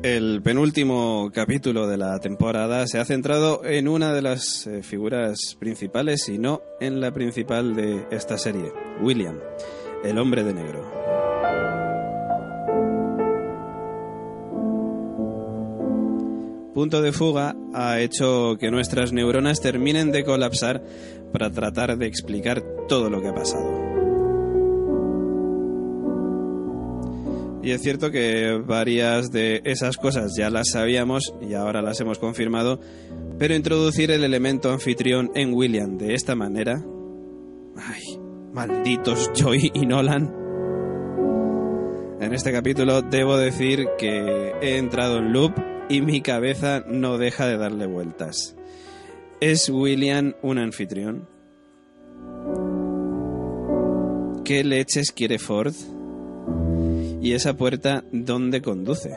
El penúltimo capítulo de la temporada se ha centrado en una de las figuras principales, y no en la principal de esta serie, William, el hombre de negro. Punto de Fuga ha hecho que nuestras neuronas terminen de colapsar para tratar de explicar todo lo que ha pasado. Y es cierto que varias de esas cosas ya las sabíamos y ahora las hemos confirmado, pero introducir el elemento anfitrión en William de esta manera... ¡Ay, malditos Joy y Nolan! En este capítulo debo decir que he entrado en loop y mi cabeza no deja de darle vueltas. ¿Es William un anfitrión? ¿Qué leches quiere Ford? ¿Y esa puerta dónde conduce?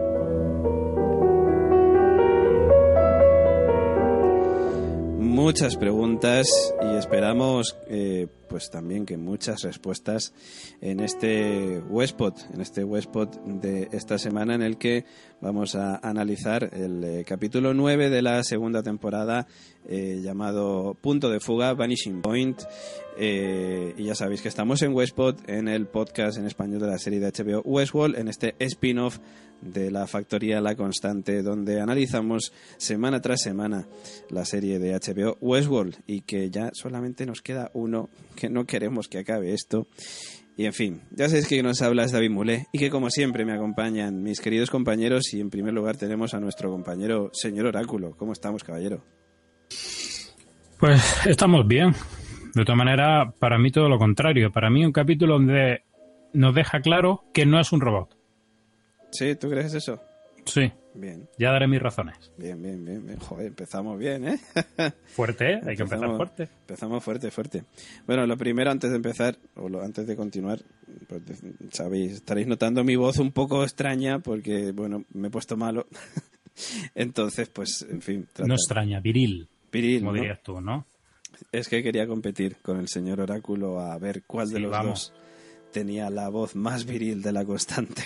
Muchas preguntas y esperamos pues también que muchas respuestas en este Westpod de esta semana, en el que vamos a analizar el capítulo 9 de la segunda temporada, llamado Punto de Fuga, Vanishing Point. Y ya sabéis que estamos en Westpod, en el podcast en español de la serie de HBO Westworld, en este spin-off de la factoría La Constante, donde analizamos semana tras semana la serie de HBO Westworld, y que ya solamente nos queda uno, que no queremos que acabe esto. Y en fin, ya sabéis que nos habla es David Mulé, y que como siempre me acompañan mis queridos compañeros, y en primer lugar tenemos a nuestro compañero señor Oráculo. ¿Cómo estamos, caballero? Pues estamos bien. De otra manera, para mí todo lo contrario. Para mí un capítulo donde nos deja claro que no es un robot. ¿Sí? ¿Tú crees eso? Sí. Bien. Ya daré mis razones. Bien. Joder, empezamos bien, ¿eh? Fuerte, ¿eh? Hay que empezar fuerte. Empezamos fuerte. Bueno, lo primero, antes de empezar, antes de continuar, pues, sabéis, estaréis notando mi voz un poco extraña porque, bueno, me he puesto malo. Entonces, pues, en fin. No extraña, viril. Viril, como ¿no? dirías tú, ¿no? Es que quería competir con el señor Oráculo a ver cuál de los dos tenía la voz más viril de La Constante.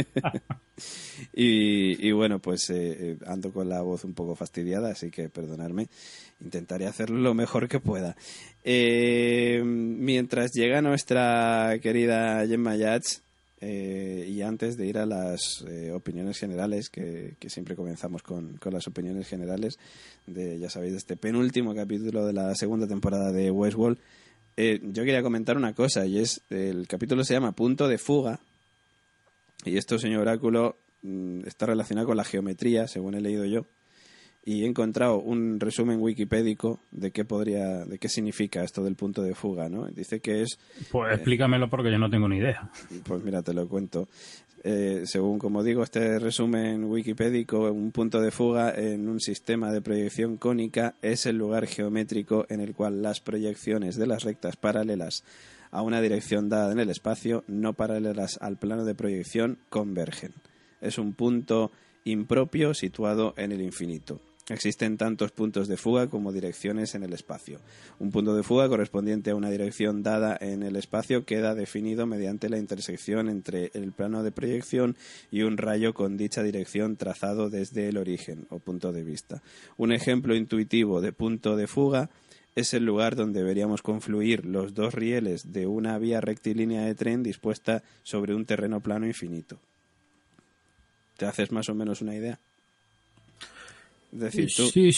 y bueno, pues ando con la voz un poco fastidiada, así que perdonadme. Intentaré hacerlo lo mejor que pueda. Mientras llega nuestra querida Gemma Yats, y antes de ir a las opiniones generales, que siempre comenzamos con las opiniones generales de, ya sabéis, de este penúltimo capítulo de la segunda temporada de Westworld, yo quería comentar una cosa, y es, el capítulo se llama Punto de Fuga, y esto, señor Oráculo, está relacionado con la geometría, según he leído yo, y he encontrado un resumen wikipédico de qué significa esto del punto de fuga, ¿no? Dice que es... Pues explícamelo, porque yo no tengo ni idea. Pues mira, te lo cuento. Según, como digo, este resumen wikipédico, un punto de fuga en un sistema de proyección cónica es el lugar geométrico en el cual las proyecciones de las rectas paralelas a una dirección dada en el espacio, no paralelas al plano de proyección, convergen. Es un punto impropio situado en el infinito. Existen tantos puntos de fuga como direcciones en el espacio. Un punto de fuga correspondiente a una dirección dada en el espacio queda definido mediante la intersección entre el plano de proyección y un rayo con dicha dirección trazado desde el origen o punto de vista. Un ejemplo intuitivo de punto de fuga es el lugar donde deberíamos confluir los dos rieles de una vía rectilínea de tren dispuesta sobre un terreno plano infinito. ¿Te haces más o menos una idea? Es decir,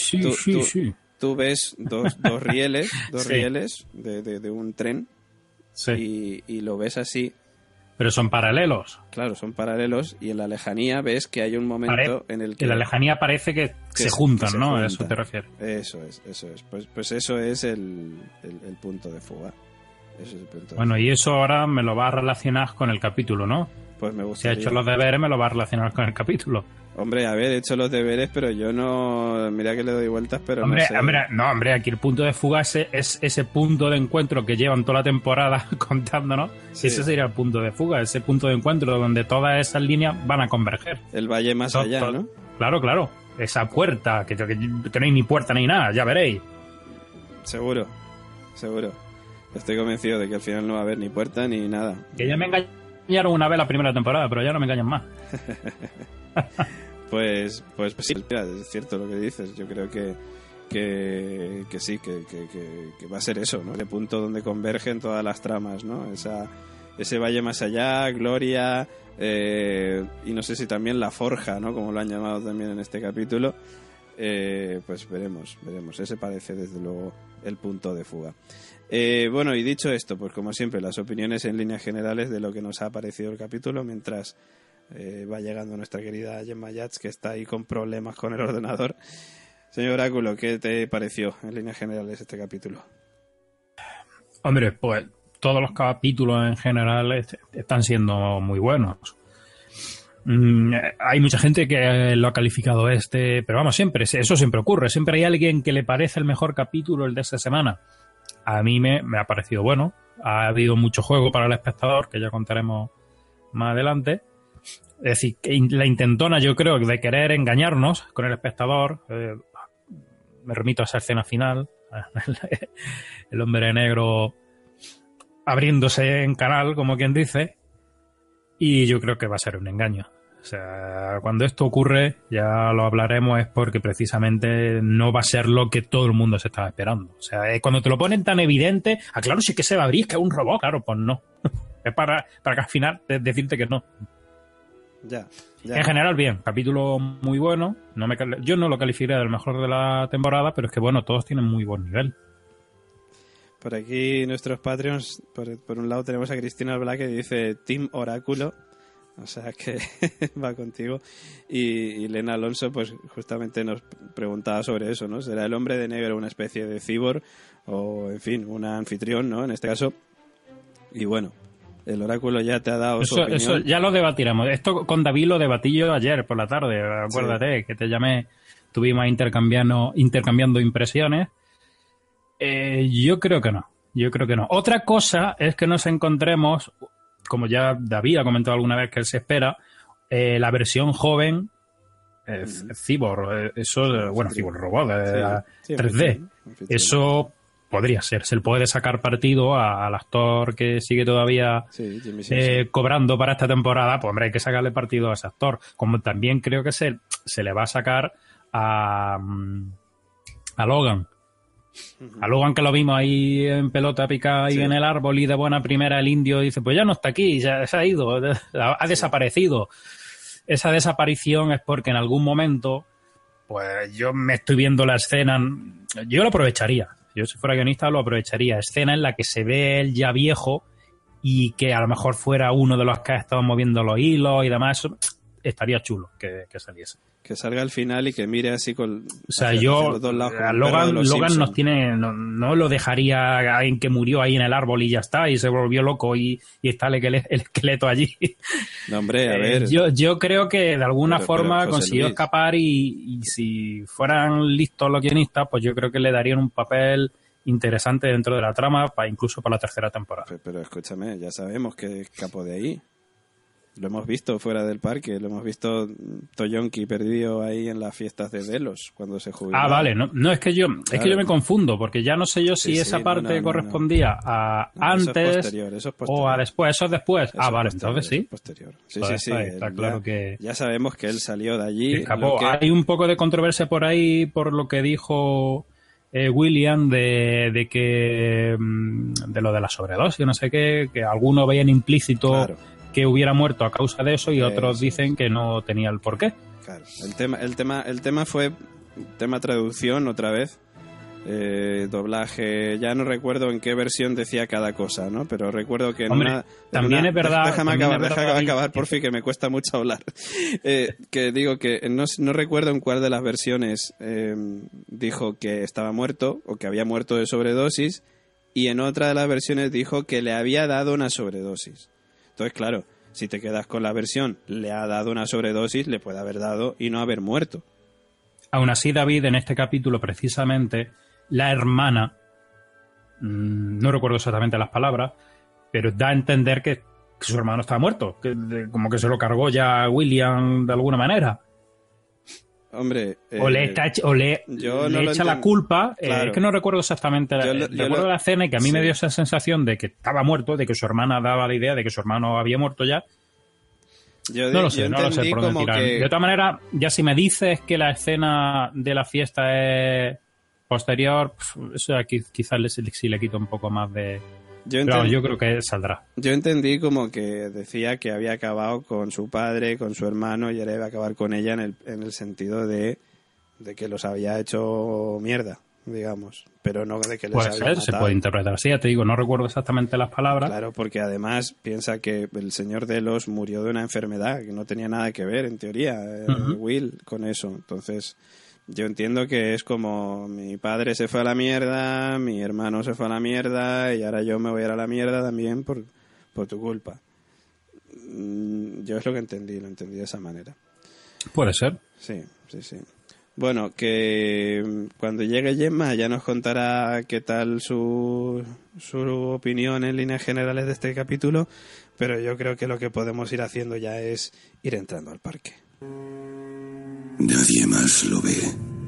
tú ves dos rieles, rieles de un tren, y lo ves así. Pero son paralelos. Claro, son paralelos, y en la lejanía ves que hay un momento en el que... En la lejanía parece que se juntan, ¿no? A eso te refieres. Eso es. Pues eso es el punto de fuga. Eso es el punto bueno, de fuga. Y eso ahora me lo va a relacionar con el capítulo, ¿no? Pues me Si gustaría. ha hecho los deberes, me lo va a relacionar con el capítulo. Hombre, he hecho los deberes, pero yo no... Mira que le doy vueltas, pero hombre, no sé. Aquí el punto de fuga es ese punto de encuentro que llevan toda la temporada contándonos. Sí. Ese sería el punto de fuga, ese punto de encuentro donde todas esas líneas van a converger. El valle más allá, ¿no? Claro. Esa puerta, que no hay ni puerta ni nada, ya veréis. Seguro. Estoy convencido de que al final no va a haber ni puerta ni nada. Que ya me engañé engañaron una vez la primera temporada, pero ya no me engañan más. Pues sí, mira, es cierto lo que dices. Yo creo que sí, que va a ser eso, ¿no? El punto donde convergen todas las tramas, ¿no? Ese valle más allá, Gloria, y no sé si también la forja, ¿no? Como lo han llamado también en este capítulo. Pues veremos. Ese parece desde luego el punto de fuga. Bueno, y dicho esto, pues como siempre, las opiniones en líneas generales de lo que nos ha parecido el capítulo, mientras va llegando nuestra querida Gemma Yats, que está ahí con problemas con el ordenador. Señor Oráculo, ¿qué te pareció en líneas generales este capítulo? Hombre, pues todos los capítulos en general están siendo muy buenos. Hay mucha gente que lo ha calificado pero vamos, eso siempre ocurre. Siempre hay alguien que le parece el mejor capítulo el de esta semana. A mí me ha parecido bueno. Ha habido mucho juego para el espectador, que ya contaremos más adelante. Es decir, que la intentona, yo creo, de querer engañarnos con el espectador. Me remito a esa escena final. El hombre negro abriéndose en canal, como quien dice. Y yo creo que va a ser un engaño. O sea, cuando esto ocurre, ya lo hablaremos, es porque precisamente no va a ser lo que todo el mundo se estaba esperando. O sea, cuando te lo ponen tan evidente, claro, sí que se va a abrir, que es un robot. Claro, pues no. Es para que al final decirte que no. Ya. En general, bien. Capítulo muy bueno. Yo no lo calificaría del mejor de la temporada, pero es que, bueno, todos tienen muy buen nivel. Por aquí nuestros Patreons, por un lado tenemos a Cristina Black, que dice Team Oráculo, o sea que va contigo, y Lena Alonso pues justamente nos preguntaba sobre eso, ¿no? ¿Será el hombre de negro una especie de cyborg o, en fin, un anfitrión, ¿no? En este caso. Y bueno, el Oráculo ya te ha dado su opinión. Eso ya lo debatiremos. Esto con David lo debatí yo ayer por la tarde, acuérdate, sí, que te llamé, estuvimos intercambiando impresiones. Yo creo que no. Otra cosa es que nos encontremos, como ya David ha comentado alguna vez que él se espera, la versión joven Cyborg, Cyborg Robot, 3D. Eso podría ser. Se le puede sacar partido al actor que sigue todavía cobrando para esta temporada. Pues hombre, hay que sacarle partido a ese actor. Como también creo que se le va a sacar a Logan. A Logan, que lo vimos ahí en pelota picada ahí en el árbol, y de buena primera el indio dice, pues ya no está aquí, ya se ha ido, ha desaparecido. Esa desaparición es porque en algún momento, pues yo me estoy viendo la escena, yo lo aprovecharía, yo si fuera guionista lo aprovecharía, escena en la que se ve él ya viejo y que a lo mejor fuera uno de los que ha estado moviendo los hilos y demás. Eso estaría chulo que saliese. Que salga al final y que mire así con... O sea, yo a Logan nos tiene... No lo dejaría en que murió ahí en el árbol y ya está, y se volvió loco y está el esqueleto allí. No, hombre, a ver... Yo creo que de alguna forma consiguió escapar y si fueran listos los guionistas, pues yo creo que le darían un papel interesante dentro de la trama, incluso para la tercera temporada. Pero escúchame, ya sabemos que escapó de ahí. Lo hemos visto fuera del parque, lo hemos visto Toyonki perdido ahí en las fiestas de Delos cuando se jubiló. Vale, no es que yo me confundo, porque ya no sé yo si esa parte correspondía a antes eso es posterior. O a después. Eso es después. Vale, entonces sí. Posterior. Sí. Está claro que ya sabemos que él salió de allí. Escapó. Hay un poco de controversia por ahí por lo que dijo William de que de lo de la sobredosis, no sé qué, que algunos veían implícito. Claro. Que hubiera muerto a causa de eso y otros dicen que no tenía el porqué. Claro, el tema fue tema traducción otra vez, doblaje, ya no recuerdo en qué versión decía cada cosa, ¿no? Pero recuerdo que es verdad. Déjame acabar, por fin, que me cuesta mucho hablar. Que digo que no recuerdo en cuál de las versiones dijo que estaba muerto o que había muerto de sobredosis, y en otra de las versiones dijo que le había dado una sobredosis. Entonces, claro, si te quedas con la versión, le ha dado una sobredosis, le puede haber dado y no haber muerto. Aún así, David, en este capítulo, precisamente, la hermana, no recuerdo exactamente las palabras, pero da a entender que su hermano estaba muerto, como que se lo cargó ya William de alguna manera. Hombre, o le echa la culpa. Claro. Es que no recuerdo exactamente. Recuerdo la escena y que a mí me dio esa sensación de que estaba muerto, de que su hermana daba la idea de que su hermano había muerto ya. No lo sé por dónde tirar. De otra manera, ya si me dices que la escena de la fiesta es posterior, eso aquí quizás sí le quito un poco más de... Pero yo creo que saldrá. Yo entendí como que decía que había acabado con su padre, con su hermano, y ahora iba a acabar con ella en el sentido de que los había hecho mierda, digamos, pero no de que les había matado. Se puede interpretar así, ya te digo, no recuerdo exactamente las palabras. Claro, porque además piensa que el señor Delos murió de una enfermedad que no tenía nada que ver, en teoría, Will, con eso. Entonces, yo entiendo que es como mi padre se fue a la mierda, mi hermano se fue a la mierda y ahora yo me voy a ir a la mierda también por tu culpa. Yo es lo que entendí, lo entendí de esa manera. Puede ser. Sí. Bueno, que cuando llegue Gemma ya nos contará qué tal su opinión en líneas generales de este capítulo, pero yo creo que lo que podemos ir haciendo ya es ir entrando al parque. Nadie más lo ve.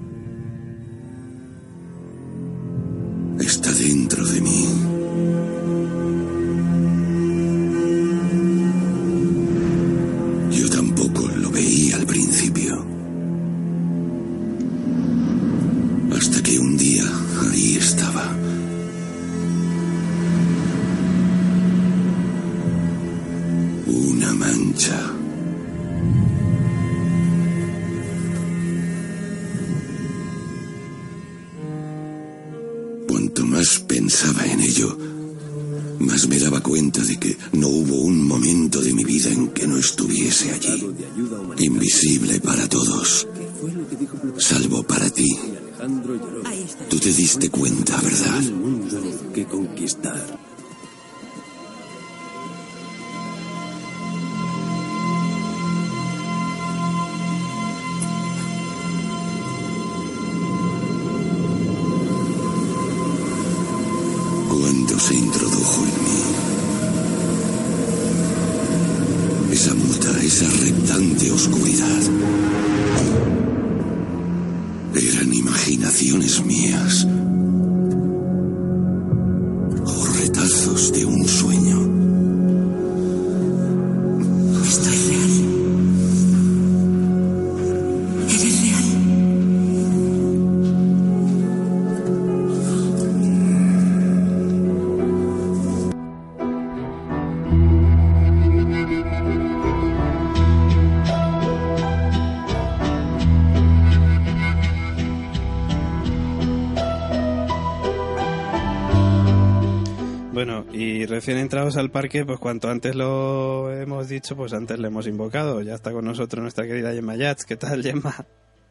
Está dentro de mí. Yo tampoco lo veía al principio. Hasta que un día ahí estaba. Una mancha. Cuanto más pensaba en ello, más me daba cuenta de que no hubo un momento de mi vida en que no estuviese allí, invisible para todos, salvo para ti. Tú te diste cuenta, ¿verdad? Un mundo que conquistar. Cuando se introdujo en mí esa muta, esa reptante oscuridad, eran imaginaciones mías o retazos de un sueño. Esto es real. Eres real. Bueno, y recién entrados al parque, pues cuanto antes lo hemos dicho, pues antes le hemos invocado. Ya está con nosotros nuestra querida Gemma Yats. ¿Qué tal, Gemma?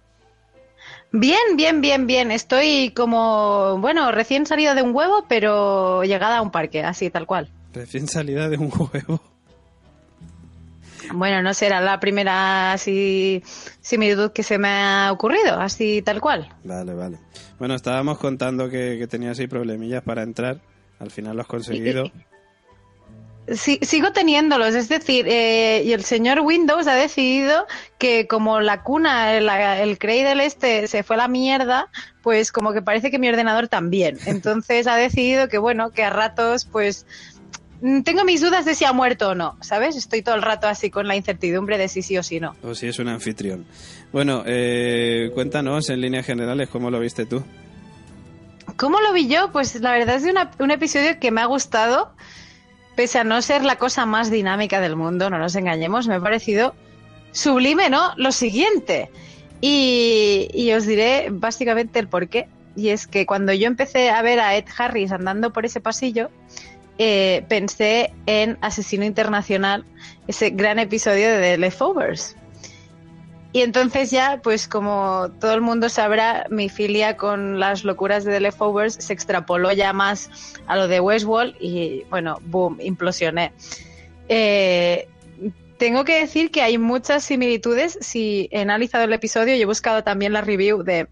Bien. Estoy como, bueno, recién salida de un huevo, pero llegada a un parque, así, tal cual. Recién salida de un huevo. Bueno, no será la primera así similitud que se me ha ocurrido, así, tal cual. Vale. Bueno, estábamos contando que tenías ahí problemillas para entrar. Al final lo has conseguido. Sí, sigo teniéndolos, es decir, y el señor Windows ha decidido que como la cuna, el Cradle este se fue a la mierda, pues como que parece que mi ordenador también. Entonces ha decidido que bueno, que a ratos pues tengo mis dudas de si ha muerto o no, ¿sabes? Estoy todo el rato así con la incertidumbre de si sí o si no. O si es un anfitrión. Bueno, cuéntanos en líneas generales cómo lo viste tú. ¿Cómo lo vi yo? Pues la verdad es un episodio que me ha gustado, pese a no ser la cosa más dinámica del mundo, no nos engañemos, me ha parecido sublime, ¿no? Lo siguiente. Y os diré básicamente el porqué. Y es que cuando yo empecé a ver a Ed Harris andando por ese pasillo, pensé en Asesino Internacional, ese gran episodio de The Leftovers. Y entonces ya, pues como todo el mundo sabrá, mi filia con las locuras de The Leftovers se extrapoló ya más a lo de Westworld y, bueno, boom, implosioné. Tengo que decir que hay muchas similitudes. Si he analizado el episodio y he buscado también la review de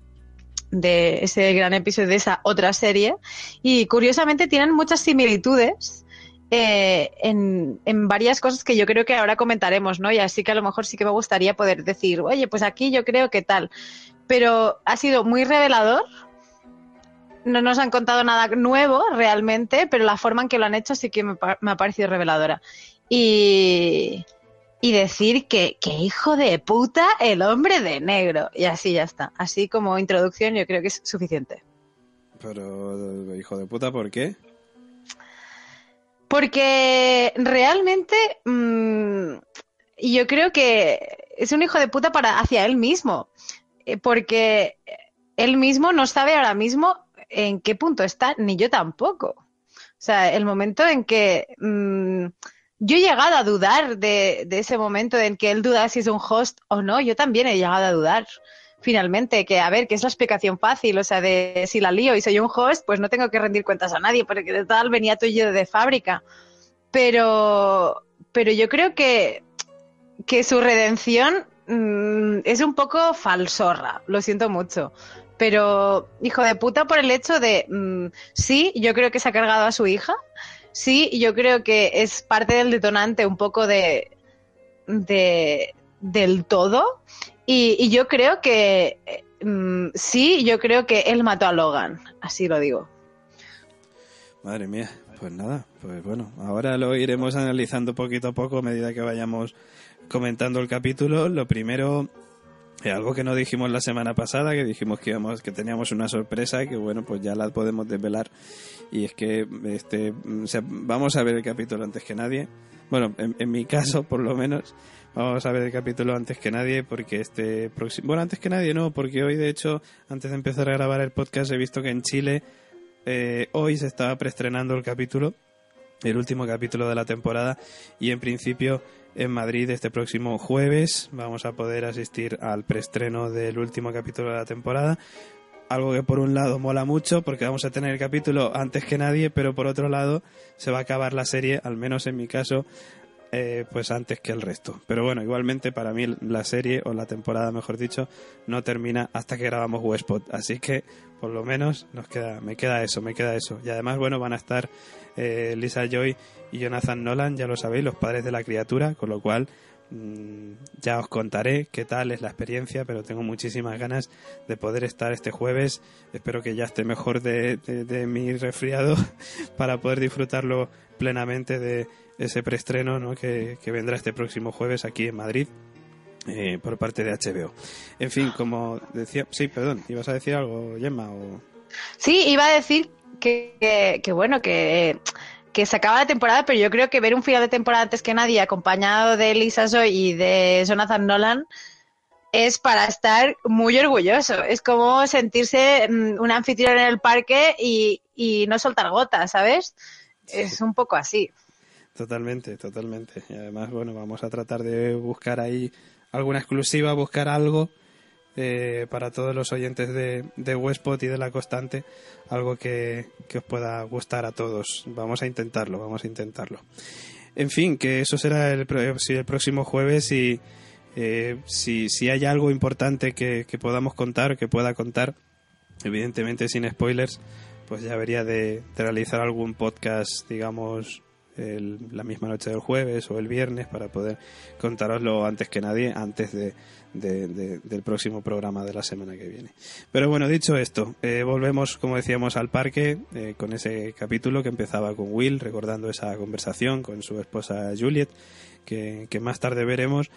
ese gran episodio de esa otra serie y curiosamente tienen muchas similitudes en varias cosas que yo creo que ahora comentaremos, ¿no? Y así que a lo mejor sí que me gustaría poder decir, oye, pues aquí yo creo que tal. Pero ha sido muy revelador. No nos han contado nada nuevo realmente, pero la forma en que lo han hecho sí que me ha parecido reveladora. Y decir que hijo de puta el hombre de negro. Y así ya está. Así como introducción yo creo que es suficiente. Pero, hijo de puta, ¿por qué? Porque realmente yo creo que es un hijo de puta hacia él mismo. Porque él mismo no sabe ahora mismo en qué punto está, ni yo tampoco. O sea, el momento en que yo he llegado a dudar de ese momento en que él duda si es un host o no, yo también he llegado a dudar. Finalmente, que a ver, que es la explicación fácil, o sea, de si la lío y soy un host, pues no tengo que rendir cuentas a nadie, porque de tal venía tú y yo de fábrica. Pero yo creo que su redención es un poco falsorra, lo siento mucho. Pero, hijo de puta, por el hecho de, sí, yo creo que se ha cargado a su hija, sí, yo creo que es parte del detonante un poco del todo. Y yo creo que sí, yo creo que él mató a Logan, así lo digo. Madre mía, pues nada, pues bueno, ahora lo iremos analizando poquito a poco a medida que vayamos comentando el capítulo. Lo primero, algo que no dijimos la semana pasada, que dijimos que teníamos una sorpresa, que bueno, pues ya la podemos desvelar, y es que vamos a ver el capítulo antes que nadie. Bueno, en mi caso, por lo menos, vamos a ver el capítulo antes que nadie, porque bueno, antes que nadie no, porque hoy, de hecho, antes de empezar a grabar el podcast, he visto que en Chile hoy se estaba preestrenando el último capítulo de la temporada, y en principio en Madrid este próximo jueves vamos a poder asistir al preestreno del último capítulo de la temporada. Algo que por un lado mola mucho porque vamos a tener el capítulo antes que nadie, pero por otro lado se va a acabar la serie, al menos en mi caso, pues antes que el resto. Pero bueno, igualmente para mí la serie, o la temporada mejor dicho, no termina hasta que grabamos Westpod, así que por lo menos me queda eso. Y además, bueno, van a estar Lisa Joy y Jonathan Nolan, ya lo sabéis, los padres de la criatura, con lo cual ya os contaré qué tal es la experiencia, pero tengo muchísimas ganas de poder estar este jueves. Espero que ya esté mejor de mi resfriado para poder disfrutarlo plenamente de ese preestreno, ¿no? que vendrá este próximo jueves aquí en Madrid por parte de HBO. En fin, como decía... Sí, perdón, ¿ibas a decir algo, Gemma? Sí, iba a decir que bueno, que se acaba la temporada, pero yo creo que ver un final de temporada antes que nadie acompañado de Lisa Joy y de Jonathan Nolan es para estar muy orgulloso. Es como sentirse un anfitrión en el parque y no soltar gotas, ¿sabes? Sí. Es un poco así. Totalmente. Y además, bueno, vamos a tratar de buscar ahí alguna exclusiva, buscar algo para todos los oyentes de Westpod y de La Constante, algo que os pueda gustar a todos. Vamos a intentarlo. En fin, que eso será el próximo jueves, y si hay algo importante que podamos contar, que pueda contar, evidentemente sin spoilers, pues ya habría de realizar algún podcast, digamos, la misma noche del jueves o el viernes, para poder contároslo antes que nadie, antes del próximo programa de la semana que viene. Pero bueno, dicho esto, volvemos, como decíamos, al parque con ese capítulo que empezaba con Will recordando esa conversación con su esposa Juliet, que más tarde veremos.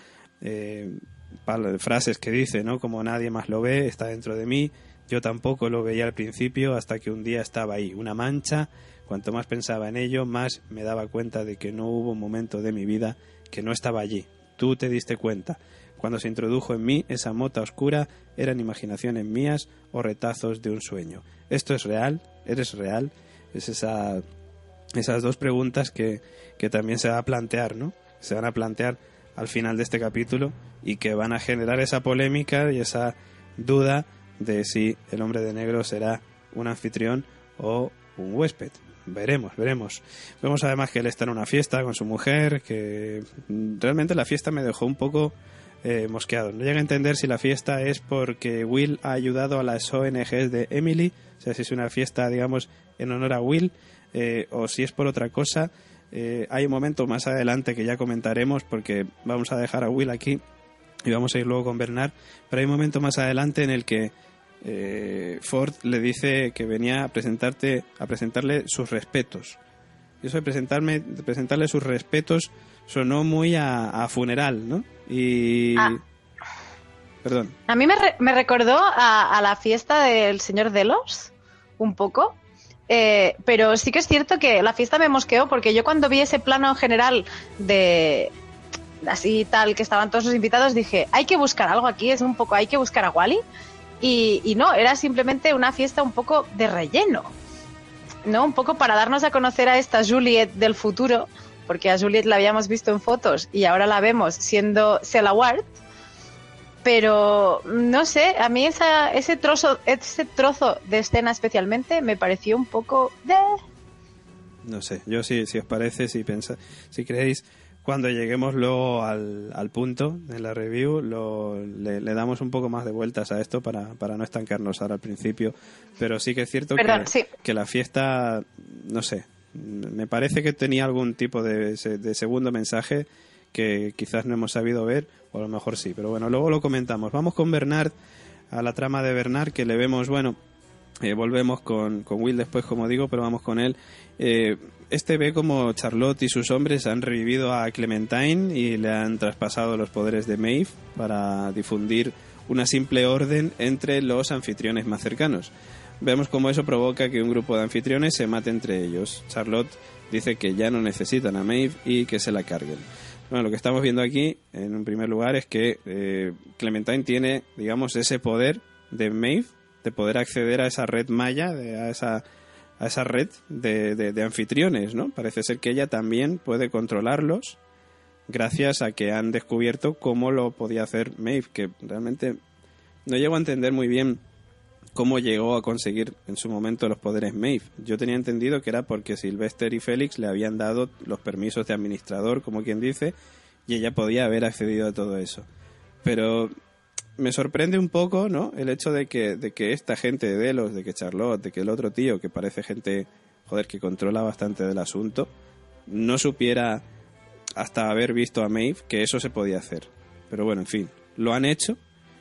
Frases que dice, ¿no? Como nadie más lo ve, está dentro de mí, yo tampoco lo veía al principio, hasta que un día estaba ahí, una mancha. Cuanto más pensaba en ello, más me daba cuenta de que no hubo un momento de mi vida que no estaba allí. Tú te diste cuenta. Cuando se introdujo en mí esa mota oscura, eran imaginaciones mías o retazos de un sueño. ¿Esto es real? ¿Eres real? Es esas dos preguntas que también se va a plantear, ¿no? Se van a plantear al final de este capítulo, y que van a generar esa polémica y esa duda de si el hombre de negro será un anfitrión o un huésped. Veremos. Vemos además que él está en una fiesta con su mujer, que realmente la fiesta me dejó un poco mosqueado. No llego a entender si la fiesta es porque Will ha ayudado a las ONGs de Emily, o sea, si es una fiesta, digamos, en honor a Will, o si es por otra cosa. hay un momento más adelante que ya comentaremos, porque vamos a dejar a Will aquí y vamos a ir luego con Bernard, pero hay un momento más adelante en el que Ford le dice que venía a presentarle sus respetos. Y eso de presentarle sus respetos sonó muy a funeral, ¿no? Y... Perdón. A mí me recordó a la fiesta del señor Delos, un poco. Pero sí que es cierto que la fiesta me mosqueó, porque yo cuando vi ese plano general de... así tal, que estaban todos los invitados, dije, hay que buscar algo aquí, es un poco, hay que buscar a Wally. Y no, era simplemente una fiesta un poco de relleno, ¿no? Un poco para darnos a conocer a esta Juliet del futuro, porque a Juliet la habíamos visto en fotos y ahora la vemos siendo Sela Ward. Pero no sé, a mí ese trozo de escena especialmente me pareció un poco de... No sé, yo si os parece, si creéis, cuando lleguemos luego al punto en la review, le damos un poco más de vueltas a esto para no estancarnos ahora al principio. Pero sí que es cierto que la fiesta, no sé, me parece que tenía algún tipo de segundo mensaje que quizás no hemos sabido ver, o a lo mejor sí, pero bueno, luego lo comentamos. Vamos con Bernard, a la trama de Bernard, que le vemos, bueno, volvemos con Will después, como digo, pero vamos con él. Este ve como Charlotte y sus hombres han revivido a Clementine y le han traspasado los poderes de Maeve para difundir una simple orden entre los anfitriones más cercanos. Vemos cómo eso provoca que un grupo de anfitriones se mate entre ellos. Charlotte dice que ya no necesitan a Maeve y que se la carguen. Bueno, lo que estamos viendo aquí, en un primer lugar, es que Clementine tiene, digamos, ese poder de Maeve, de poder acceder a esa red maya, a esa red de anfitriones, ¿no? Parece ser que ella también puede controlarlos gracias a que han descubierto cómo lo podía hacer Maeve, que realmente no llego a entender muy bien cómo llegó a conseguir en su momento los poderes Maeve. Yo tenía entendido que era porque Sylvester y Félix le habían dado los permisos de administrador, como quien dice, y ella podía haber accedido a todo eso. Pero me sorprende un poco, ¿no?, el hecho de que esta gente de Delos, de que Charlotte, de que el otro tío, que parece gente, que controla bastante del asunto, no supiera, hasta haber visto a Maeve, que eso se podía hacer. Pero bueno, en fin, lo han hecho.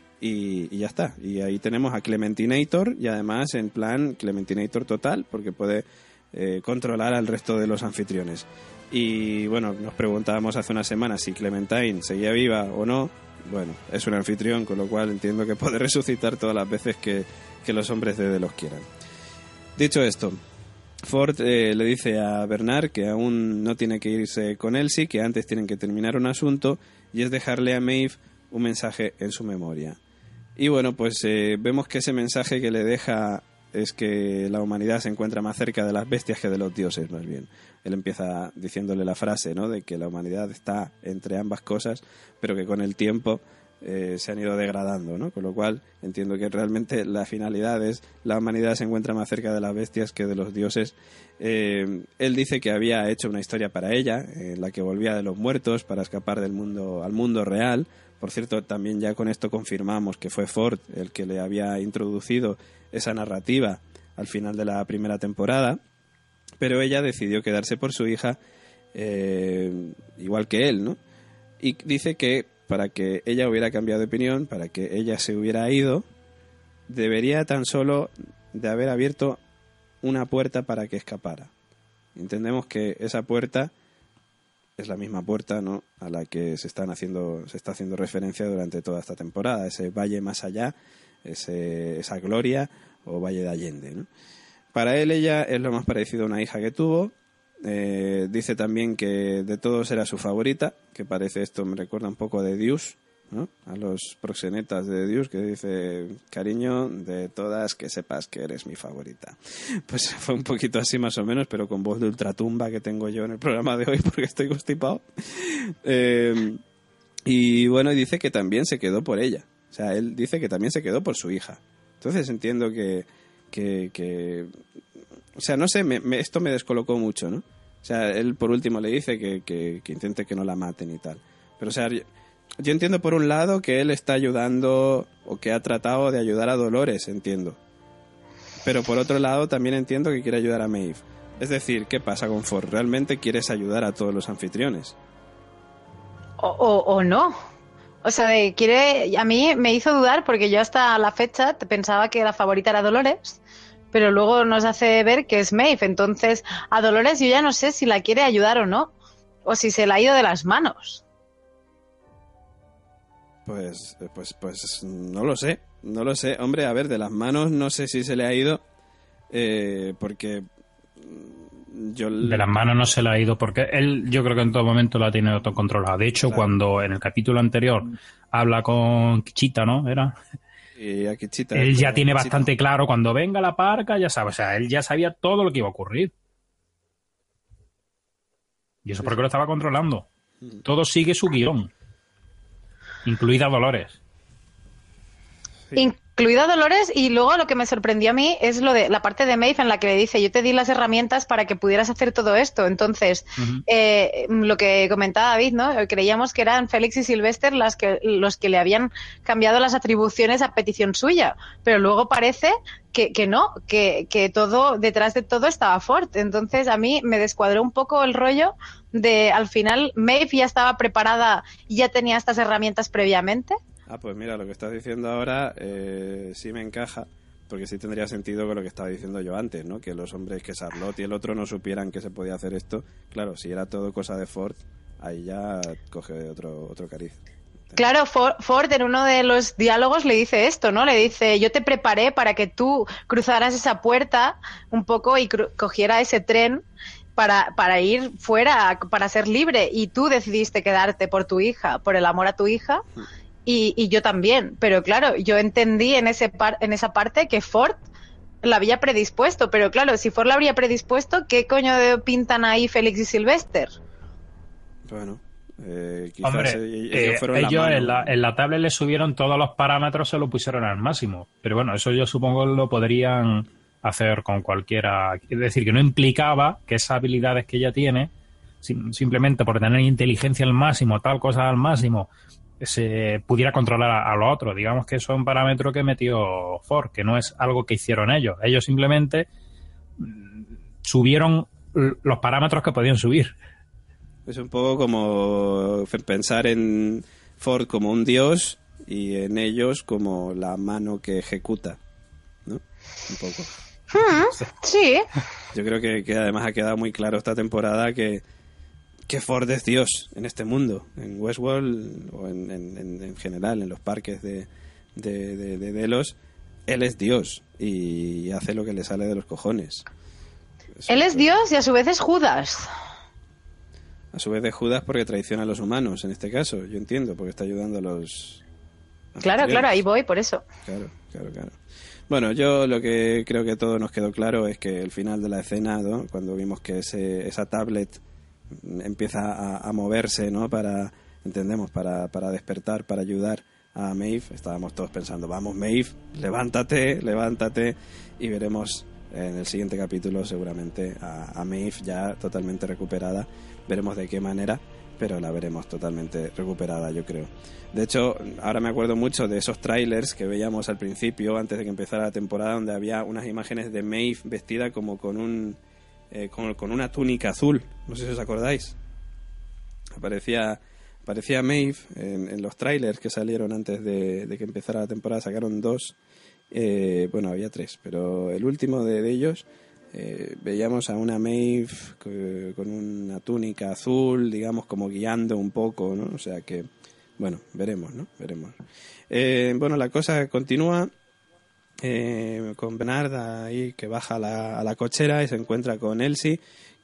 Y ya está. Y ahí tenemos a Clementinator, y además en plan Clementinator total, porque puede controlar al resto de los anfitriones. Y bueno, nos preguntábamos hace unas semanas si Clementine seguía viva o no. Bueno, es un anfitrión, con lo cual entiendo que puede resucitar todas las veces que los hombres de Delos quieran. Dicho esto, Ford le dice a Bernard que aún no tiene que irse con Elsie, que antes tienen que terminar un asunto, y es dejarle a Maeve un mensaje en su memoria. Y bueno, pues vemos que ese mensaje que le deja es que la humanidad se encuentra más cerca de las bestias que de los dioses, más bien. Él empieza diciéndole la frase, ¿no?, de que la humanidad está entre ambas cosas, pero que con el tiempo se han ido degradando, ¿no? Con lo cual entiendo que realmente la finalidad es la humanidad se encuentra más cerca de las bestias que de los dioses. Él dice que había hecho una historia para ella, en la que volvía de los muertos para escapar del mundo al mundo real. Por cierto, también ya con esto confirmamos que fue Ford el que le había introducido esa narrativa al final de la primera temporada, pero ella decidió quedarse por su hija, igual que él, ¿no? Y dice que para que ella hubiera cambiado de opinión, para que ella se hubiera ido, debería tan solo de haber abierto una puerta para que escapara. Entendemos que esa puerta es la misma puerta, ¿no?, a la que se está haciendo referencia durante toda esta temporada, ese valle más allá, esa gloria o valle de Allende, ¿no? Para él ella es lo más parecido a una hija que tuvo. Dice también que de todos era su favorita, que parece, esto me recuerda un poco de Deus, ¿no?, a los proxenetas de Deus, que dice: cariño, de todas que sepas que eres mi favorita. Pues fue un poquito así más o menos, pero con voz de ultratumba que tengo yo en el programa de hoy porque estoy constipado. Y bueno, y dice que también se quedó por ella. O sea, él dice que también se quedó por su hija. Entonces entiendo que o sea, no sé, esto me descolocó mucho, ¿no? O sea, él por último le dice que intente que no la maten y tal. Pero o sea, yo entiendo por un lado que él está ayudando, o que ha tratado de ayudar a Dolores, entiendo. Pero por otro lado también entiendo que quiere ayudar a Maeve. Es decir, ¿qué pasa con Ford? ¿Realmente quieres ayudar a todos los anfitriones? O no. O sea, a mí me hizo dudar porque yo hasta la fecha pensaba que la favorita era Dolores, pero luego nos hace ver que es Maeve. Entonces, a Dolores yo ya no sé si la quiere ayudar o no, o si se la ha ido de las manos. Pues no lo sé. No lo sé. Hombre, a ver, de las manos no sé si se le ha ido, porque yo... De las manos no se le ha ido porque él, yo creo que en todo momento lo ha tenido autocontrolado. De hecho, Claro. cuando en el capítulo anterior habla con Kichita, ¿no? Era... Y a Kichita, Él ya tiene Kichita. bastante claro, cuando venga la parca, ya sabe, o sea, él ya sabía todo lo que iba a ocurrir. Y eso porque lo estaba controlando. Todo sigue su guión, incluida Dolores. Sí. Incluida Dolores, y luego lo que me sorprendió a mí es lo de la parte de Maeve en la que le dice: yo te di las herramientas para que pudieras hacer todo esto. Entonces, lo que comentaba David, ¿no? Creíamos que eran Félix y Sylvester los que le habían cambiado las atribuciones a petición suya, pero luego parece que no, que todo, detrás de todo estaba Ford. Entonces a mí me descuadró un poco el rollo de, al final, Maeve ya estaba preparada y ya tenía estas herramientas previamente. Ah, pues mira, lo que estás diciendo ahora sí me encaja, porque sí tendría sentido con lo que estaba diciendo yo antes, ¿no? Que los hombres, que Charlotte y el otro no supieran que se podía hacer esto. Claro, si era todo cosa de Ford, ahí ya coge otro cariz. Claro, Ford en uno de los diálogos le dice esto, ¿no? Le dice: yo te preparé para que tú cruzaras esa puerta un poco y cogiera ese tren para ir fuera, para ser libre, y tú decidiste quedarte por tu hija, por el amor a tu hija. Y yo también, pero claro, yo entendí en esa parte que Ford la había predispuesto, pero claro, si Ford la habría predispuesto, ¿qué coño pintan ahí Félix y Sylvester? Bueno, quizás Hombre, ellos fueron ellos la mano. en la tablet le subieron todos los parámetros, se lo pusieron al máximo. Pero bueno, eso yo supongo lo podrían hacer con cualquiera. Es decir, que no implicaba que esas habilidades que ella tiene, simplemente por tener inteligencia al máximo, tal cosa al máximo, se pudiera controlar a los otros. Digamos que eso es un parámetro que metió Ford, que no es algo que hicieron ellos. Ellos simplemente subieron los parámetros que podían subir. Es un poco como pensar en Ford como un dios y en ellos como la mano que ejecuta, ¿no? Un poco. Sí. Yo creo que además ha quedado muy claro esta temporada que Ford es Dios en este mundo, en Westworld o en general, en los parques de Delos. Él es Dios y hace lo que le sale de los cojones. Él es Dios y a su vez es Judas. A su vez es Judas porque traiciona a los humanos, en este caso, yo entiendo, porque está ayudando a los... Claro, ahí voy, por eso. Claro. Bueno, yo lo que creo que todo nos quedó claro es que el final de la escena, ¿no? Cuando vimos que esa tablet empieza a moverse, ¿no? Para despertar, para ayudar a Maeve, estábamos todos pensando: vamos, Maeve, levántate, y veremos en el siguiente capítulo seguramente a Maeve ya totalmente recuperada. Veremos de qué manera, pero la veremos totalmente recuperada, yo creo. De hecho, ahora me acuerdo mucho de esos trailers que veíamos al principio, antes de que empezara la temporada, donde había unas imágenes de Maeve vestida como con una túnica azul. No sé si os acordáis. Aparecía Maeve en los trailers que salieron antes de que empezara la temporada. Sacaron 2. Bueno, había 3, pero el último de ellos veíamos a una Maeve con una túnica azul, digamos, como guiando un poco, ¿no? O sea que, bueno, veremos, ¿no? Bueno, la cosa continúa. Con Bernard ahí, que baja a la cochera y se encuentra con Elsie,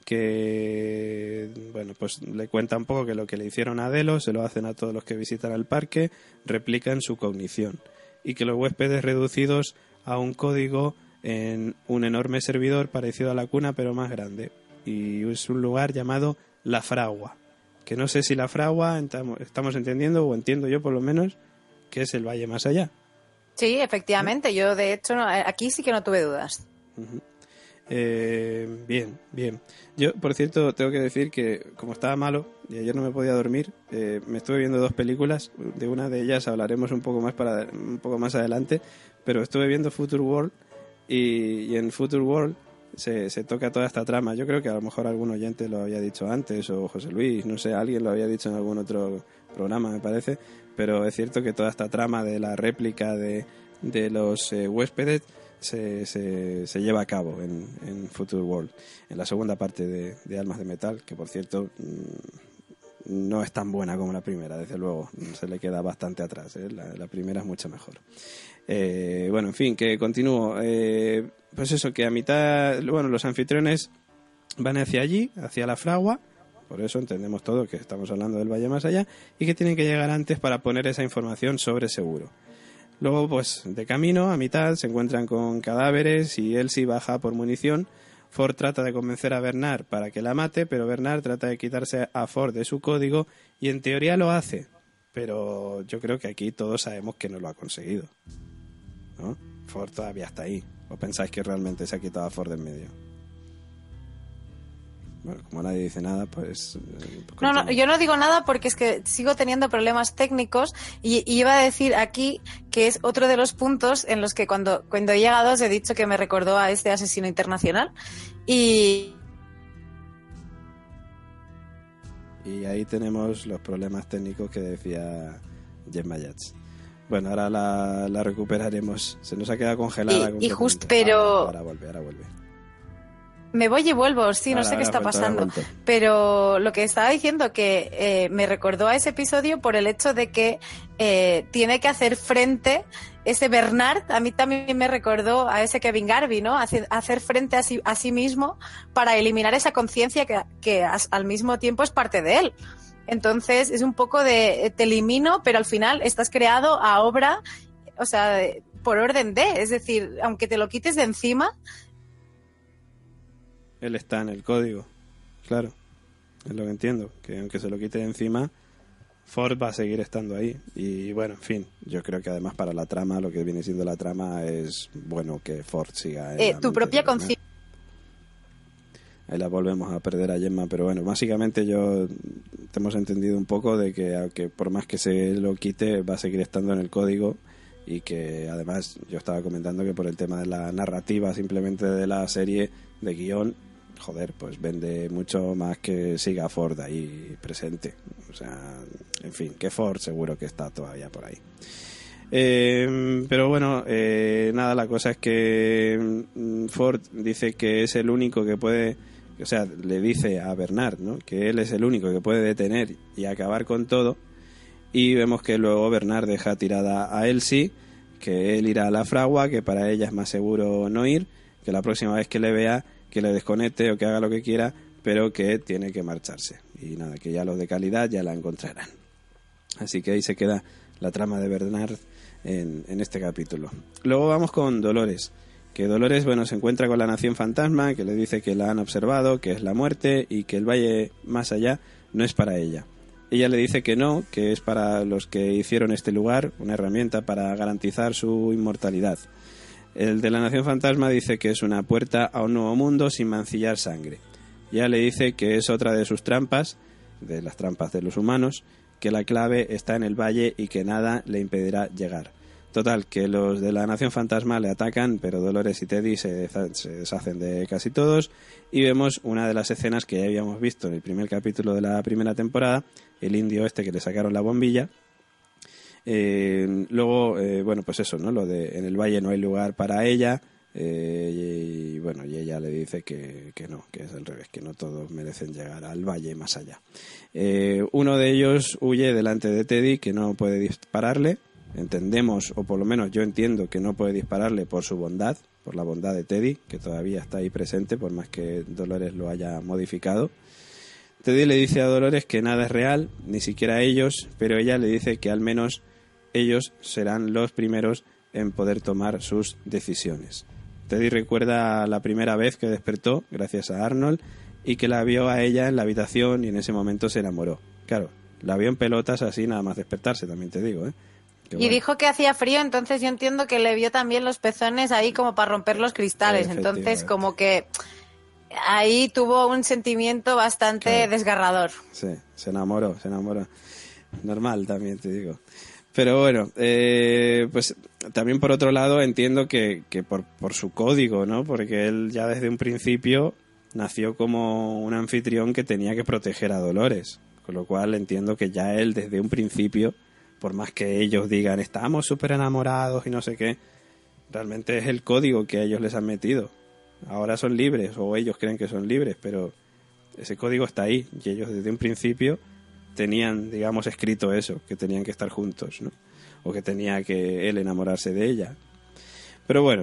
que bueno, pues le cuenta un poco que lo que le hicieron a Delos se lo hacen a todos los que visitan el parque, replican su cognición, y que los huéspedes reducidos a un código en un enorme servidor parecido a la cuna pero más grande, y es un lugar llamado La Fragua, que no sé si La Fragua estamos entendiendo, o entiendo yo por lo menos, que es el valle más allá. Sí, efectivamente. Yo, de hecho, aquí sí que no tuve dudas. Uh-huh. Bien. Yo, por cierto, tengo que decir que como estaba malo y ayer no me podía dormir, me estuve viendo 2 películas. De una de ellas hablaremos un poco más adelante, pero estuve viendo Future World y en Future World se toca toda esta trama. Yo creo que a lo mejor algún oyente lo había dicho antes, o José Luis, no sé, alguien lo había dicho en algún otro programa, me parece, pero es cierto que toda esta trama de la réplica de los huéspedes se lleva a cabo en Future World, en la segunda parte de Almas de Metal, que por cierto no es tan buena como la primera, desde luego, se le queda bastante atrás, ¿eh? La primera es mucho mejor. Bueno, en fin, que continúo. Pues eso, que a mitad, bueno, los anfitriones van hacia allí, hacia la fragua, por eso entendemos todo que estamos hablando del Valle Más Allá, y que tienen que llegar antes para poner esa información sobre seguro. Luego, pues, de camino, a mitad, se encuentran con cadáveres y Elsie baja por munición. Ford trata de convencer a Bernard para que la mate, pero Bernard trata de quitarse a Ford de su código y en teoría lo hace. Pero yo creo que aquí todos sabemos que no lo ha conseguido, ¿no? Ford todavía está ahí. ¿O pensáis que realmente se ha quitado a Ford en medio? Bueno, como nadie dice nada, pues... No, yo no digo nada porque es que sigo teniendo problemas técnicos y iba a decir aquí que es otro de los puntos en los que cuando he llegado os he dicho que me recordó a este asesino internacional y ahí tenemos los problemas técnicos que decía Gemma Yates. Bueno, ahora la recuperaremos. Se nos ha quedado congelada. Y justo, pero... Ahora vuelve. Me voy y vuelvo, sí, no sé qué está pasando. Pero lo que estaba diciendo que me recordó a ese episodio por el hecho de que tiene que hacer frente, ese Bernard, a mí también me recordó a ese Kevin Garvey, ¿no? Hacer frente a sí mismo para eliminar esa conciencia que al mismo tiempo es parte de él. Entonces es un poco de te elimino, pero al final estás creado a obra, o sea, por orden de, es decir, aunque te lo quites de encima... Él está en el código, claro, es lo que entiendo, que aunque se lo quite de encima, Ford va a seguir estando ahí. Y bueno, en fin, yo creo que además para la trama, lo que viene siendo la trama, es bueno que Ford siga en tu propia conciencia. Ahí la volvemos a perder a Gemma, pero bueno, básicamente te hemos entendido un poco de que aunque por más que se lo quite, va a seguir estando en el código. Y que además yo estaba comentando que por el tema de la narrativa simplemente de la serie de guión, joder, pues vende mucho más que siga Ford ahí presente. O sea, en fin, que Ford seguro que está todavía por ahí. Pero bueno, nada, la cosa es que Ford dice que es el único que puede, o sea, le dice a Bernard, ¿no?, que él es el único que puede detener y acabar con todo. Y vemos que luego Bernard deja tirada a Elsie, que él irá a la fragua, que para ella es más seguro no ir, que la próxima vez que le vea, que le desconecte o que haga lo que quiera, pero que tiene que marcharse. Y nada, que ya los de calidad ya la encontrarán. Así que ahí se queda la trama de Bernard en este capítulo. Luego vamos con Dolores, que Dolores, bueno, se encuentra con la Nación Fantasma, que le dice que la han observado, que es la muerte y que el Valle Más Allá no es para ella. Ella le dice que no, que es para los que hicieron este lugar, una herramienta para garantizar su inmortalidad. El de la Nación Fantasma dice que es una puerta a un nuevo mundo sin mancillar sangre. Ella le dice que es otra de sus trampas, de las trampas de los humanos, que la clave está en el valle y que nada le impedirá llegar. Total, que los de la Nación Fantasma le atacan, pero Dolores y Teddy se deshacen de casi todos, y vemos una de las escenas que ya habíamos visto en el primer capítulo de la primera temporada, el indio este que le sacaron la bombilla. Luego, bueno, pues eso, ¿no? Lo de en el valle no hay lugar para ella, y bueno, y ella le dice que no, que es al revés, que no todos merecen llegar al Valle Más Allá. Uno de ellos huye delante de Teddy, que no puede dispararle. Entendemos, o por lo menos yo entiendo, que no puede dispararle por su bondad, por la bondad de Teddy, que todavía está ahí presente, por más que Dolores lo haya modificado. Teddy le dice a Dolores que nada es real, ni siquiera ellos, pero ella le dice que al menos ellos serán los primeros en poder tomar sus decisiones. Teddy recuerda la primera vez que despertó, gracias a Arnold, y que la vio a ella en la habitación y en ese momento se enamoró. Claro, la vio en pelotas así nada más despertarse, también te digo, ¿eh? Y bueno, dijo que hacía frío, entonces yo entiendo que le vio también los pezones ahí como para romper los cristales. Entonces como que ahí tuvo un sentimiento bastante desgarrador. Sí, se enamoró. Normal también te digo. Pero bueno, pues también por otro lado entiendo que por su código, ¿no? Porque él ya desde un principio nació como un anfitrión que tenía que proteger a Dolores. Con lo cual entiendo que ya él desde un principio, por más que ellos digan estamos súper enamorados y no sé qué, realmente es el código que ellos les han metido. Ahora son libres, o ellos creen que son libres, pero ese código está ahí. Y ellos desde un principio tenían, digamos, escrito eso, que tenían que estar juntos, ¿no? O que tenía que él enamorarse de ella. Pero bueno,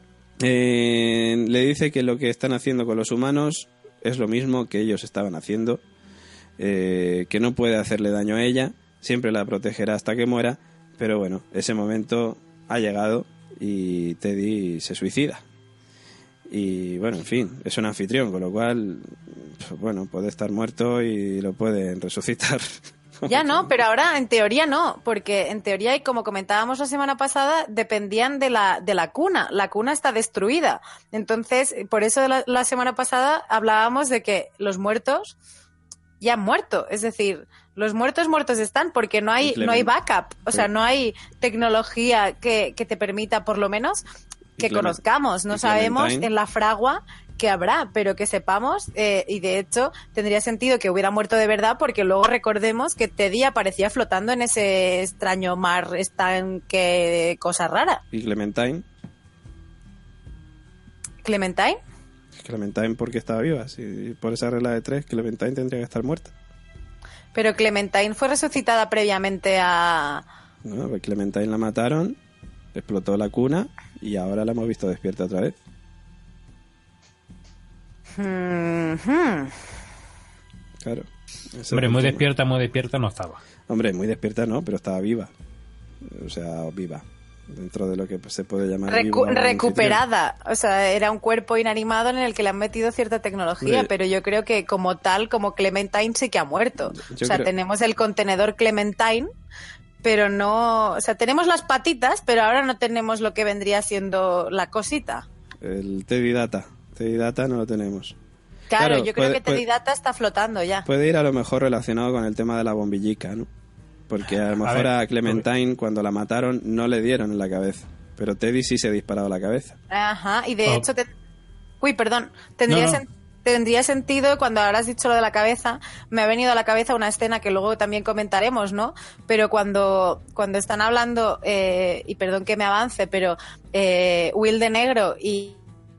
le dice que lo que están haciendo con los humanos es lo mismo que ellos estaban haciendo, que no puede hacerle daño a ella, siempre la protegerá hasta que muera, pero bueno, ese momento ha llegado y Teddy se suicida. Y bueno, en fin, es un anfitrión, con lo cual, bueno, puede estar muerto y lo pueden resucitar. Ya no, pero ahora en teoría no, porque en teoría, y como comentábamos la semana pasada, dependían de la cuna. La cuna está destruida. Entonces, por eso la semana pasada hablábamos de que los muertos ya han muerto. Es decir, los muertos están porque no hay backup. O sea, no hay tecnología que te permita, por lo menos, que conozcamos. No sabemos en la fragua que habrá, pero que sepamos, y de hecho tendría sentido que hubiera muerto de verdad, porque luego recordemos que Teddy aparecía flotando en ese extraño mar estanque, cosa rara. ¿Y Clementine? ¿Clementine? Clementine porque estaba viva. Si por esa regla de 3, Clementine tendría que estar muerta. Pero Clementine fue resucitada previamente a... No, pues Clementine la mataron, explotó la cuna y ahora la hemos visto despierta otra vez. Claro. Hombre, muy despierta no estaba. Hombre, muy despierta no, pero estaba viva. O sea, viva. Dentro de lo que se puede llamar recuperada. O sea, era un cuerpo inanimado en el que le han metido cierta tecnología, pero yo creo que como tal, como Clementine sí que ha muerto. Tenemos el contenedor Clementine, pero no... O sea, tenemos las patitas, pero ahora no tenemos lo que vendría siendo la cosita. El Teddy Data. Teddy Data no lo tenemos. Claro, yo creo que Teddy Data está flotando ya. Puede ir a lo mejor relacionado con el tema de la bombillica, ¿no? Porque a lo mejor a Clementine, cuando la mataron, no le dieron en la cabeza. Pero Teddy sí se ha disparado la cabeza. Ajá, y de hecho... Uy, perdón. Tendría sentido, cuando ahora has dicho lo de la cabeza, me ha venido a la cabeza una escena que luego también comentaremos, ¿no? Pero cuando están hablando, y perdón que me avance, pero Will de Negro y...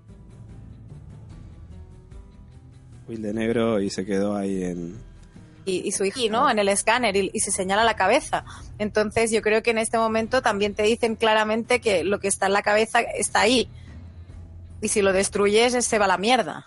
Will de Negro y se quedó ahí en... Y su hijo, ¿no? En el escáner y se señala la cabeza. Entonces yo creo que en este momento también te dicen claramente que lo que está en la cabeza está ahí. Y si lo destruyes, se va a la mierda.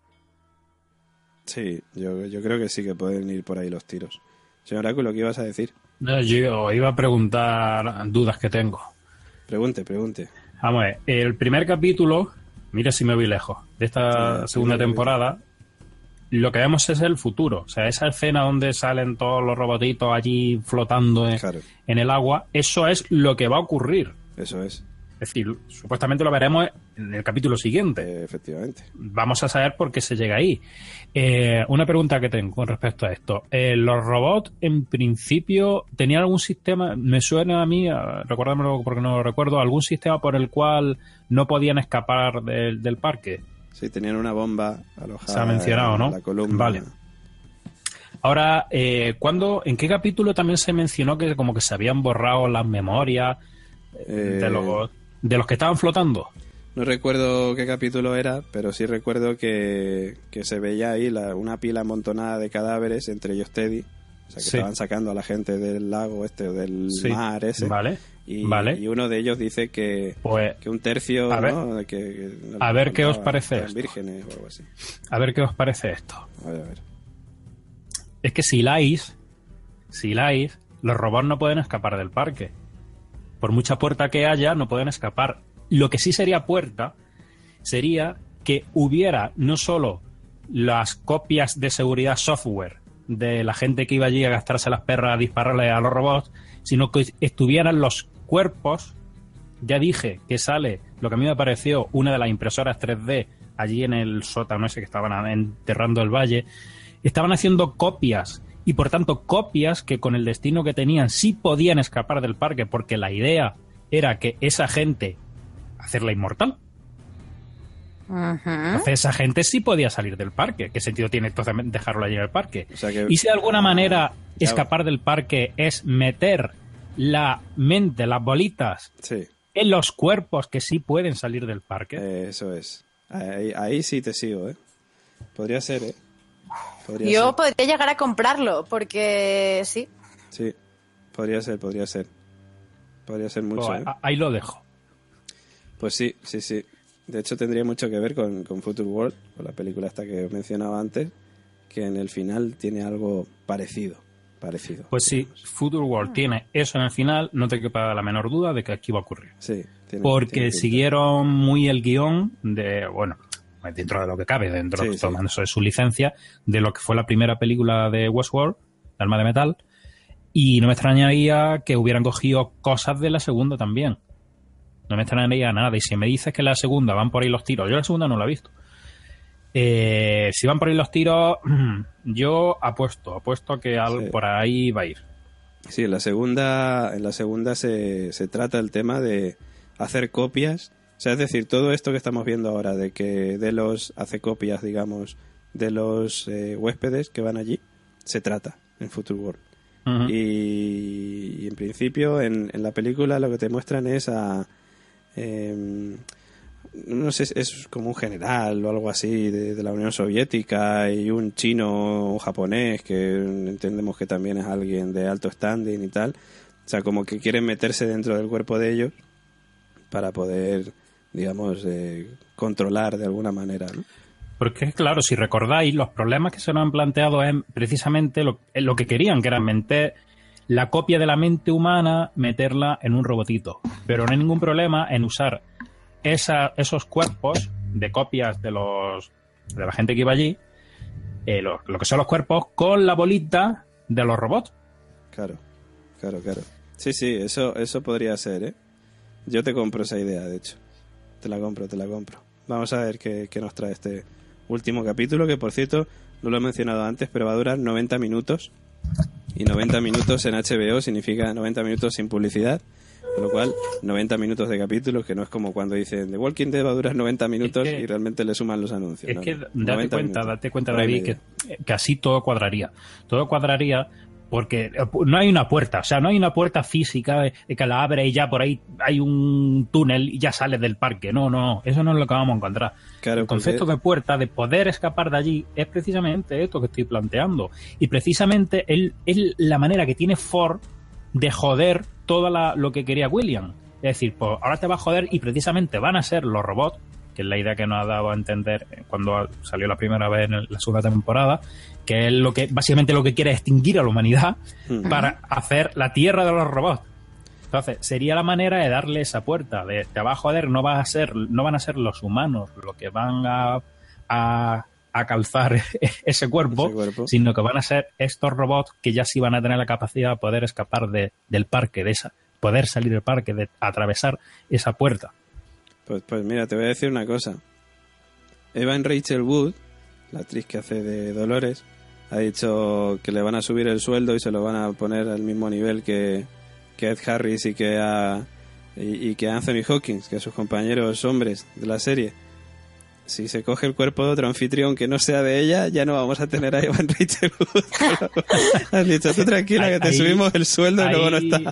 Sí, yo creo que sí que pueden ir por ahí los tiros. Señor Oráculo, ¿qué ibas a decir? No, yo iba a preguntar dudas que tengo. Pregunte. Vamos a ver, el primer capítulo, mira si me voy lejos, de esta segunda temporada, lo que vemos es el futuro. O sea, esa escena donde salen todos los robotitos allí flotando en el agua, eso es lo que va a ocurrir. Eso es. Es decir, supuestamente lo veremos en el capítulo siguiente. Efectivamente. Vamos a saber por qué se llega ahí. Una pregunta que tengo con respecto a esto. ¿Los robots, en principio, tenían algún sistema? Me suena a mí, recuérdamelo porque no lo recuerdo, algún sistema por el cual no podían escapar del parque. Sí, tenían una bomba alojada. Se ha mencionado, ¿no? En la columna. Vale. Ahora, ¿en qué capítulo también se mencionó que como que se habían borrado las memorias de los que estaban flotando? No recuerdo qué capítulo era, pero sí recuerdo que se veía ahí una pila amontonada de cadáveres, entre ellos Teddy. O sea, que estaban sacando a la gente del lago o del mar ese. Vale. Y uno de ellos dice que un tercio, a ver, ¿no? A ver qué os parece esto. Vírgenes o algo así. A ver qué os parece esto. A ver. Es que si los robots no pueden escapar del parque. Por mucha puerta que haya, no pueden escapar. Lo que sí sería puerta sería que hubiera no solo las copias de seguridad software de la gente que iba allí a gastarse las perras a dispararle a los robots, sino que estuvieran los cuerpos. Ya dije que sale lo que a mí me pareció una de las impresoras 3D allí en el sótano ese que estaban enterrando el valle. Estaban haciendo copias y por tanto copias que con el destino que tenían sí podían escapar del parque, porque la idea era que esa gente hacerla inmortal. Entonces esa gente sí podía salir del parque. ¿Qué sentido tiene entonces dejarlo allí en el parque? O sea que... Y si de alguna manera escapar del parque es meter la mente, las bolitas, Sí, en los cuerpos que sí pueden salir del parque. eso es. Ahí sí te sigo, ¿eh? Podría ser, ¿eh? Yo podría llegar a comprarlo, porque sí. Sí, podría ser. Podría ser mucho, Pues, ¿eh? ahí lo dejo. Pues sí. De hecho, tendría mucho que ver con Future World, con la película esta que mencionaba antes, que en el final tiene algo parecido. Pues sí, Future World tiene eso en el final, no te quepa la menor duda de que aquí va a ocurrir. Sí, Porque tiene pinta. siguieron muy el guión de, bueno, dentro de lo que cabe, tomando su licencia, de lo que fue la primera película de Westworld, Alma de Metal, y no me extrañaría que hubieran cogido cosas de la segunda también. No me extrañaría nada. Y si me dices que la segunda van por ahí los tiros, yo la segunda no la he visto. Si van por ahí los tiros, yo apuesto que algo por ahí va a ir. Sí, en la segunda se trata el tema de hacer copias. O sea, es decir, todo esto que estamos viendo ahora de que Delos hace copias, digamos, de los huéspedes que van allí, se trata en Future World. Uh-huh. Y en principio en la película lo que te muestran es no sé, es como un general o algo así de la Unión Soviética y un chino o japonés que entendemos que también es alguien de alto standing y tal. O sea, como que quieren meterse dentro del cuerpo de ellos para poder, digamos, controlar de alguna manera, ¿no? Porque, claro, si recordáis, los problemas que se nos han planteado es precisamente lo que querían, que era meter la copia de la mente humana, meterla en un robotito. Pero no hay ningún problema en usar esos cuerpos de copias de la gente que iba allí, lo que son los cuerpos, con la bolita de los robots. Claro. Sí, eso podría ser, ¿eh? Yo te compro esa idea, de hecho. Te la compro. Vamos a ver qué nos trae este último capítulo, que por cierto, no lo he mencionado antes, pero va a durar 90 minutos. Y 90 minutos en HBO significa 90 minutos sin publicidad. Con lo cual, 90 minutos de capítulo, que no es como cuando dicen The Walking Dead va a durar 90 minutos y realmente le suman los anuncios. Es que date cuenta, David, que así todo cuadraría. Todo cuadraría porque no hay una puerta, o sea, no hay una puerta física que la abre y ya por ahí hay un túnel y ya sales del parque. No, eso no es lo que vamos a encontrar. Claro, el concepto de puerta, de poder escapar de allí, es precisamente esto que estoy planteando. Y precisamente es la manera que tiene Ford de joder todo lo que quería William. Es decir, pues ahora te va a joder y precisamente van a ser los robots, que es la idea que nos ha dado a entender cuando salió la primera vez en la segunda temporada, que es básicamente lo que quiere extinguir a la humanidad para hacer la tierra de los robots. Entonces, sería la manera de darle esa puerta, de te va a joder, no van a ser los humanos los que van a calzar ese cuerpo, sino que van a ser estos robots que ya sí van a tener la capacidad de poder escapar del parque, poder salir del parque, de atravesar esa puerta. Pues mira, te voy a decir una cosa. Evan Rachel Wood, la actriz que hace de Dolores, ha dicho que le van a subir el sueldo y se lo van a poner al mismo nivel que Ed Harris y que Anthony Hopkins, que sus compañeros hombres de la serie. Si se coge el cuerpo de otro anfitrión que no sea de ella, ya no vamos a tener a Evan Rachel Wood. Has dicho, tú tranquila, que te subimos el sueldo y luego no está.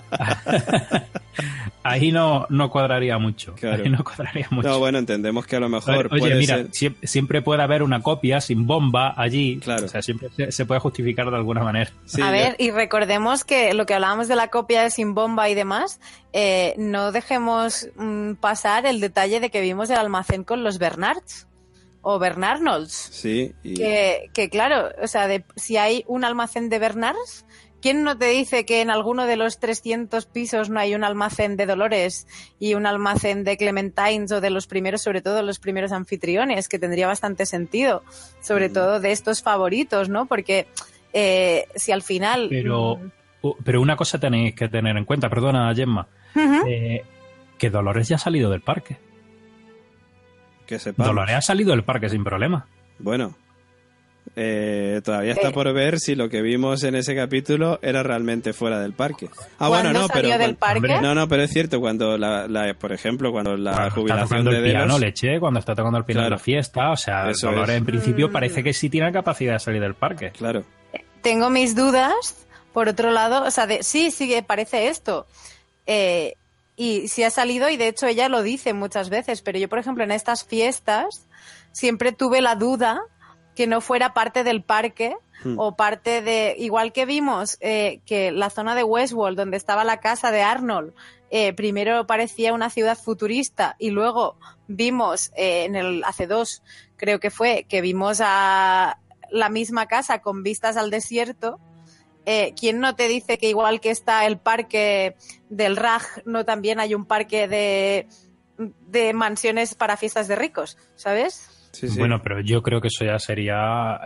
Ahí no cuadraría mucho. Claro. Ahí no cuadraría mucho. No, bueno, entendemos que a lo mejor Oye, puede mira, ser... siempre puede haber una copia sin bomba allí. Claro. O sea, siempre se puede justificar de alguna manera. Sí, a ver, y recordemos que lo que hablábamos de la copia de sin bomba y demás, no dejemos pasar el detalle de que vimos el almacén con los Bernards o Bernarnolds. Sí. Que claro, o sea, si hay un almacén de Bernards, ¿quién no te dice que en alguno de los 300 pisos no hay un almacén de Dolores y un almacén de Clementines o de los primeros, sobre todo los primeros anfitriones, que tendría bastante sentido, sobre todo de estos favoritos, ¿no? Porque si al final... Pero una cosa tenéis que tener en cuenta, perdona, Gemma, que Dolores ya ha salido del parque. Que sepamos. Dolores ha salido del parque sin problema. Bueno, Todavía está por ver si lo que vimos en ese capítulo era realmente fuera del parque. Bueno, no, pero del parque? No, pero es cierto, cuando por ejemplo, cuando la jubilación está de el piano, Delos, Leche, cuando está tocando el piano en la fiesta, o sea, Dolores en principio parece que sí tiene capacidad de salir del parque. Claro. Tengo mis dudas, por otro lado, o sea, sí, parece esto. Y sí ha salido, y de hecho ella lo dice muchas veces, pero yo, por ejemplo, en estas fiestas siempre tuve la duda que no fuera parte del parque o parte de... Igual que vimos que la zona de Westworld, donde estaba la casa de Arnold, primero parecía una ciudad futurista y luego vimos hace 2, creo que fue, que vimos a la misma casa con vistas al desierto. ¿Quién no te dice que igual que está el parque del Raj, no también hay un parque de mansiones para fiestas de ricos, ¿sabes? Sí, sí. Bueno, pero yo creo que eso ya sería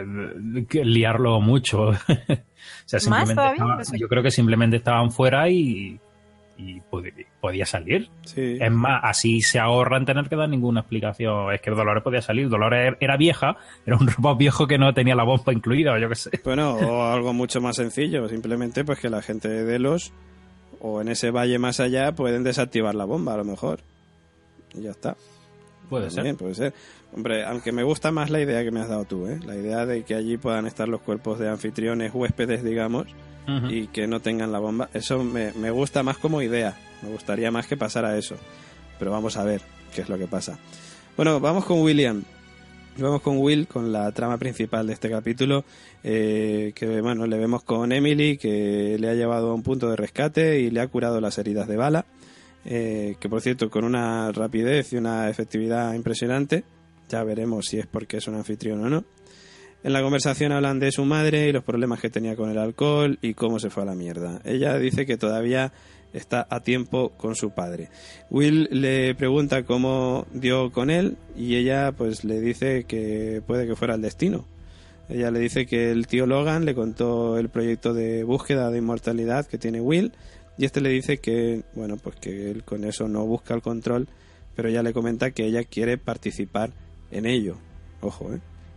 liarlo mucho. O sea, simplemente yo creo que simplemente estaban fuera y podía salir. Sí. Es más, así se ahorran tener que dar ninguna explicación. Es que Dolores podía salir. Dolores era vieja, era un robot viejo que no tenía la bomba incluida, o yo qué sé. Bueno, o algo mucho más sencillo, simplemente pues que la gente de Delos o en ese valle más allá pueden desactivar la bomba a lo mejor. Y ya está. Puede ser. Hombre, aunque me gusta más la idea que me has dado tú, la idea de que allí puedan estar los cuerpos de anfitriones, huéspedes, digamos, y que no tengan la bomba. Eso me gusta más como idea. Me gustaría más que pasara eso. Pero vamos a ver qué es lo que pasa. Bueno, vamos con William. Vamos con Will, con la trama principal de este capítulo, que bueno, le vemos con Emily, que le ha llevado a un punto de rescate y le ha curado las heridas de bala. Que por cierto, con una rapidez y una efectividad impresionante. Ya veremos si es porque es un anfitrión o no. En la conversación hablan de su madre y los problemas que tenía con el alcohol y cómo se fue a la mierda. Ella dice que todavía está a tiempo con su padre. Will le pregunta cómo dio con él y ella pues le dice que puede que fuera el destino. Ella le dice que el tío Logan le contó el proyecto de búsqueda de inmortalidad que tiene Will y este le dice que, bueno, pues que él con eso no busca el control, pero ella le comenta que ella quiere participar en ello. Ojo,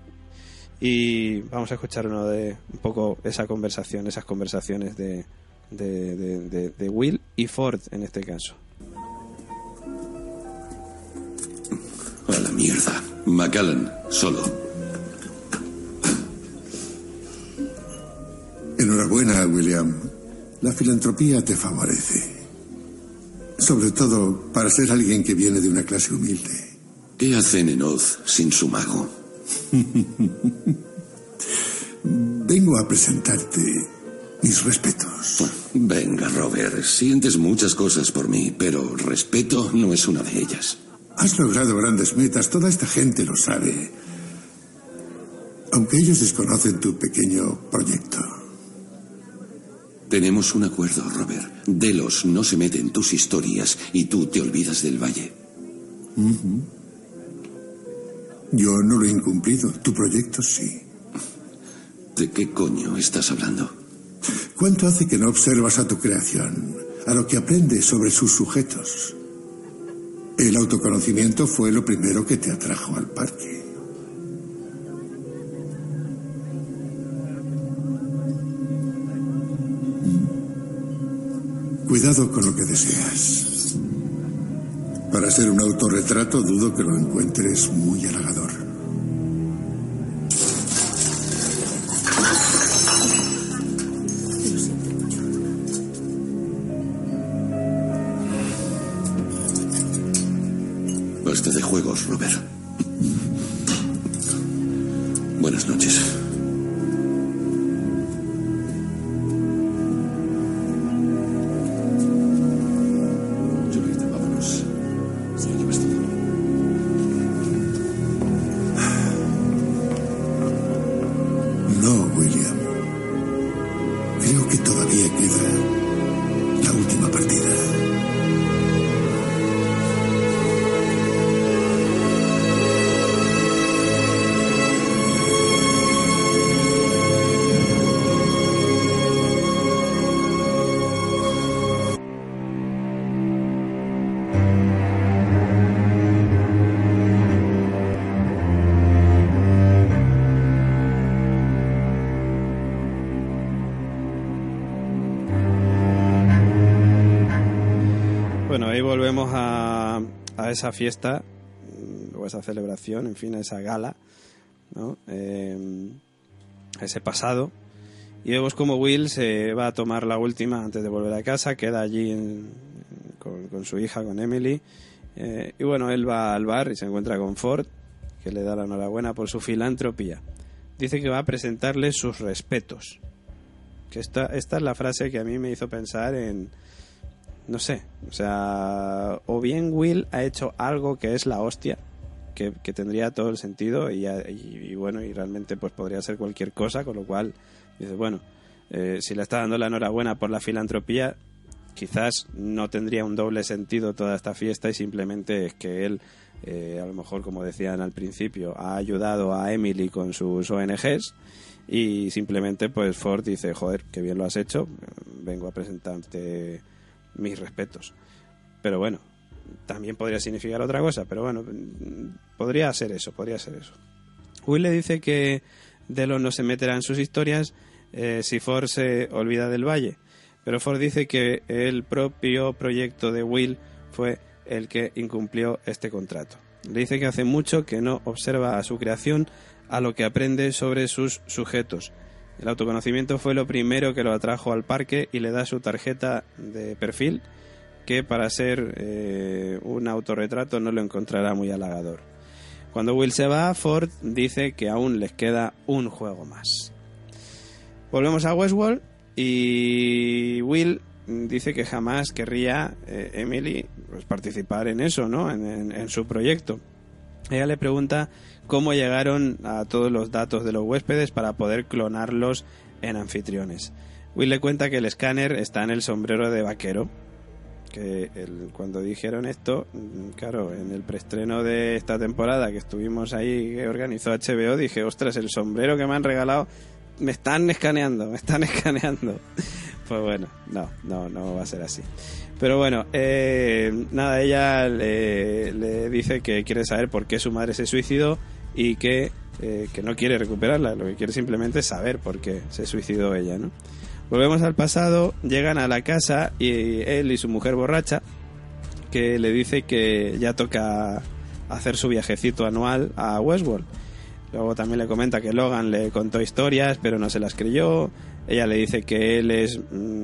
Y vamos a escuchar un poco esas conversaciones de Will y Ford en este caso. A la mierda. Macallan, solo. Enhorabuena, William. La filantropía te favorece. Sobre todo para ser alguien que viene de una clase humilde. ¿Qué hace Nenoz sin su mago? Vengo a presentarte mis respetos. Venga, Robert, sientes muchas cosas por mí, pero respeto no es una de ellas. Has logrado grandes metas, toda esta gente lo sabe. Aunque ellos desconocen tu pequeño proyecto. Tenemos un acuerdo, Robert. Delos no se mete en tus historias y tú te olvidas del valle. Yo no lo he incumplido, tu proyecto sí. ¿De qué coño estás hablando? ¿Cuánto hace que no observas a tu creación, a lo que aprendes sobre sus sujetos? El autoconocimiento fue lo primero que te atrajo al parque. Cuidado con lo que deseas. Para hacer un autorretrato dudo que lo encuentres muy halagador. Basta de juegos, Robert. Buenas noches. No, William. Creo que todavía queda la última partida. ahí volvemos a esa fiesta, o esa celebración, en fin, a esa gala, ¿no? A ese pasado. Y vemos como Will se va a tomar la última antes de volver a casa, queda allí con su hija, con Emily. Y bueno, él va al bar y se encuentra con Ford, que le da la enhorabuena por su filantropía. Dice que va a presentarle sus respetos. Que esta es la frase que a mí me hizo pensar en... No sé, o sea, o bien Will ha hecho algo que es la hostia, que tendría todo el sentido y bueno, y realmente pues podría ser cualquier cosa, con lo cual dice, bueno, si le está dando la enhorabuena por la filantropía, quizás no tendría un doble sentido toda esta fiesta y simplemente es que él, a lo mejor, como decían al principio, ha ayudado a Emily con sus ONGs y simplemente pues Ford dice, joder, qué bien lo has hecho, vengo a presentarte mis respetos. Pero bueno, también podría significar otra cosa, pero bueno, podría ser eso. Will le dice que Delon no se meterá en sus historias si Ford se olvida del valle, pero Ford dice que el propio proyecto de Will fue el que incumplió este contrato. Le dice que hace mucho que no observa a su creación, a lo que aprende sobre sus sujetos. El autoconocimiento fue lo primero que lo atrajo al parque y le da su tarjeta de perfil, que para ser un autorretrato no lo encontrará muy halagador. Cuando Will se va, Ford dice que aún les queda un juego más. Volvemos a Westworld y Will dice que jamás querría Emily pues, participar en eso, ¿no? En su proyecto. Ella le pregunta cómo llegaron a todos los datos de los huéspedes para poder clonarlos en anfitriones. Will le cuenta que el escáner está en el sombrero de vaquero, que cuando dijeron esto, claro, en el preestreno de esta temporada que estuvimos ahí, que organizó HBO, dije, ostras, el sombrero que me han regalado, me están escaneando. Pues bueno, no va a ser así. Pero bueno, nada, ella le dice que quiere saber por qué su madre se suicidó y que no quiere recuperarla, lo que quiere simplemente es saber por qué se suicidó ella, ¿no? Volvemos al pasado, llegan a la casa y él y su mujer borracha, que le dice que ya toca hacer su viajecito anual a Westworld. Luego también le comenta que Logan le contó historias, pero no se las creyó. Ella le dice que él es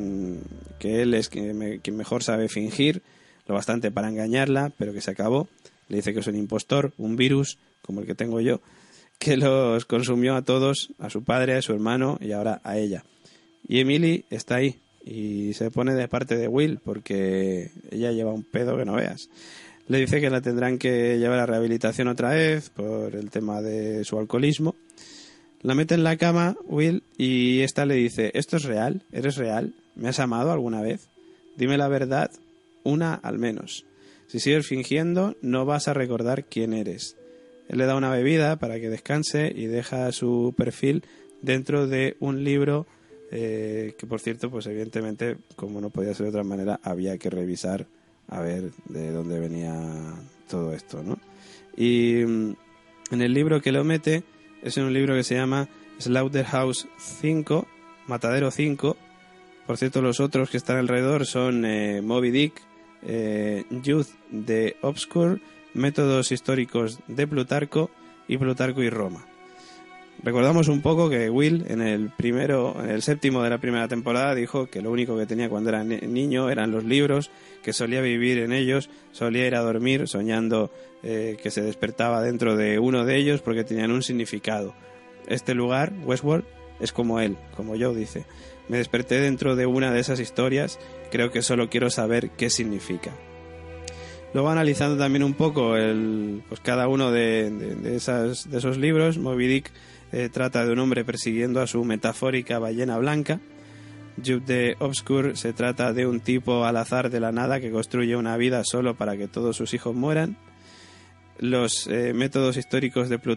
quien mejor sabe fingir, lo bastante para engañarla, pero que se acabó. Le dice que es un impostor, un virus, como el que tengo yo, que los consumió a todos, a su padre, a su hermano y ahora a ella. Y Emily está ahí y se pone de parte de Will porque ella lleva un pedo que no veas. Le dice que la tendrán que llevar a rehabilitación otra vez por el tema de su alcoholismo. La mete en la cama Will y esta le dice, ¿esto es real? ¿Eres real? ¿Me has amado alguna vez? Dime la verdad, una al menos. Si sigues fingiendo, no vas a recordar quién eres. Él le da una bebida para que descanse y deja su perfil dentro de un libro que, por cierto, pues evidentemente, como no podía ser de otra manera, había que revisar a ver de dónde venía todo esto, ¿no? Y en el libro que lo mete es en un libro que se llama Slaughterhouse 5, Matadero 5. Por cierto, los otros que están alrededor son Moby Dick, Youth de Obscure, Métodos históricos de Plutarco y Plutarco y Roma. Recordamos un poco que Will en el séptimo de la primera temporada dijo que lo único que tenía cuando era niño eran los libros, que solía vivir en ellos, solía ir a dormir soñando que se despertaba dentro de uno de ellos porque tenían un significado. Este lugar, Westworld, es como él, como yo, dice. Me desperté dentro de una de esas historias, creo que solo quiero saber qué significa. Luego, analizando también un poco pues cada uno de esos libros, Moby Dick trata de un hombre persiguiendo a su metafórica ballena blanca. Youth de Obscure se trata de un tipo al azar de la nada que construye una vida solo para que todos sus hijos mueran. Los métodos históricos de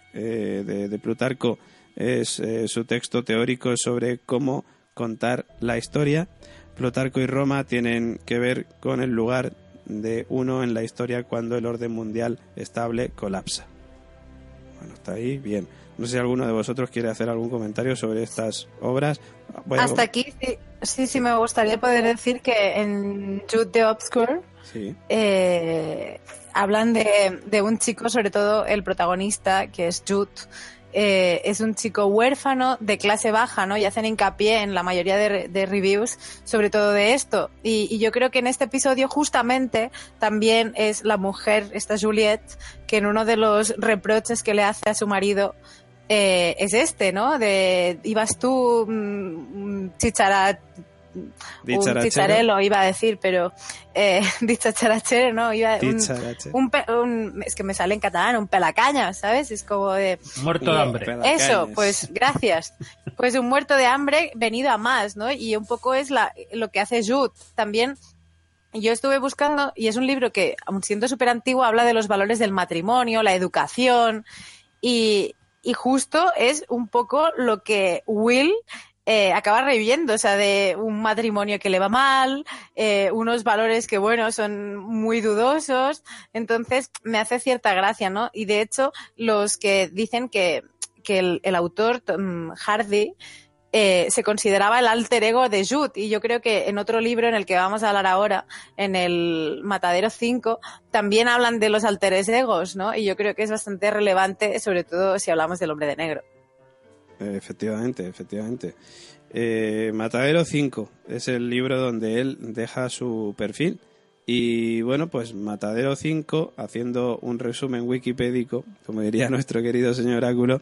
Plutarco es su texto teórico sobre cómo contar la historia. Plutarco y Roma tienen que ver con el lugar de uno en la historia cuando el orden mundial estable colapsa. Bueno, está ahí, bien. No sé si alguno de vosotros quiere hacer algún comentario sobre estas obras. Hasta aquí sí me gustaría poder decir que en Jude the Obscure sí. Hablan de un chico, sobre todo el protagonista, que es Jude. Es un chico huérfano de clase baja, ¿no? Y hacen hincapié en la mayoría de reviews sobre todo de esto. Y yo creo que en este episodio justamente también es la mujer, esta Juliette, que en uno de los reproches que le hace a su marido es ¿no? De ibas tú chicharelo iba a decir, pero dicharachero, ¿no? Es que me sale en catalán, un pelacaña, ¿sabes? Es como de... Muerto de hambre. Eso, pues gracias. Pues un muerto de hambre venido a más, ¿no? Y un poco es lo que hace Jude. También yo estuve buscando, y es un libro que, aun siendo súper antiguo, habla de los valores del matrimonio, la educación, y justo es un poco lo que Will... acaba reviviendo, o sea, de un matrimonio que le va mal, unos valores que, bueno, son muy dudosos, entonces me hace cierta gracia, ¿no? Y de hecho, los que dicen que el autor, Hardy, se consideraba el alter ego de Jude, y yo creo que en otro libro en el que vamos a hablar ahora, en el Matadero 5, también hablan de los alteres egos, ¿no? Y yo creo que es bastante relevante, sobre todo si hablamos del Hombre de Negro. Efectivamente. Matadero 5 es el libro donde él deja su perfil. Y bueno, pues Matadero 5, haciendo un resumen wikipédico, como diría nuestro querido señor Oráculo,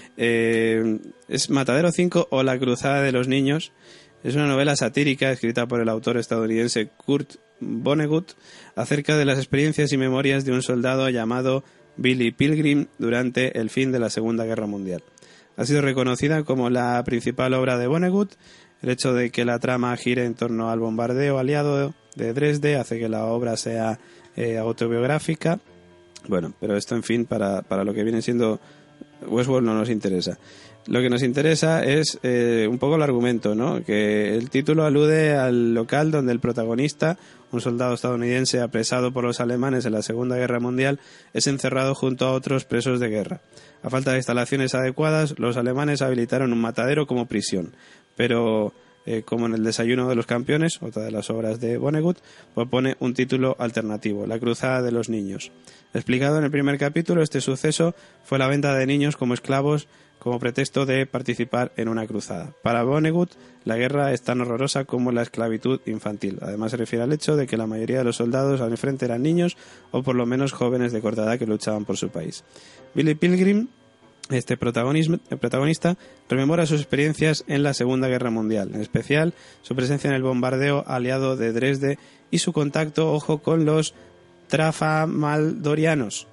es Matadero 5 o La Cruzada de los Niños. Es una novela satírica escrita por el autor estadounidense Kurt Vonnegut acerca de las experiencias y memorias de un soldado llamado Billy Pilgrim durante el fin de la Segunda Guerra Mundial. Ha sido reconocida como la principal obra de Vonnegut. El hecho de que la trama gire en torno al bombardeo aliado de Dresde hace que la obra sea autobiográfica. Bueno, pero esto, en fin, para lo que viene siendo Westworld no nos interesa. Lo que nos interesa es un poco el argumento, ¿no? Que el título alude al local donde el protagonista, un soldado estadounidense apresado por los alemanes en la Segunda Guerra Mundial, es encerrado junto a otros presos de guerra. A falta de instalaciones adecuadas, los alemanes habilitaron un matadero como prisión, pero como en El desayuno de los campeones, otra de las obras de Vonnegut, propone un título alternativo, La Cruzada de los Niños. Explicado en el primer capítulo, este suceso fue la venta de niños como esclavos como pretexto de participar en una cruzada. Para Vonnegut, la guerra es tan horrorosa como la esclavitud infantil. Además, se refiere al hecho de que la mayoría de los soldados al frente eran niños o por lo menos jóvenes de corta edad que luchaban por su país. Billy Pilgrim, este protagonista, rememora sus experiencias en la Segunda Guerra Mundial, en especial su presencia en el bombardeo aliado de Dresde y su contacto, con los trafalmadorianos.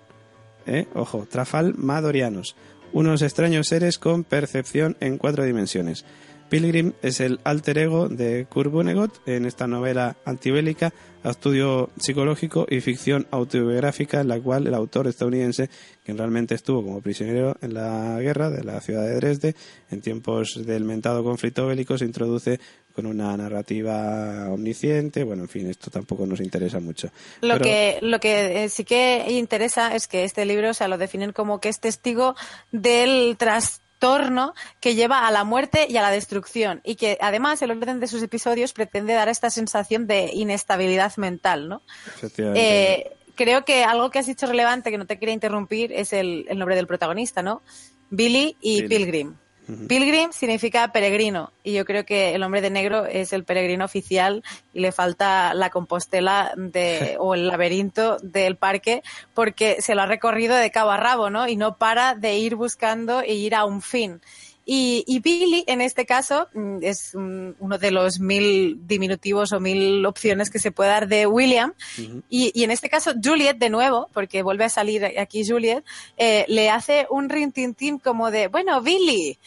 Trafalmadorianos, unos extraños seres con percepción en 4 dimensiones. Pilgrim es el alter ego de Kurt Vonnegut en esta novela antibélica, estudio psicológico y ficción autobiográfica, en la cual el autor estadounidense, quien realmente estuvo como prisionero en la guerra de la ciudad de Dresde, en tiempos del mentado conflicto bélico, se introduce con una narrativa omnisciente. Bueno, en fin, esto tampoco nos interesa mucho. Lo que sí que interesa es que este libro, lo definen como que es testigo del trastorno que lleva a la muerte y a la destrucción, y que además el orden de sus episodios pretende dar esta sensación de inestabilidad mental, ¿no? Efectivamente. Creo que algo que has dicho relevante, que no te quería interrumpir, es el nombre del protagonista, ¿no? Billy y Pilgrim. Pilgrim significa peregrino, y yo creo que el Hombre de Negro es el peregrino oficial y le falta la Compostela o el laberinto del parque, porque se lo ha recorrido de cabo a rabo, ¿no? Y no para de ir buscando e ir a un fin. Y Billy, en este caso, es uno de los 1000 diminutivos o 1000 opciones que se puede dar de William. Y en este caso, Juliet, de nuevo, porque vuelve a salir aquí Juliet, le hace un rintintín como de, bueno, Billy,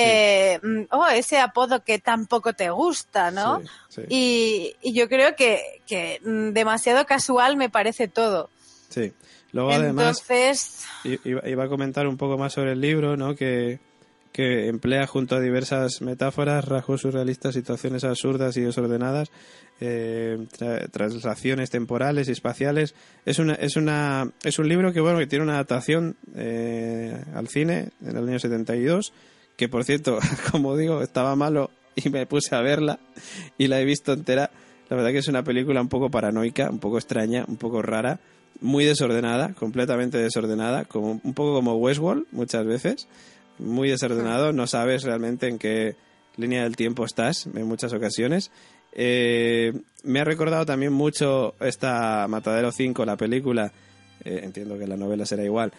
ese apodo que tampoco te gusta, ¿no? Sí. Y yo creo que demasiado casual me parece todo. Sí. Luego, entonces... además, iba a comentar un poco más sobre el libro, ¿no? Que que emplea junto a diversas metáforas, rasgos surrealistas, situaciones absurdas y desordenadas, traslaciones temporales y espaciales. Es un libro que, bueno, que tiene una adaptación al cine en el año 72, que, por cierto, como digo, estaba malo y me puse a verla y la he visto entera. La verdad que es una película un poco paranoica, un poco extraña, un poco rara, muy desordenada, completamente desordenada, como un poco como Westworld muchas veces, muy desordenado, no sabes realmente en qué línea del tiempo estás en muchas ocasiones. Me ha recordado también mucho esta Matadero 5, la película, entiendo que la novela será igual,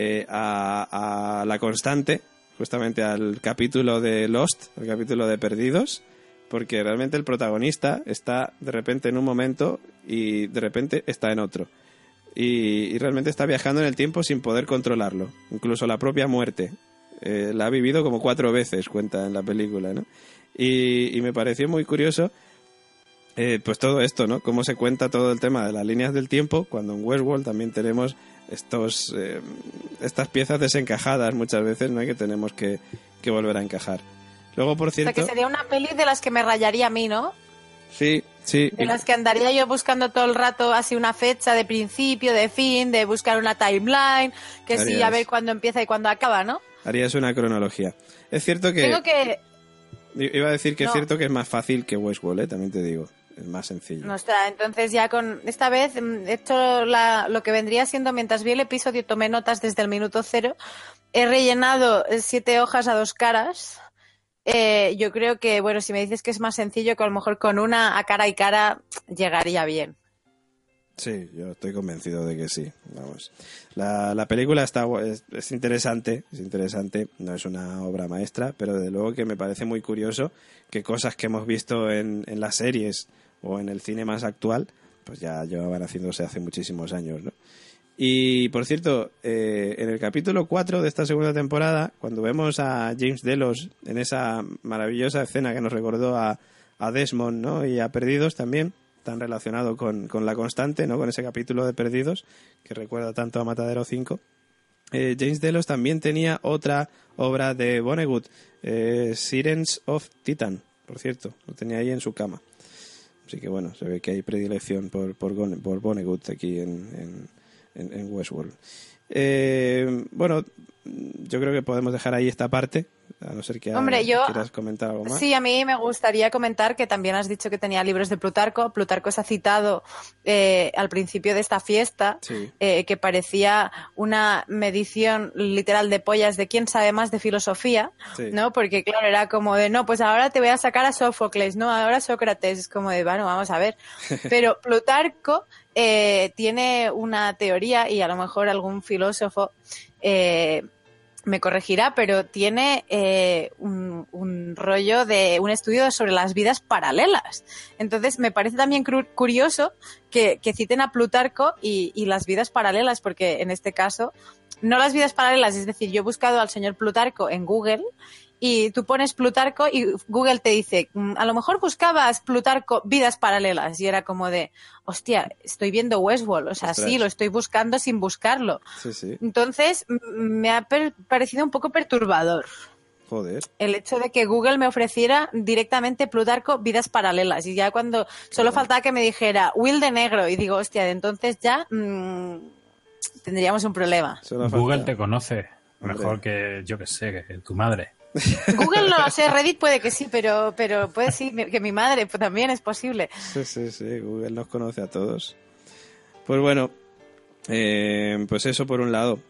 a La Constante, justamente al capítulo de Lost, al capítulo de Perdidos, porque realmente el protagonista está de repente en un momento y de repente está en otro. Y realmente está viajando en el tiempo sin poder controlarlo. Incluso la propia muerte. La ha vivido como 4 veces, cuenta en la película, ¿no? Y me pareció muy curioso pues todo esto, ¿no? Cómo se cuenta todo el tema de las líneas del tiempo, cuando en Westworld también tenemos estas piezas desencajadas muchas veces, ¿no? Y que tenemos que volver a encajar. Luego, por cierto... O sea, que sería una peli de las que me rayaría a mí, ¿no? Sí, sí. De las que andaría yo buscando todo el rato así una fecha de principio, de fin, de buscar una timeline, que sí, a ver cuándo empieza y cuándo acaba, ¿no? Harías una cronología. Es cierto que... Iba a decir que es cierto que es más fácil que Westworld, también te digo. Es más sencillo. No está, entonces ya con... Esta vez he hecho lo que vendría siendo, mientras vi el episodio, tomé notas desde el minuto 0. He rellenado 7 hojas a 2 caras. Yo creo que, bueno, si me dices que es más sencillo, que a lo mejor con una a cara y cara llegaría bien. Sí, yo estoy convencido de que sí. Vamos. La película es interesante, no es una obra maestra, pero desde luego que me parece muy curioso que cosas que hemos visto en las series o en el cine más actual, pues ya llevaban haciéndose hace muchísimos años, ¿no? Y, por cierto, en el capítulo 4 de esta segunda temporada, cuando vemos a James Delos en esa maravillosa escena que nos recordó a Desmond, ¿no? Y a Perdidos también, tan relacionado con La Constante, ¿no? Con ese capítulo de Perdidos que recuerda tanto a Matadero 5. James Delos también tenía otra obra de Vonnegut, Sirens of Titan, por cierto, lo tenía ahí en su cama. Así que bueno, se ve que hay predilección por Vonnegut aquí en Westworld. Bueno, yo creo que podemos dejar ahí esta parte, a no ser que quieras comentar algo más. Sí, a mí me gustaría comentar que también has dicho que tenía libros de Plutarco. Plutarco se ha citado al principio de esta fiesta, sí. Que parecía una medición literal de pollas de quién sabe más de filosofía, sí. ¿no? Porque claro, era como de, no, pues ahora te voy a sacar a Sófocles, no, ahora Sócrates, es como de, bueno, vamos a ver. Pero Plutarco tiene una teoría, y a lo mejor algún filósofo me corregirá, pero tiene un rollo de un estudio sobre las vidas paralelas. Entonces me parece también curioso que citen a Plutarco y las vidas paralelas, porque en este caso no las vidas paralelas, es decir, yo he buscado al señor Plutarco en Google y tú pones Plutarco y Google te dice, a lo mejor buscabas Plutarco vidas paralelas, y era como de, hostia, estoy viendo Westworld, o sea, sí, lo estoy buscando sin buscarlo. Sí, sí. Entonces me ha parecido un poco perturbador. Joder. El hecho de que Google me ofreciera directamente Plutarco vidas paralelas, y ya cuando solo faltaba que me dijera Will de negro, y digo, hostia, de entonces ya tendríamos un problema. Google te conoce mejor que, yo que sé, que tu madre. Google no lo sé, Reddit puede que sí, pero puede sí que mi madre también es posible. Sí, Google nos conoce a todos. Pues bueno, pues eso por un lado.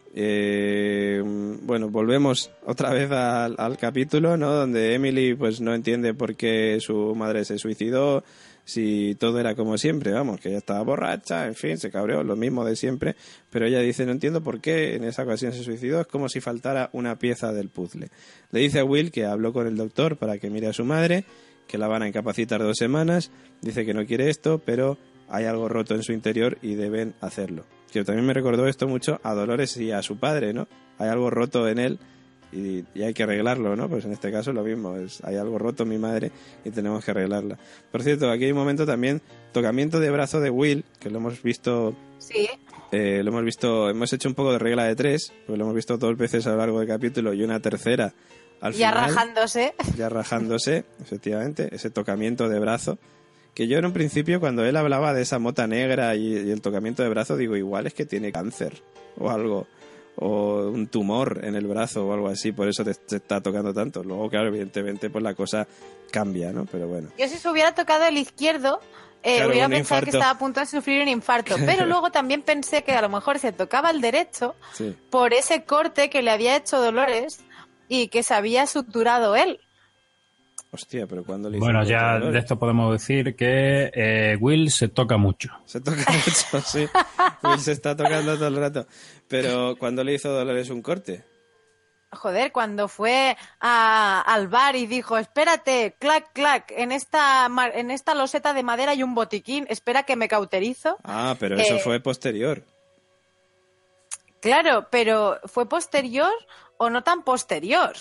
Bueno, volvemos otra vez al capítulo, ¿no? Donde Emily pues no entiende por qué su madre se suicidó, si todo era como siempre, vamos, que ella estaba borracha, en fin, se cabreó, lo mismo de siempre, pero ella dice, no entiendo por qué en esa ocasión se suicidó, es como si faltara una pieza del puzzle. Le dice a Will que habló con el doctor para que mire a su madre, que la van a incapacitar 2 semanas, dice que no quiere esto, pero hay algo roto en su interior y deben hacerlo. Que también me recordó esto mucho a Dolores y a su padre, ¿no? Hay algo roto en él y hay que arreglarlo, ¿no? Pues en este caso lo mismo, hay algo roto en mi madre y tenemos que arreglarla. Por cierto, aquí hay un momento también, tocamiento de brazo de Will, que lo hemos visto... Sí. Hemos hecho un poco de regla de 3, porque lo hemos visto 2 veces a lo largo del capítulo y una tercera al ya final, rajándose. Ya rajándose, efectivamente, ese tocamiento de brazo. Que yo en un principio, cuando él hablaba de esa mota negra y el tocamiento de brazo, digo, igual es que tiene cáncer o algo, o un tumor en el brazo o algo así, por eso te está tocando tanto. Luego, claro, evidentemente, pues la cosa cambia, ¿no? Pero bueno. Yo si se hubiera tocado el izquierdo, Claro, hubiera un pensado infarto. que estaba a punto de sufrir un infarto. Pero luego también pensé que a lo mejor se tocaba el derecho Sí. por ese corte que le había hecho Dolores y que se había suturado él. Hostia, pero cuando le hizo Bueno, el ya dolor? de esto podemos decir que Will se toca mucho. Se toca mucho, sí. Will se está tocando todo el rato. Pero ¿cuándo le hizo Dolores un corte? Joder, cuando fue al bar y dijo, espérate, clac, clac, en esta loseta de madera hay un botiquín, espera que me cauterizo. Ah, pero eso fue posterior. Claro, pero ¿fue posterior o no tan posterior?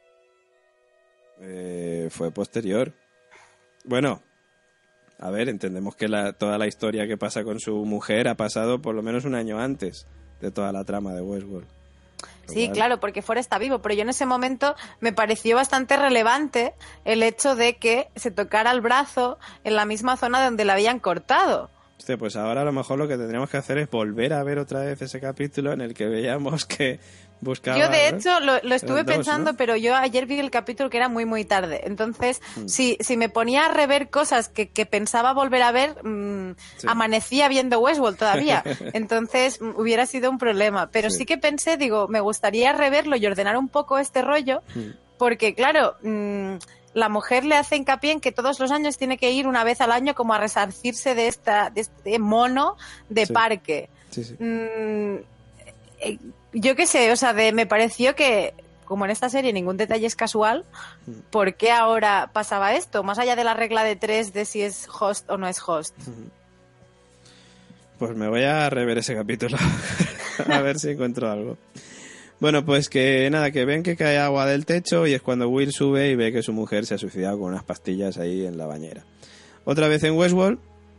Fue posterior. Bueno, a ver, entendemos que toda la historia que pasa con su mujer ha pasado por lo menos un año antes de toda la trama de Westworld. Sí, claro, porque Forrest está vivo, pero yo en ese momento me pareció bastante relevante el hecho de que se tocara el brazo en la misma zona donde le habían cortado. Hostia, pues ahora a lo mejor lo que tendríamos que hacer es volver a ver otra vez ese capítulo en el que veíamos que buscaba... Yo, de ¿no? hecho, lo estuve Eran dos, pensando, ¿no? pero yo ayer vi el capítulo que era muy, muy tarde. Entonces, si me ponía a rever cosas que pensaba volver a ver, Sí. amanecía viendo Westworld todavía. Entonces, hubiera sido un problema. Pero Sí. sí que pensé, digo, me gustaría reverlo y ordenar un poco este rollo, porque, claro, la mujer le hace hincapié en que todos los años tiene que ir una vez al año como a resarcirse de este mono de Sí. parque. Sí, sí. Yo qué sé, o sea, me pareció que, como en esta serie ningún detalle es casual, ¿por qué ahora pasaba esto? Más allá de la regla de 3 de si es host o no es host. Pues me voy a rever ese capítulo. A ver si encuentro algo. Bueno, pues que nada, que ven que cae agua del techo y es cuando Will sube y ve que su mujer se ha suicidado con unas pastillas ahí en la bañera. Otra vez en Westworld.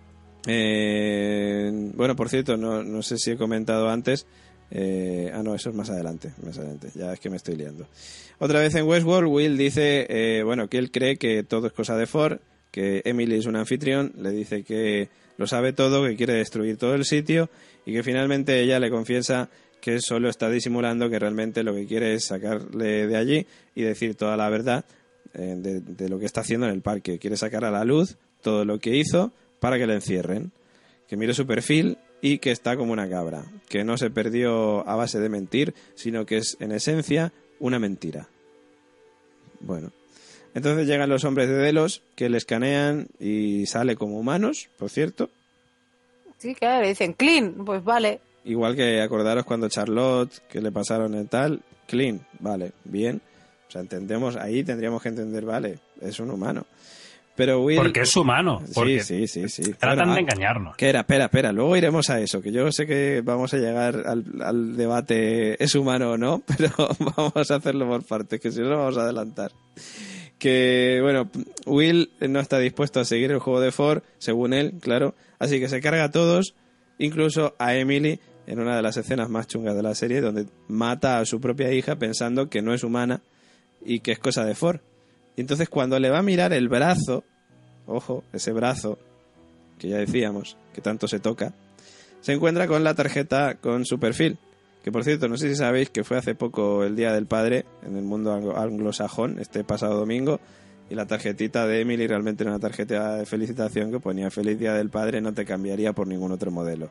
Bueno, por cierto, no sé si he comentado antes. No, eso es más adelante. Ya es que me estoy liando. Otra vez en Westworld, Will dice, bueno, que él cree que todo es cosa de Ford, que Emily es un anfitrión, le dice que lo sabe todo, que quiere destruir todo el sitio y que finalmente ella le confiesa que solo está disimulando, que realmente lo que quiere es sacarle de allí y decir toda la verdad de lo que está haciendo en el parque. Quiere sacar a la luz todo lo que hizo para que le encierren. Que mire su perfil y que está como una cabra. Que no se perdió a base de mentir, sino que es en esencia una mentira. Bueno. Entonces llegan los hombres de Delos que le escanean y sale como humanos, por cierto. Sí, claro, le dicen clean, pues vale. Igual que acordaros cuando Charlotte, que le pasaron el tal, clean, vale, bien. O sea, entendemos, ahí tendríamos que entender, vale, es un humano. Pero Will... Porque es humano. Porque sí. tratan Bueno, de engañarnos. Que espera, luego iremos a eso, que yo sé que vamos a llegar al debate, ¿es humano o no? Pero vamos a hacerlo por partes, que si no, vamos a adelantar. Que, bueno, Will no está dispuesto a seguir el juego de Ford, según él, claro, así que se carga a todos, incluso a Emily, en una de las escenas más chungas de la serie, donde mata a su propia hija pensando que no es humana y que es cosa de Ford. Y entonces cuando le va a mirar el brazo, ojo, ese brazo, que ya decíamos, que tanto se toca, se encuentra con la tarjeta con su perfil. Que por cierto, no sé si sabéis que fue hace poco el Día del Padre en el mundo anglosajón, este pasado domingo, y la tarjetita de Emily realmente era una tarjeta de felicitación que ponía Feliz Día del Padre, no te cambiaría por ningún otro modelo.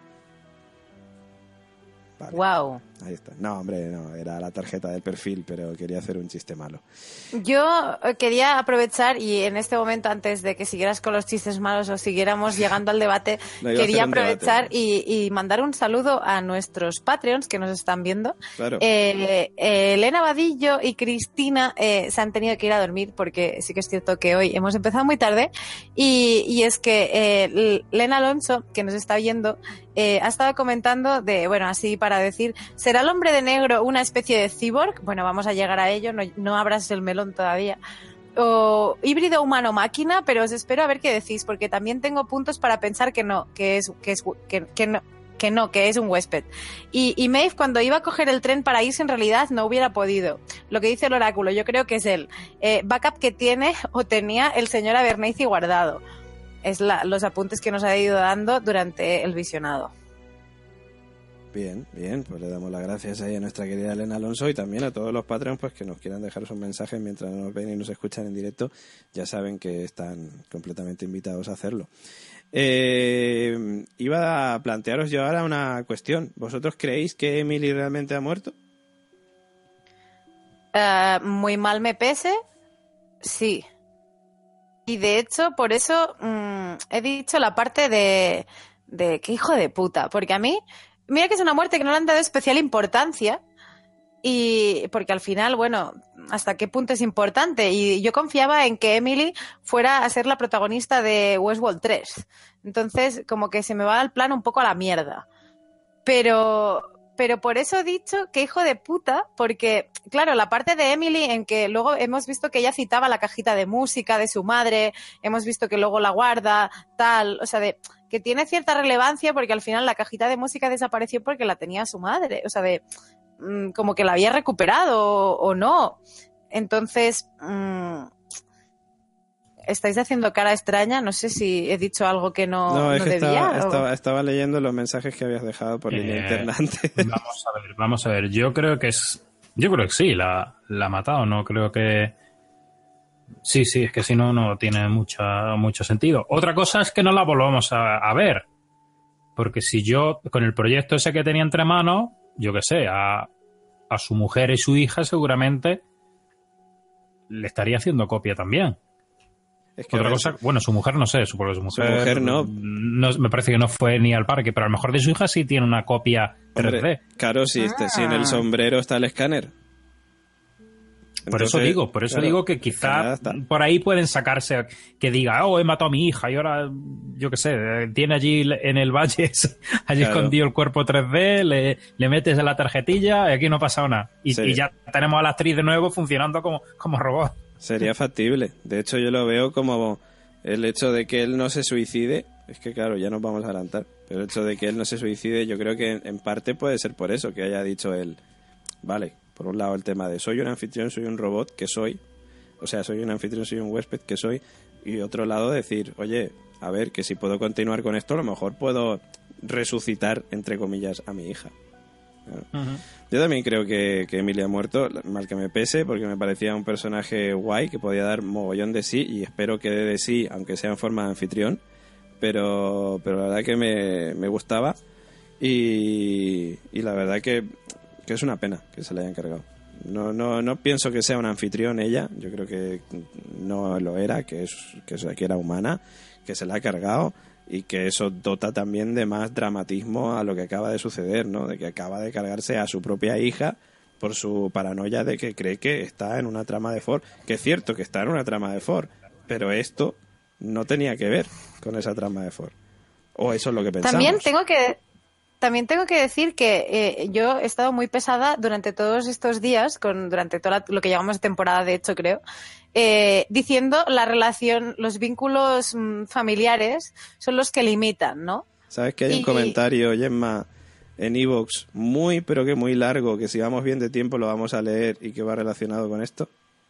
Vale. Wow. Ahí está. No, hombre, no, era la tarjeta del perfil, pero quería hacer un chiste malo. Yo quería aprovechar y en este momento, antes de que siguieras con los chistes malos o siguiéramos llegando al debate, No, iba a quería hacer un aprovechar debate. y mandar un saludo a nuestros Patreons que nos están viendo. Claro. Elena Vadillo y Cristina se han tenido que ir a dormir porque sí que es cierto que hoy hemos empezado muy tarde y es que Lena Alonso, que nos está viendo, ha estado comentando de, bueno, así para decir, ¿será el hombre de negro una especie de cyborg? Bueno, vamos a llegar a ello, no abras el melón todavía. O híbrido humano-máquina, pero os espero a ver qué decís, porque también tengo puntos para pensar que no, que no, que es un huésped. Y Maeve, cuando iba a coger el tren para irse, en realidad no hubiera podido. Lo que dice el oráculo, yo creo que es el backup que tiene o tenía el señor Abernathy guardado. Es los apuntes que nos ha ido dando durante el visionado. Bien, pues le damos las gracias ahí a nuestra querida Elena Alonso y también a todos los Patreons pues que nos quieran dejar sus mensajes mientras nos ven y nos escuchan en directo. Ya saben que están completamente invitados a hacerlo. Iba a plantearos yo ahora una cuestión. ¿Vosotros creéis que Emily realmente ha muerto? Muy mal me pese, sí. Y de hecho, por eso he dicho la parte de qué hijo de puta, porque a mí, mira que es una muerte que no le han dado especial importancia, y porque al final, bueno, hasta qué punto es importante, y yo confiaba en que Emily fuera a ser la protagonista de Westworld 3, entonces como que se me va el plan un poco a la mierda, pero por eso he dicho que hijo de puta, porque, claro, la parte de Emily en que luego hemos visto que ella citaba la cajita de música de su madre, hemos visto que luego la guarda, tal, o sea, que tiene cierta relevancia porque al final la cajita de música desapareció porque la tenía su madre, o sea, como que la había recuperado o no. Entonces, ¿estáis haciendo cara extraña? No sé si he dicho algo que no es que debía. estaba leyendo los mensajes que habías dejado por línea interna antes. Vamos a ver. Yo creo que sí, la ha matado. No creo que... Sí, es que si no tiene mucho sentido. Otra cosa es que no la volvamos a ver. Porque si yo, con el proyecto ese que tenía entre manos, yo qué sé, a su mujer y su hija seguramente le estaría haciendo copia también. Es que otra cosa, bueno, su mujer no sé, supongo que su mujer no. Me parece que no fue ni al parque, pero a lo mejor de su hija sí tiene una copia 3D. Hombre, claro, si en el sombrero está el escáner. Entonces, por eso digo que quizá por ahí pueden sacarse que diga, he matado a mi hija y ahora, yo qué sé, tiene allí en el valle allí escondido el cuerpo 3D, le metes en la tarjetilla y aquí no ha pasado nada. Y ya tenemos a la actriz de nuevo funcionando como robot. Sería factible. De hecho, yo lo veo como el hecho de que él no se suicide. Es que, claro, ya nos vamos a adelantar. Pero el hecho de que él no se suicide, yo creo que en parte puede ser por eso, que haya dicho él, vale, por un lado el tema de soy un anfitrión, soy un robot, que soy. O sea, soy un anfitrión, soy un huésped, que soy. Y otro lado decir, oye, a ver, que si puedo continuar con esto, a lo mejor puedo resucitar, entre comillas, a mi hija. Uh-huh. Yo también creo que Emily ha muerto, mal que me pese, porque me parecía un personaje guay que podía dar mogollón de sí, y espero que dé de sí, aunque sea en forma de anfitrión, pero la verdad que me gustaba, y la verdad que es una pena que se la hayan cargado. No pienso que sea un anfitrión ella, yo creo que no lo era, que era humana, que se la ha cargado, y que eso dota también de más dramatismo a lo que acaba de suceder, ¿no? De que acaba de cargarse a su propia hija por su paranoia de que cree que está en una trama de Ford. Que es cierto que está en una trama de Ford, pero esto no tenía que ver con esa trama de Ford. O eso es lo que pensamos. También tengo que decir que yo he estado muy pesada durante todos estos días, durante todo lo que llevamos de temporada, de hecho, creo, diciendo la relación, los vínculos familiares son los que limitan, ¿no? ¿Sabes que hay un comentario, Gemma, en iVoox muy, pero que muy largo, que si vamos bien de tiempo lo vamos a leer y que va relacionado con esto?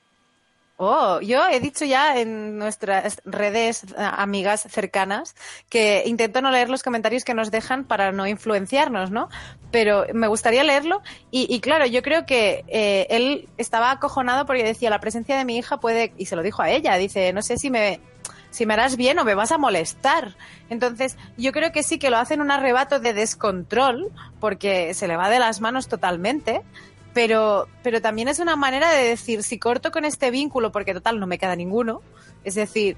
Yo he dicho ya en nuestras redes amigas cercanas que intento no leer los comentarios que nos dejan para no influenciarnos, ¿no? Pero me gustaría leerlo y claro, yo creo que él estaba acojonado porque decía, la presencia de mi hija puede, y se lo dijo a ella, dice, no sé si me harás bien o me vas a molestar. Entonces, yo creo que sí que lo hace en un arrebato de descontrol porque se le va de las manos totalmente. Pero también es una manera de decir, si corto con este vínculo, porque total no me queda ninguno, es decir,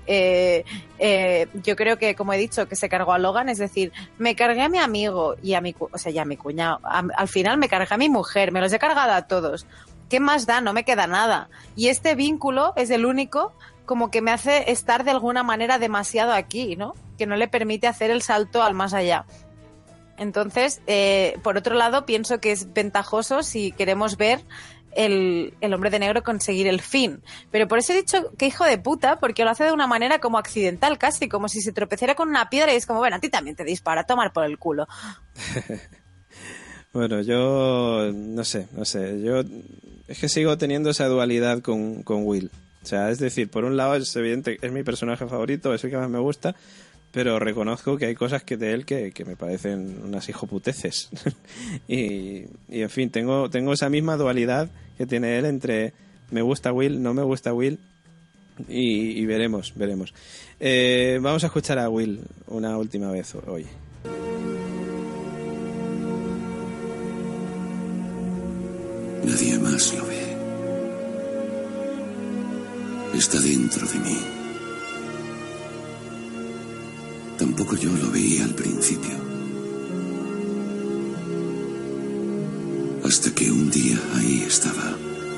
yo creo que, como he dicho, que se cargó a Logan, es decir, me cargué a mi amigo y a mi cuñado, al final me cargué a mi mujer, me los he cargado a todos, ¿qué más da? No me queda nada. Y este vínculo es el único como que me hace estar de alguna manera demasiado aquí, ¿no? Que no le permite hacer el salto al más allá. Entonces, por otro lado, pienso que es ventajoso si queremos ver el hombre de negro conseguir el fin. Pero por eso he dicho que hijo de puta, porque lo hace de una manera como accidental casi, como si se tropezara con una piedra y es como, bueno, a ti también te dispara, tomar por el culo. Bueno, yo no sé, yo es que sigo teniendo esa dualidad con Will. O sea, es decir, por un lado es evidente, es mi personaje favorito, es el que más me gusta, pero reconozco que hay cosas de él que me parecen unas hijoputeces. y en fin, tengo esa misma dualidad que tiene él entre me gusta Will, no me gusta Will, y veremos. Vamos a escuchar a Will una última vez hoy. Nadie más lo ve. Está dentro de mí. Tampoco yo lo veía al principio. Hasta que un día ahí estaba.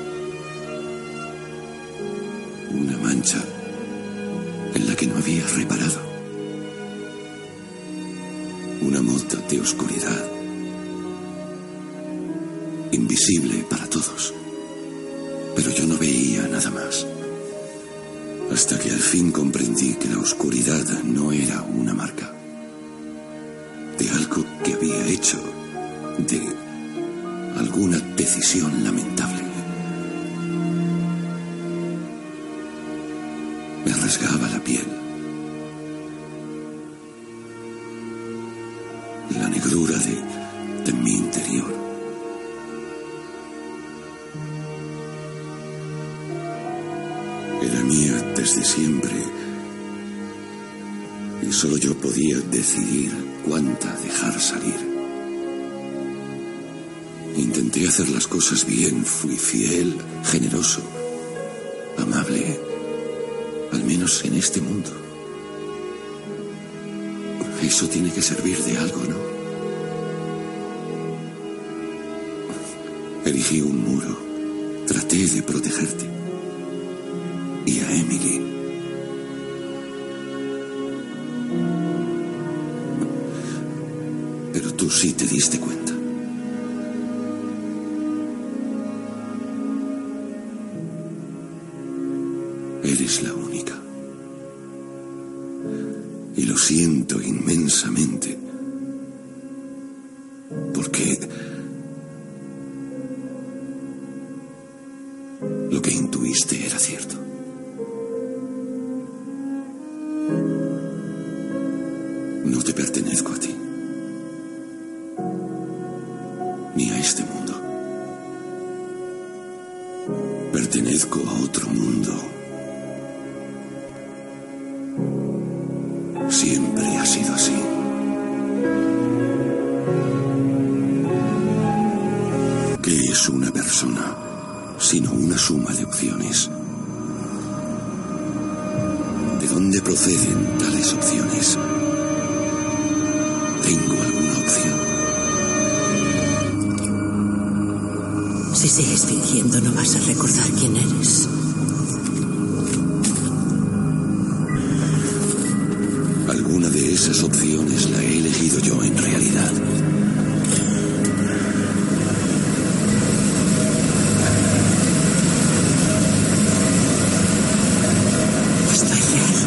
Una mancha en la que no había reparado. Una mota de oscuridad. Invisible para todos. Pero yo no veía nada más. Hasta que al fin comprendí que la oscuridad no era una marca de algo que había hecho, de alguna decisión lamentable. Me rasgaba la piel. La negrura de mi interior. Era mía desde siempre y solo yo podía decidir cuánta dejar salir. Intenté hacer las cosas bien, fui fiel, generoso, amable, al menos en este mundo. Eso tiene que servir de algo, ¿no? Erigí un muro, traté de protegerte. Y a Emily. Pero tú sí te diste cuenta. Eres la única. Y lo siento inmensamente. Porque lo que intuiste era cierto. No te pertenezco a ti, ni a este mundo. Pertenezco a otro mundo. Siempre ha sido así. ¿Qué es una persona sino una suma de opciones? ¿De dónde proceden tales opciones? ¿Tengo alguna opción? Si sigues fingiendo, no vas a recordar quién eres. Alguna de esas opciones la he elegido yo en realidad. Estoy real.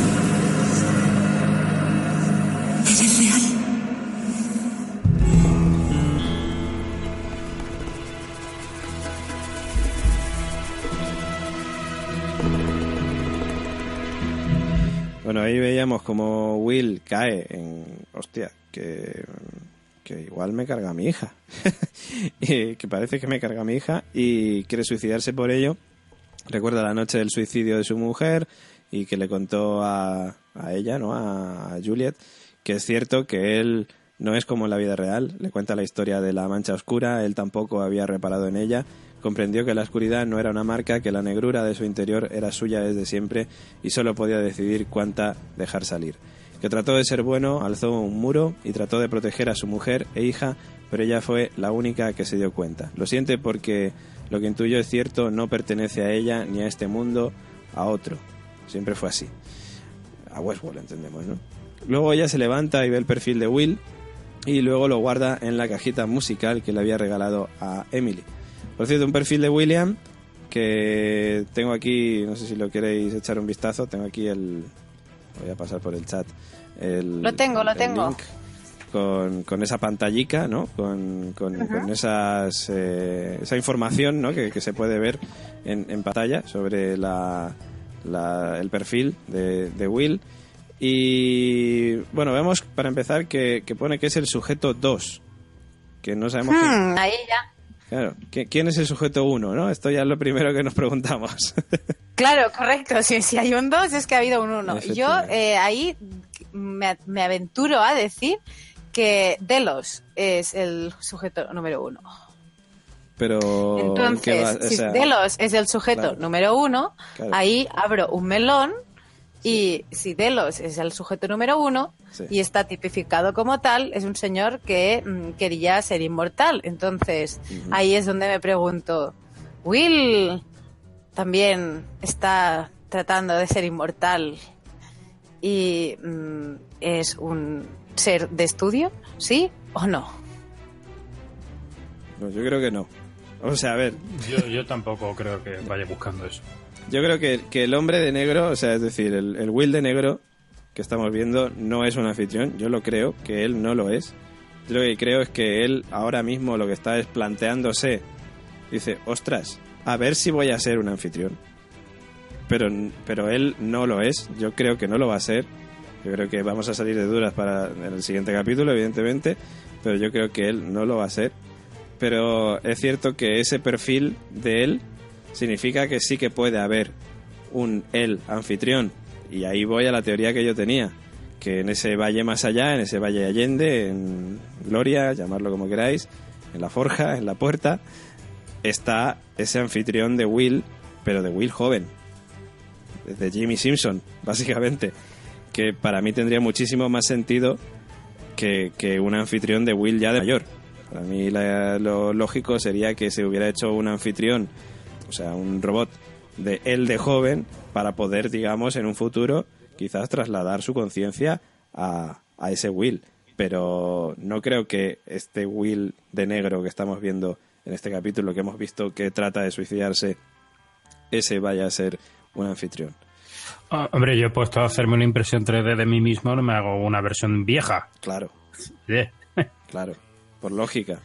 ¿Eres real? Bueno, ahí veíamos como Will cae en... Hostia, que igual me carga a mi hija. Y que parece que me carga a mi hija y quiere suicidarse por ello. Recuerda la noche del suicidio de su mujer y que le contó a ella, ¿no? A Juliet, que es cierto que él no es como en la vida real. Le cuenta la historia de la mancha oscura, él tampoco había reparado en ella. Comprendió que la oscuridad no era una marca, que la negrura de su interior era suya desde siempre y solo podía decidir cuánta dejar salir. Que trató de ser bueno, alzó un muro y trató de proteger a su mujer e hija, pero ella fue la única que se dio cuenta. Lo siente porque lo que intuyó es cierto, no pertenece a ella ni a este mundo, a otro. Siempre fue así. A Westworld, entendemos, ¿no? Luego ella se levanta y ve el perfil de Will y luego lo guarda en la cajita musical que le había regalado a Emily. Por cierto, un perfil de William que tengo aquí, no sé si lo queréis echar un vistazo, tengo aquí voy a pasar por el chat. Lo tengo. Link con esa pantallica, ¿no? Con esa información, ¿no? que se puede ver en pantalla sobre el perfil de Will. Y bueno, vemos para empezar que pone que es el sujeto 2, que no sabemos ahí ya. Claro, ¿quién es el sujeto 1, no? Esto ya es lo primero que nos preguntamos. Claro, correcto. Si hay un 2 es que ha habido un 1. Yo ahí me aventuro a decir que Delos es el sujeto número 1. Pero entonces, si Delos es el sujeto número 1, ahí abro un melón. Y si Delos es el sujeto número 1 y está tipificado como tal, es un señor que quería ser inmortal. Entonces, ahí es donde me pregunto, ¿Will también está tratando de ser inmortal y es un ser de estudio? ¿Sí o no? No, yo creo que no. O sea, a ver. Yo tampoco creo que vaya buscando eso. Yo creo que el hombre de negro, o sea, es decir, el Will de negro que estamos viendo no es un anfitrión. Yo lo creo, que él no lo es. Yo lo que creo es que él ahora mismo lo que está es planteándose, dice, ostras, a ver si voy a ser un anfitrión. Pero él no lo es. Yo creo que no lo va a ser. Yo creo que vamos a salir de dudas en el siguiente capítulo, evidentemente, pero yo creo que él no lo va a ser. Pero es cierto que ese perfil de él significa que sí que puede haber un él anfitrión. Y ahí voy a la teoría que yo tenía, que en ese valle más allá, en ese valle Allende, en Gloria, llamarlo como queráis, en la forja, en la puerta, está ese anfitrión de Will, pero de Will joven, de Jimmy Simpson, básicamente, que para mí tendría muchísimo más sentido que un anfitrión de Will ya de mayor. Para mí lo lógico sería que se hubiera hecho un anfitrión, o sea, un robot de él de joven, para poder, digamos, en un futuro quizás trasladar su conciencia a ese Will. Pero no creo que este Will de negro que estamos viendo en este capítulo, que hemos visto que trata de suicidarse, ese vaya a ser un anfitrión. Hombre, yo he puesto a hacerme una impresión 3D de mí mismo, no me hago una versión vieja. Claro. Claro. Por lógica.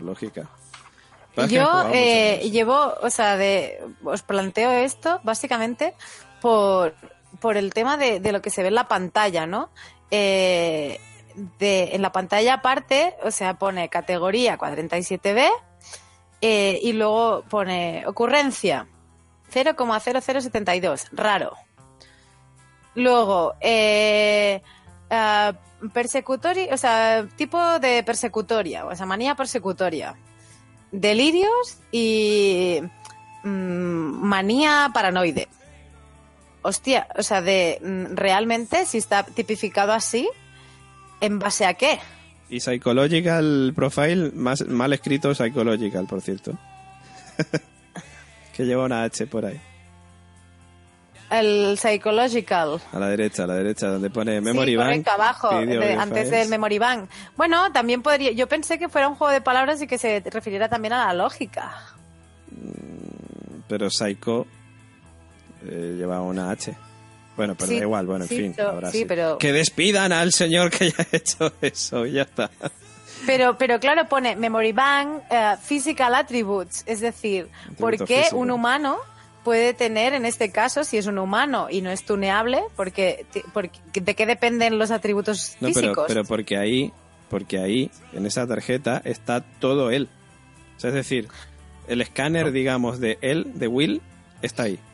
Yo llevo, o sea, os planteo esto básicamente por el tema de lo que se ve en la pantalla, ¿no? En la pantalla aparte, o sea, pone categoría 47B y luego pone ocurrencia 0,0072, raro. Luego, persecutoria, o sea, tipo de persecutoria, o sea, manía persecutoria. Delirios y manía paranoide. Hostia, o sea, realmente, si está tipificado así, ¿en base a qué? Y Psychological Profile, mal escrito Psychological, por cierto. Que lleva una H por ahí. El Psychological. A la derecha, donde pone Memory Bank. Correcto, abajo, antes del Memory Bank. Bueno, también podría... Yo pensé que fuera un juego de palabras y que se refiriera también a la lógica. Pero Psycho lleva una H. Bueno, pero da igual, bueno, en fin. Ahora sí. Pero... Que despidan al señor que haya hecho eso y ya está. Pero claro, pone Memory Bank, Physical Attributes. Es decir, ¿por qué un humano puede tener, en este caso, si es un humano y no es tuneable, porque ¿de qué dependen los atributos físicos? Pero porque ahí, en esa tarjeta, está todo él. O sea, es decir, el escáner, digamos, de él, de Will, está ahí.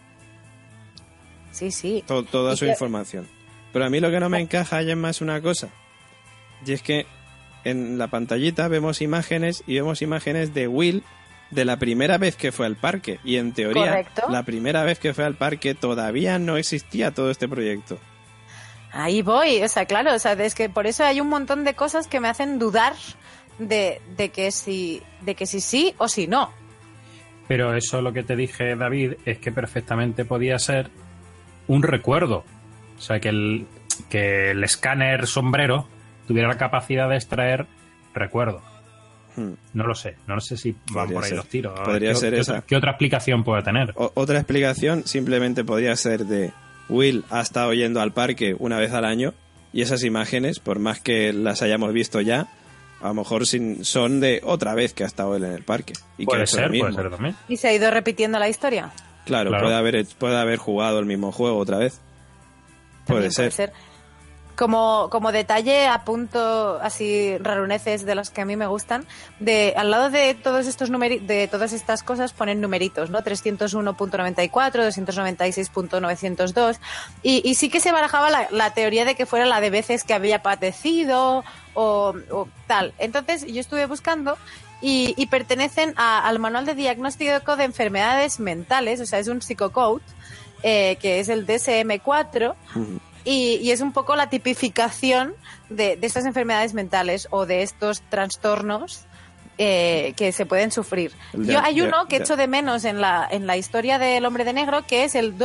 Sí. Toda su información. Pero a mí lo que no me encaja ya es más una cosa. Y es que en la pantallita vemos imágenes de Will de la primera vez que fue al parque. Y en teoría, correcto, la primera vez que fue al parque todavía no existía todo este proyecto. Ahí voy, o sea, claro, o sea, es que por eso hay un montón de cosas que me hacen dudar de que si sí o si no. Pero eso, lo que te dije, David, es que perfectamente podía ser un recuerdo. O sea, que el escáner sombrero tuviera la capacidad de extraer recuerdo. No lo sé si van por ahí los tiros. Podría ser esa. ¿Qué otra explicación puede tener? Otra explicación simplemente podría ser de Will ha estado yendo al parque una vez al año y esas imágenes, por más que las hayamos visto ya, a lo mejor son de otra vez que ha estado él en el parque. Y puede ser también. ¿Y se ha ido repitiendo la historia? Claro. Puede haber jugado el mismo juego otra vez. Puede ser. Como detalle, apunto así raruneces de los que a mí me gustan, al lado de todos estos de todas estas cosas ponen numeritos, ¿no? 301.94, 296.902 y sí que se barajaba la teoría de que fuera la de veces que había padecido o tal. Entonces yo estuve buscando y pertenecen al manual de diagnóstico de enfermedades mentales, o sea, es un psicocode que es el DSM-4. Y es un poco la tipificación de estas enfermedades mentales o de estos trastornos que se pueden sufrir. Hay uno que echo de menos en la historia del Hombre de Negro, que es el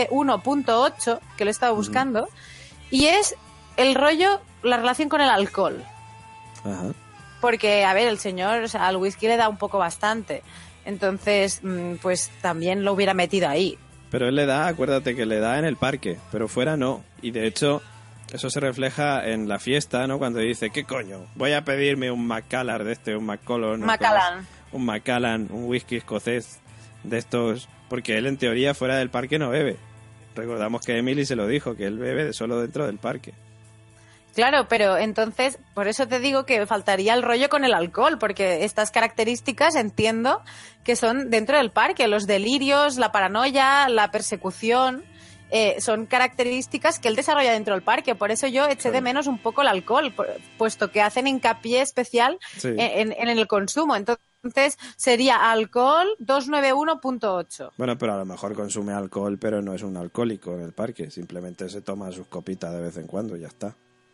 291.8, que lo he estado buscando, y es el rollo, la relación con el alcohol. Ajá. Porque, a ver, el señor, o sea, al whisky le da un poco bastante. Entonces, pues también lo hubiera metido ahí. Pero él acuérdate que le da en el parque, pero fuera no. Y de hecho, eso se refleja en la fiesta, ¿no? Cuando dice, ¿qué coño? Voy a pedirme un Macallan un Macallan. Un Macallan, un whisky escocés de estos. Porque él, en teoría, fuera del parque no bebe. Recordamos que Emily se lo dijo, que él bebe solo dentro del parque. Claro, pero entonces, por eso te digo que faltaría el rollo con el alcohol, porque estas características entiendo que son dentro del parque, los delirios, la paranoia, la persecución, son características que él desarrolla dentro del parque. Por eso yo eché de menos un poco el alcohol, puesto que hacen hincapié especial en el consumo. Entonces sería alcohol 291.8. Bueno, pero a lo mejor consume alcohol, pero no es un alcohólico en el parque, simplemente se toma sus copitas de vez en cuando y ya está.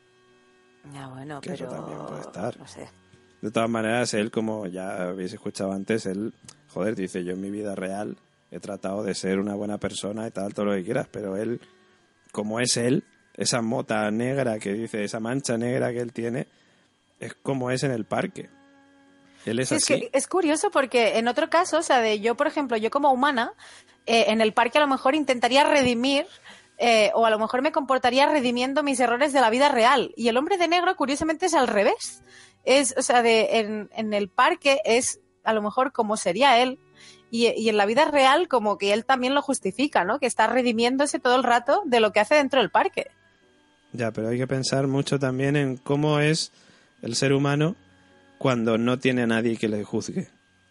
Ya, bueno, que pero eso también puede estar. No sé. De todas maneras, él, como ya habéis escuchado antes, él, dice, yo en mi vida real he tratado de ser una buena persona y tal, todo lo que quieras, pero él, como es él, esa mota negra que dice, esa mancha negra que él tiene, es como es en el parque. Él es así. Es que es curioso porque en otro caso, o sea, yo, por ejemplo, yo como humana, en el parque a lo mejor intentaría redimir o a lo mejor me comportaría redimiendo mis errores de la vida real. Y el Hombre de Negro, curiosamente, es al revés. O sea, en el parque es a lo mejor como sería él. Y en la vida real como que él también lo justifica, ¿no? Que está redimiéndose todo el rato de lo que hace dentro del parque. Ya, pero hay que pensar mucho también en cómo es el ser humano cuando no tiene a nadie que le juzgue.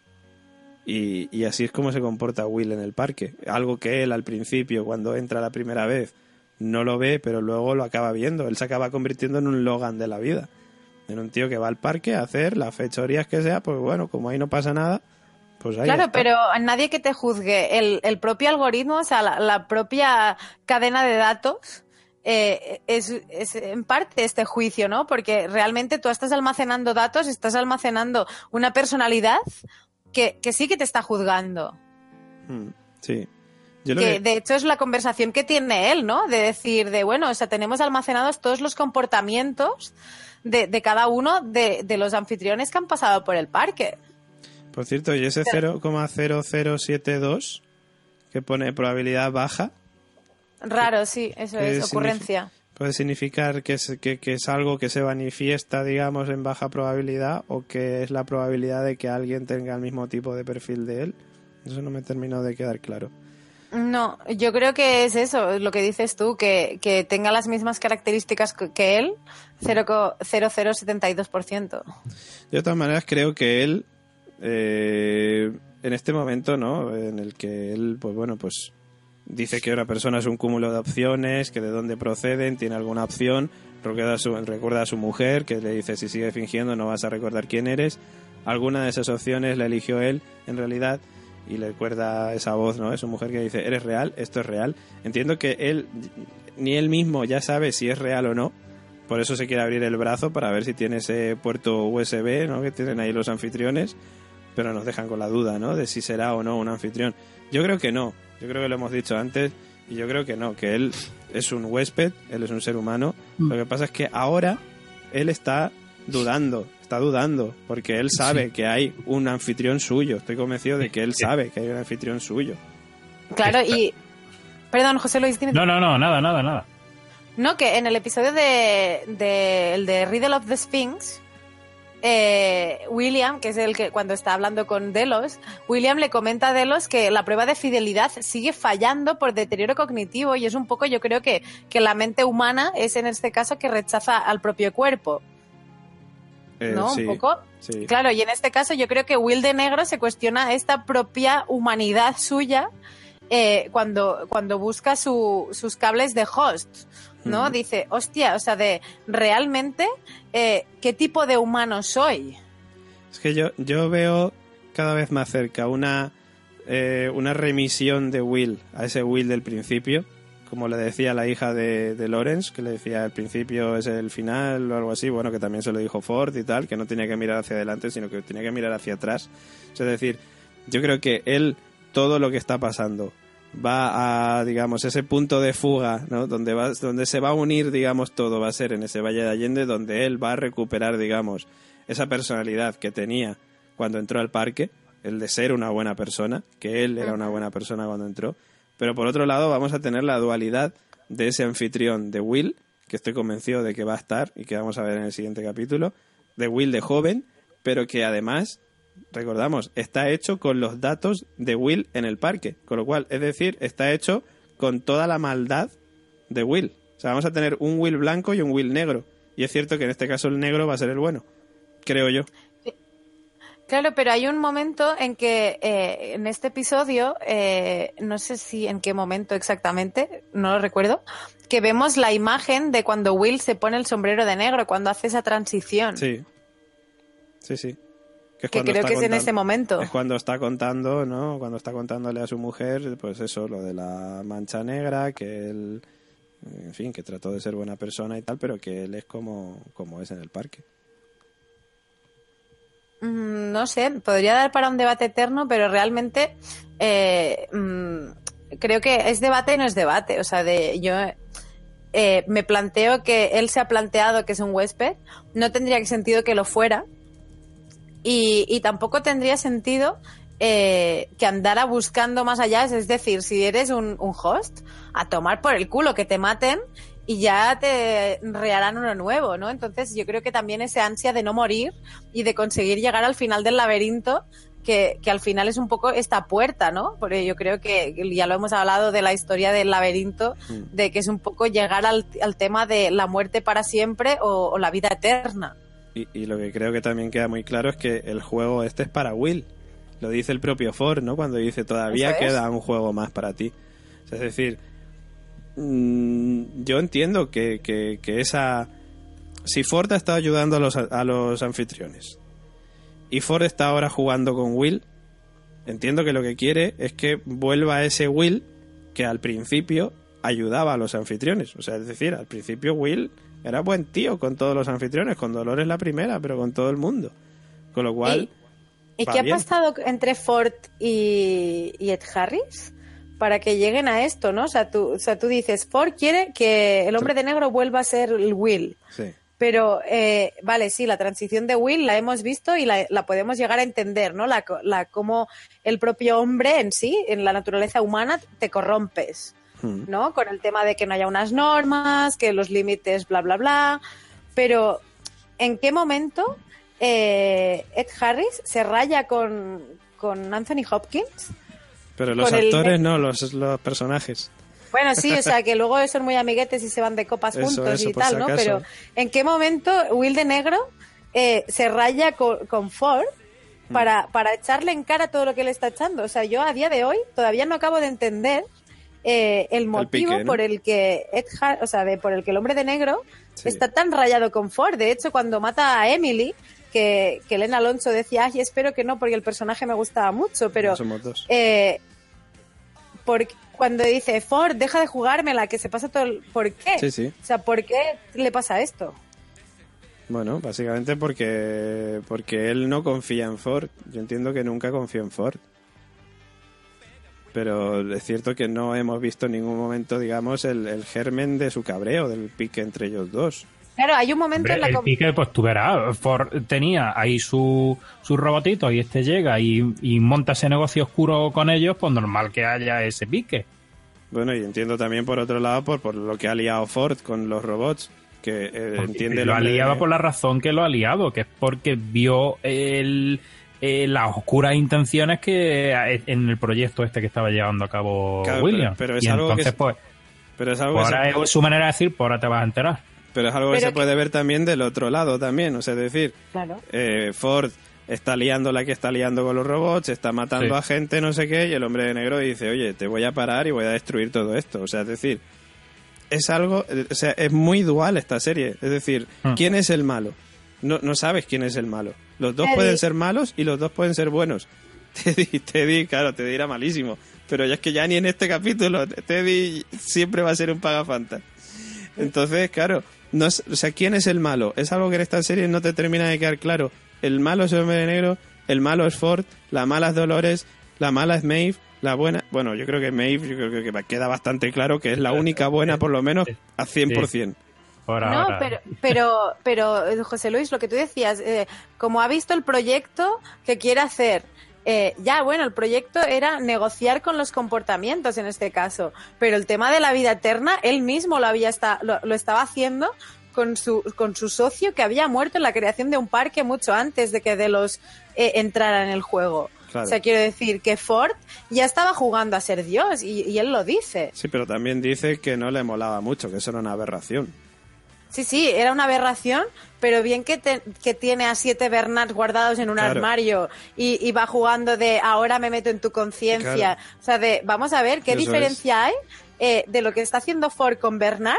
Y así es como se comporta Will en el parque. Algo que él al principio, cuando entra la primera vez, no lo ve, pero luego lo acaba viendo. Él se acaba convirtiendo en un Logan de la vida. En un tío que va al parque a hacer las fechorías que sea, pues bueno, como ahí no pasa nada, pues ahí claro, está. Pero a nadie que te juzgue. El propio algoritmo, o sea, la propia cadena de datos es en parte este juicio, ¿no? Porque realmente tú estás almacenando datos, estás almacenando una personalidad que sí que te está juzgando. Sí. De hecho es la conversación que tiene él, ¿no? De decir, bueno, o sea, tenemos almacenados todos los comportamientos de cada uno de los anfitriones que han pasado por el parque. Por cierto, y ese 0,0072 que pone probabilidad baja. Raro, sí, eso es ocurrencia. Puede significar que es algo que se manifiesta, digamos, en baja probabilidad, o que es la probabilidad de que alguien tenga el mismo tipo de perfil de él. Eso no me terminó de quedar claro. No, yo creo que es eso, lo que dices tú, que tenga las mismas características que él, 0,0072%. De todas maneras, creo que él, en este momento, ¿no?, en el que él, pues bueno, pues dice que una persona es un cúmulo de opciones, que de dónde proceden, tiene alguna opción, recuerda a su mujer, que le dice, si sigue fingiendo no vas a recordar quién eres. Alguna de esas opciones la eligió él, en realidad, y le recuerda esa voz, ¿no?, de su mujer que dice, ¿eres real? ¿Esto es real? Entiendo que él, ni él mismo ya sabe si es real o no, por eso se quiere abrir el brazo para ver si tiene ese puerto USB, ¿no?, que tienen ahí los anfitriones, pero nos dejan con la duda, ¿no?, de si será o no un anfitrión. Yo creo que no. Yo creo que lo hemos dicho antes y yo creo que no, que él es un huésped, él es un ser humano. Lo que pasa es que ahora él está dudando, está dudando, porque él sabe que hay un anfitrión suyo. Estoy convencido de que él sabe que hay un anfitrión suyo. Claro, y... Perdón, José Luis, dime. No, nada. No, que en el episodio el de Riddle of the Sphinx, William, que es el que cuando está hablando con Delos, William le comenta a Delos que la prueba de fidelidad sigue fallando por deterioro cognitivo, y es un poco, yo creo que la mente humana es en este caso que rechaza al propio cuerpo. ¿No? Sí, un poco. Sí. Claro, y en este caso yo creo que Will de Negro se cuestiona esta propia humanidad suya cuando busca sus cables de host, ¿no? Dice, hostia, o sea, de realmente, ¿qué tipo de humano soy? Es que yo veo cada vez más cerca una remisión de Will a ese Will del principio, como le decía la hija de Lawrence, que le decía el principio es el final o algo así, bueno, que también se lo dijo Ford y tal, que no tenía que mirar hacia adelante, sino que tenía que mirar hacia atrás. Es decir, yo creo que él, todo lo que está pasando, va a, digamos, ese punto de fuga, ¿no? Donde se va a unir, digamos, todo va a ser en ese Valle de Allende, donde él va a recuperar, digamos, esa personalidad que tenía cuando entró al parque, el de ser una buena persona, que él era una buena persona cuando entró. Pero por otro lado vamos a tener la dualidad de ese anfitrión de Will, que estoy convencido de que va a estar y que vamos a ver en el siguiente capítulo, de Will de joven, pero que además, recordamos, está hecho con los datos de Will en el parque, con lo cual, es decir, está hecho con toda la maldad de Will. O sea, vamos a tener un Will blanco y un Will negro, y es cierto que en este caso el negro va a ser el bueno, creo yo. Claro, pero hay un momento en que en este episodio, no sé si en qué momento exactamente, no lo recuerdo, que vemos la imagen de cuando Will se pone el sombrero de negro, cuando hace esa transición. Sí. Que creo que es en ese momento. Es cuando está contando, ¿no? Cuando está contándole a su mujer, pues eso, lo de la mancha negra, que él, en fin, que trató de ser buena persona y tal, pero que él es como es en el parque. No sé, podría dar para un debate eterno, pero realmente creo que es debate y no es debate. O sea, yo me planteo que él se ha planteado que es un huésped, no tendría sentido que lo fuera, y tampoco tendría sentido que andara buscando más allá. Es decir, si eres un host, a tomar por el culo, que te maten y ya te rearán uno nuevo, ¿no? Entonces yo creo que también ese ansia de no morir y de conseguir llegar al final del laberinto, que al final es un poco esta puerta, ¿no? Porque yo creo que ya lo hemos hablado de la historia del laberinto, de que es un poco llegar al tema de la muerte para siempre o la vida eterna. Y lo que creo que también queda muy claro es que el juego este es para Will. Lo dice el propio Ford, ¿no? Cuando dice todavía queda un juego más para ti. O sea, es decir, yo entiendo que esa... Si Ford ha estado ayudando a los anfitriones y Ford está ahora jugando con Will, entiendo que lo que quiere es que vuelva ese Will que al principio ayudaba a los anfitriones. O sea, es decir, al principio Will era buen tío con todos los anfitriones, con Dolores la primera, pero con todo el mundo. Con lo cual... ¿Y qué ha pasado entre Ford y Ed Harris para que lleguen a esto, ¿no? O sea, tú dices, Ford quiere que el hombre de negro vuelva a ser el Will. Sí. Pero, vale, sí, la transición de Will la hemos visto y la podemos llegar a entender, ¿no? Cómo el propio hombre en sí, en la naturaleza humana, te corrompes, ¿no? Con el tema de que no haya unas normas, que los límites, bla, bla, bla. Pero, ¿en qué momento Ed Harris se raya con Anthony Hopkins? Pero los actores no, los personajes. Bueno, sí, o sea, que luego son muy amiguetes y se van de copas juntos y tal, ¿no? Pero ¿en qué momento Will de Negro se raya con Ford para echarle en cara todo lo que le está echando? O sea, yo a día de hoy todavía no acabo de entender el motivo pique, ¿no? Por el que por el que el hombre de negro está tan rayado con Ford. De hecho, cuando mata a Emily, que Elena Alonso decía, ay, espero que no, porque el personaje me gustaba mucho, pero no somos dos. Cuando dice, Ford, deja de jugármela, que se pasa todo el... ¿Por qué? Sí. O sea, ¿por qué le pasa esto? Bueno, básicamente porque él no confía en Ford. Yo entiendo que nunca confió en Ford. Pero es cierto que no hemos visto en ningún momento, digamos, el germen de su cabreo, del pique entre ellos dos. Claro, hay un momento Hombre, en la el pique, pues tú verás, Ford tenía ahí su robotito y este llega y monta ese negocio oscuro con ellos, pues normal que haya ese pique. Bueno, y entiendo también por otro lado por lo que ha liado Ford con los robots, que entiende lo ha liado por la razón que lo ha liado, que es porque vio las oscuras intenciones que en el proyecto este que estaba llevando a cabo Williams. Pero es y algo entonces, que pues, pero es algo ahora es su manera de decir, pues ahora te vas a enterar. Pero es algo que se puede ver también del otro lado también, o sea, es decir, claro. Ford está liando la que está liando con los robots, está matando a gente, no sé qué, y el hombre de negro dice, oye, te voy a parar y voy a destruir todo esto. O sea, es decir, es algo, o sea, es muy dual esta serie. Es decir, ¿quién es el malo? No sabes quién es el malo. Los dos pueden ser malos y los dos pueden ser buenos. Teddy, claro, Teddy era malísimo, pero ya es que ya ni en este capítulo Teddy siempre va a ser un pagafantas. Entonces, claro, o sea, ¿quién es el malo? Es algo que en esta serie no te termina de quedar claro. El malo es el hombre de negro, el malo es Ford, la mala es Dolores, la mala es Maeve, la buena... Bueno, yo creo que Maeve, yo creo que queda bastante claro que es la única buena, por lo menos, a 100%. Sí. No, pero José Luis, lo que tú decías, como ha visto el proyecto que quiere hacer, el proyecto era negociar con los comportamientos en este caso, pero el tema de la vida eterna, él mismo lo estaba haciendo con su socio que había muerto en la creación de un parque mucho antes de que Delos entrara en el juego. Claro. O sea, quiero decir que Ford ya estaba jugando a ser Dios y él lo dice. Sí, pero también dice que no le molaba mucho, que eso era una aberración. Sí, era una aberración, pero bien que tiene a 7 Bernards guardados en un armario y va jugando de ahora me meto en tu conciencia. Claro. O sea, vamos a ver qué eso diferencia hay de lo que está haciendo Ford con Bernard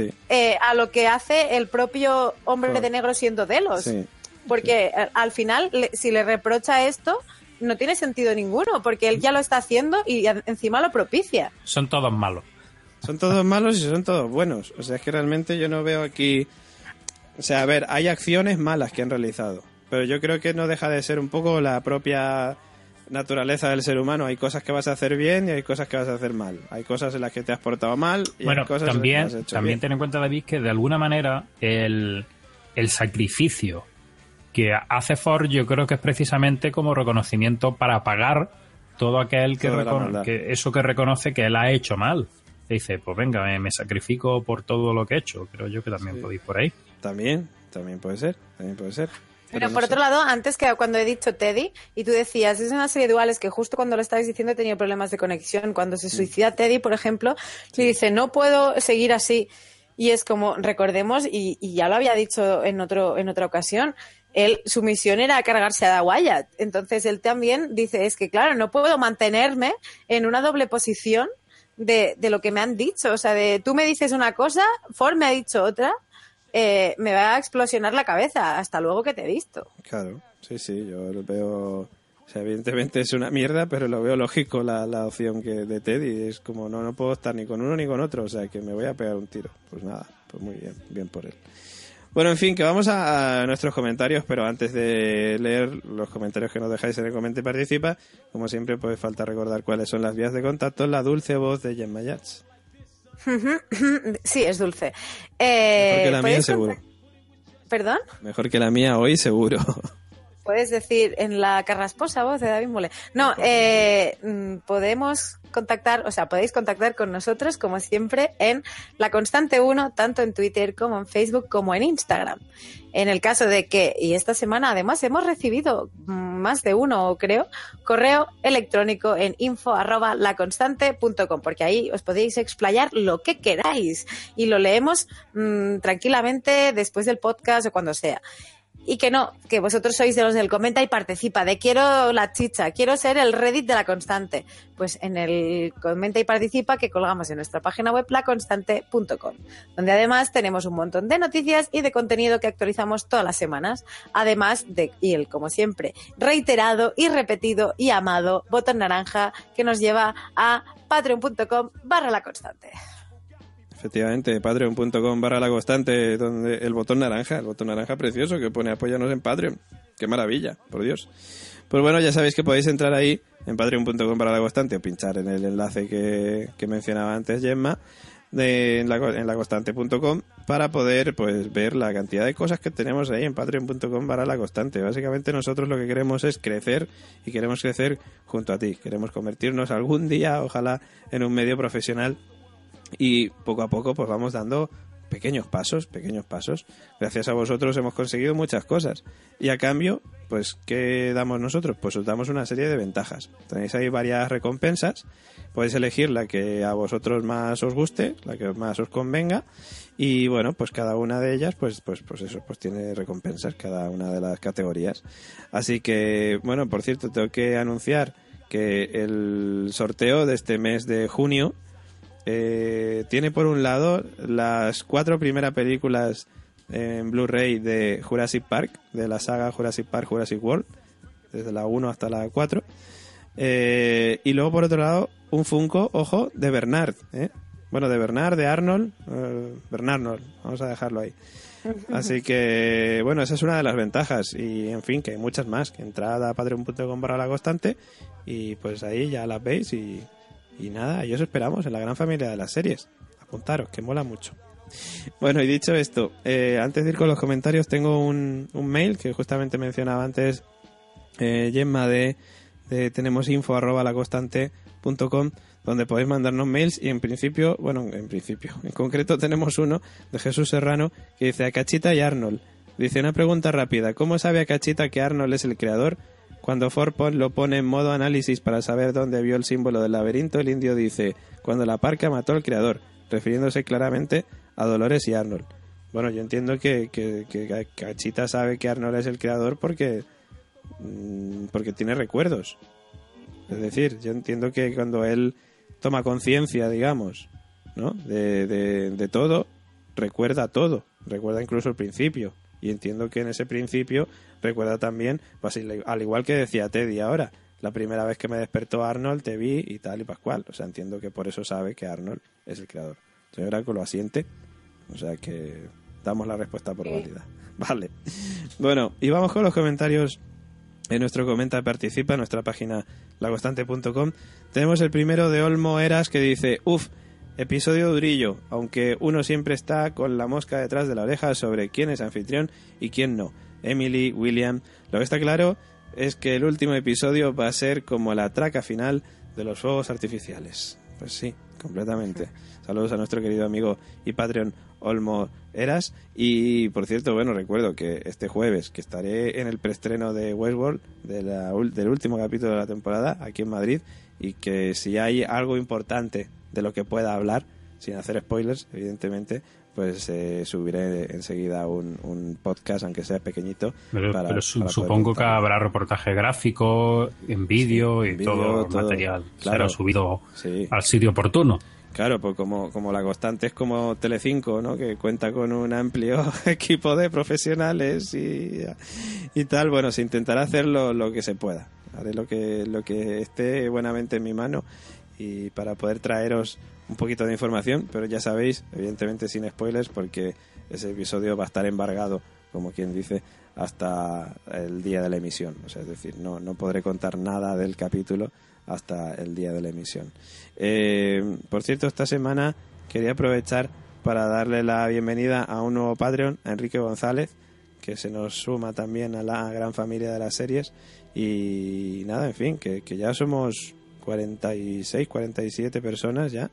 a lo que hace el propio hombre de negro siendo Delos. Sí. Porque al final, si le reprocha esto, no tiene sentido ninguno, porque él ya lo está haciendo y encima lo propicia. Son todos malos. Son todos malos y son todos buenos. O sea, es que realmente yo no veo aquí... O sea, a ver, hay acciones malas que han realizado, pero yo creo que no deja de ser un poco la propia naturaleza del ser humano. Hay cosas que vas a hacer bien y hay cosas que vas a hacer mal. Hay cosas en las que te has portado mal y hay cosas en las que has hecho bien. Ten en cuenta, David, que de alguna manera el sacrificio que hace Ford yo creo que es precisamente como reconocimiento para pagar todo aquel que reconoce que él ha hecho mal. Dice, pues venga, me sacrifico por todo lo que he hecho. Creo yo que también podéis por ahí. También puede ser. Pero por otro lado, antes que cuando he dicho Teddy, y tú decías, es una serie de duales que justo cuando lo estabas diciendo he tenido problemas de conexión. Cuando se suicida Teddy, por ejemplo, le dice, no puedo seguir así. Y es como, recordemos, y ya lo había dicho en otra ocasión, su misión era cargarse a Wyatt. Entonces él también dice, es que claro, no puedo mantenerme en una doble posición de lo que me han dicho, o sea, tú me dices una cosa, Ford me ha dicho otra, me va a explosionar la cabeza, hasta luego que te he visto. Claro, sí, yo lo veo, o sea, evidentemente es una mierda, pero lo veo lógico la opción de Teddy, es como no puedo estar ni con uno ni con otro, o sea, que me voy a pegar un tiro. Pues nada, pues muy bien por él. Bueno, en fin, que vamos a nuestros comentarios, pero antes de leer los comentarios que nos dejáis en el Comenta y Participa, como siempre, pues falta recordar cuáles son las vías de contacto. La dulce voz de Gemma Yats. Sí, es dulce. Mejor que la mía, seguro. ¿Perdón? Mejor que la mía hoy, seguro. Puedes decir en la carrasposa voz de David Mole. No, podéis contactar con nosotros, como siempre, en La Constante 1, tanto en Twitter como en Facebook como en Instagram. En el caso de que, y esta semana además hemos recibido más de uno, creo, correo electrónico en info@laconstante.com, porque ahí os podéis explayar lo que queráis y lo leemos tranquilamente después del podcast o cuando sea. Y que vosotros sois de los del Comenta y Participa, de quiero la chicha, quiero ser el Reddit de La Constante. Pues en el Comenta y Participa que colgamos en nuestra página web laconstante.com, donde además tenemos un montón de noticias y de contenido que actualizamos todas las semanas. Además de, como siempre, reiterado y repetido y amado botón naranja que nos lleva a patreon.com/laconstante. Efectivamente, patreon.com/laconstante, donde el botón naranja precioso que pone apóyanos en Patreon. ¡Qué maravilla, por Dios! Pues bueno, ya sabéis que podéis entrar ahí en patreon.com/laconstante o pinchar en el enlace que mencionaba antes Gemma en laconstante.com para poder pues ver la cantidad de cosas que tenemos ahí en patreon.com/laconstante. Básicamente nosotros lo que queremos es crecer y queremos crecer junto a ti. Queremos convertirnos algún día, ojalá, en un medio profesional y poco a poco pues vamos dando pequeños pasos. Gracias a vosotros hemos conseguido muchas cosas y a cambio, pues ¿qué damos nosotros? Pues os damos una serie de ventajas. Tenéis ahí varias recompensas, podéis elegir la que a vosotros más os guste, la que más os convenga y bueno, pues cada una de ellas pues eso, pues tiene recompensas, cada una de las categorías. Así que, bueno, por cierto, tengo que anunciar que el sorteo de este mes de junio tiene por un lado las 4 primeras películas en Blu-ray de Jurassic Park, de la saga Jurassic Park, Jurassic World, desde la 1 hasta la 4. Y luego por otro lado un Funko, ojo, de Bernard, bueno, de Bernard, de Arnold, Bernard, vamos a dejarlo ahí. Así que, bueno, esa es una de las ventajas y, en fin, que hay muchas más. Que entrad a patreon.com/laconstante y pues ahí ya las veis y nada, ahí os esperamos en la gran familia de las series. Apuntaros, que mola mucho. Bueno, y dicho esto, antes de ir con los comentarios, tengo un mail que justamente mencionaba antes Gemma de tenemosinfo@laconstante.com, donde podéis mandarnos mails y en concreto tenemos uno de Jesús Serrano que dice: a Cachita y Arnold. Dice, una pregunta rápida, ¿cómo sabe a Cachita que Arnold es el creador? Cuando Forpon lo pone en modo análisis para saber dónde vio el símbolo del laberinto, el indio dice, cuando la parca mató al creador, refiriéndose claramente a Dolores y Arnold. Bueno, yo entiendo que Cachita sabe que Arnold es el creador porque tiene recuerdos. Es decir, yo entiendo que cuando él toma conciencia, digamos, ¿no? de todo, recuerda incluso el principio. Y entiendo que en ese principio recuerda también, pues, al igual que decía Teddy ahora, la primera vez que me despertó Arnold te vi y tal y pascual. O sea, entiendo que por eso sabe que Arnold es el creador. Señor Graco lo asiente, o sea que damos la respuesta por válida. Vale. Bueno, y vamos con los comentarios en nuestro Comenta Participa, en nuestra página laconstante.com. Tenemos el primero de Olmo Eras que dice, episodio durillo, aunque uno siempre está con la mosca detrás de la oreja sobre quién es anfitrión y quién no. Emily, William. Lo que está claro es que el último episodio va a ser como la traca final de los fuegos artificiales. Pues sí, completamente. Saludos a nuestro querido amigo y Patreon Olmo Eras. Y por cierto, bueno, recuerdo que este jueves, que estaré en el preestreno de Westworld, del último capítulo de la temporada, aquí en Madrid, y que si hay algo importante de lo que pueda hablar, sin hacer spoilers, evidentemente, pues subiré enseguida un podcast, aunque sea pequeñito. Pero supongo que habrá reportaje gráfico, en vídeo y todo el material. Claro, será subido al sitio oportuno. Claro, pues como La Constante es como Telecinco, ¿no? Que cuenta con un amplio equipo de profesionales y tal. Bueno, se intentará hacer lo que se pueda. Haré lo que esté buenamente en mi mano y para poder traeros un poquito de información, pero ya sabéis, evidentemente sin spoilers, porque ese episodio va a estar embargado, como quien dice, hasta el día de la emisión. O sea, es decir, no podré contar nada del capítulo hasta el día de la emisión. Por cierto, esta semana quería aprovechar para darle la bienvenida a un nuevo Patreon, a Enrique González, que se nos suma también a la gran familia de las series. Y nada, en fin, que ya somos 46, 47 personas ya.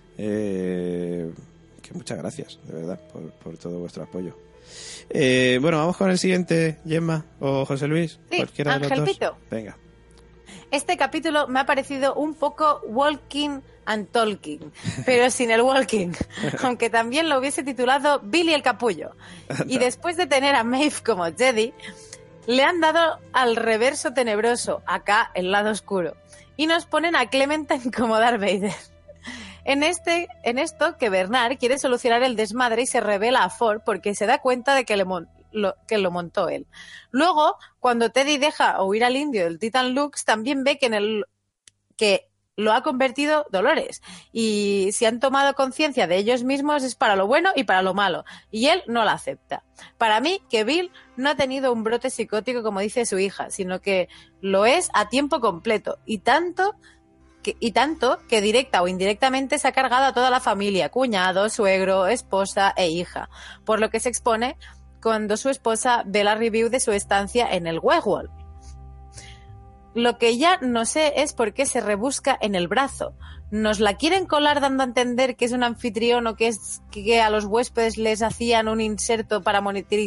Que muchas gracias, de verdad, por todo vuestro apoyo. Bueno, vamos con el siguiente, Gemma o José Luis. Sí, cualquiera de los Ángel dos. Pito. Venga. Este capítulo me ha parecido un poco walking and talking, pero sin el walking, aunque también lo hubiese titulado Billy el Capullo. Y después de tener a Maeve como Jedi, le han dado al reverso tenebroso, acá el lado oscuro, y nos ponen a Clementine como Darth Vader. En esto que Bernard quiere solucionar el desmadre y se revela a Ford porque se da cuenta de que lo montó él. Luego, cuando Teddy deja huir al indio del Titan Lux, también ve que lo ha convertido Dolores. Y si han tomado conciencia de ellos mismos es para lo bueno y para lo malo. Y él no la acepta. Para mí, que Bill no ha tenido un brote psicótico como dice su hija, sino que lo es a tiempo completo. Y tanto y tanto que directa o indirectamente se ha cargado a toda la familia, cuñado, suegro, esposa e hija, por lo que se expone cuando su esposa ve la review de su estancia en el Westworld. Lo que ya no sé es por qué se rebusca en el brazo. ¿Nos la quieren colar dando a entender que es un anfitrión o que a los huéspedes les hacían un inserto para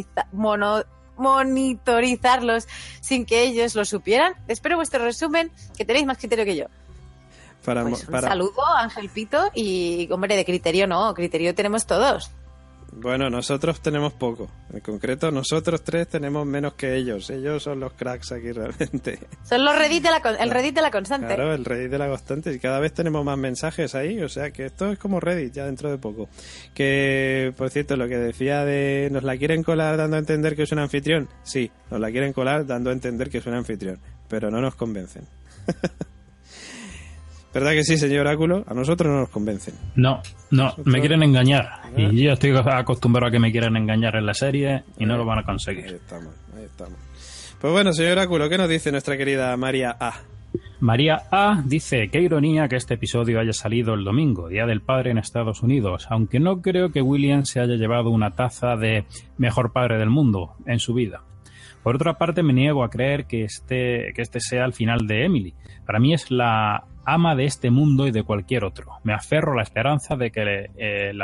monitorizarlos sin que ellos lo supieran? Espero vuestro resumen, que tenéis más criterio que yo. Un saludo, Ángel Pito, y hombre, de criterio no, criterio tenemos todos. Bueno, nosotros tenemos poco. En concreto, nosotros tres tenemos menos que ellos. Ellos son los cracks aquí realmente. Son los Reddit el Reddit de la constante. Claro, el Reddit de la constante. Y cada vez tenemos más mensajes ahí. O sea, que esto es como Reddit ya dentro de poco. Que, por cierto, lo que decía de... ¿Nos la quieren colar dando a entender que es un anfitrión? Sí, nos la quieren colar dando a entender que es un anfitrión. Pero no nos convencen. ¿Verdad que sí, señor Oráculo? A nosotros no nos convencen. No, me quieren engañar. Y yo estoy acostumbrado a que me quieran engañar en la serie y no lo van a conseguir. Ahí estamos. Pues bueno, señor Oráculo, ¿qué nos dice nuestra querida María A? María A dice, qué ironía que este episodio haya salido el domingo, Día del Padre en Estados Unidos, aunque no creo que William se haya llevado una taza de mejor padre del mundo en su vida. Por otra parte, me niego a creer que este sea el final de Emily. Para mí es la ama de este mundo y de cualquier otro. Me aferro a la esperanza de que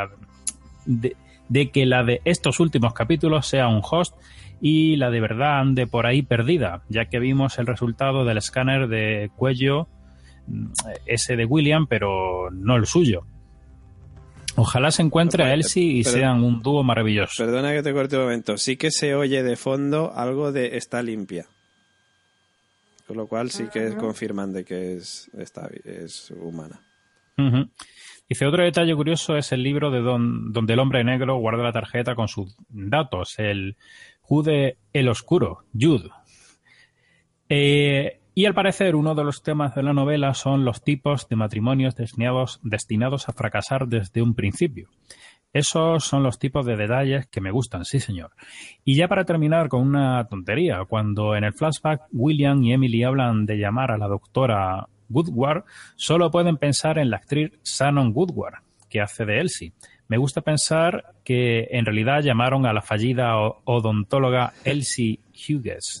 la de estos últimos capítulos sea un host y la de verdad ande por ahí perdida, ya que vimos el resultado del escáner de cuello, ese de William, pero no el suyo. Ojalá se encuentre a Elsie y sean un dúo maravilloso. Perdona que te corte un momento. Sí que se oye de fondo algo de está limpia. Con lo cual sí que confirman de que es humana. Uh-huh. Dice, otro detalle curioso es el libro de donde el hombre negro guarda la tarjeta con sus datos, el Jude el Oscuro, Jude. Y al parecer uno de los temas de la novela son los tipos de matrimonios destinados a fracasar desde un principio. Esos son los tipos de detalles que me gustan, sí señor. Y ya para terminar con una tontería, cuando en el flashback William y Emily hablan de llamar a la doctora Woodward, solo pueden pensar en la actriz Shannon Woodward, que hace de Elsie. Me gusta pensar que en realidad llamaron a la fallida odontóloga Elsie Hughes.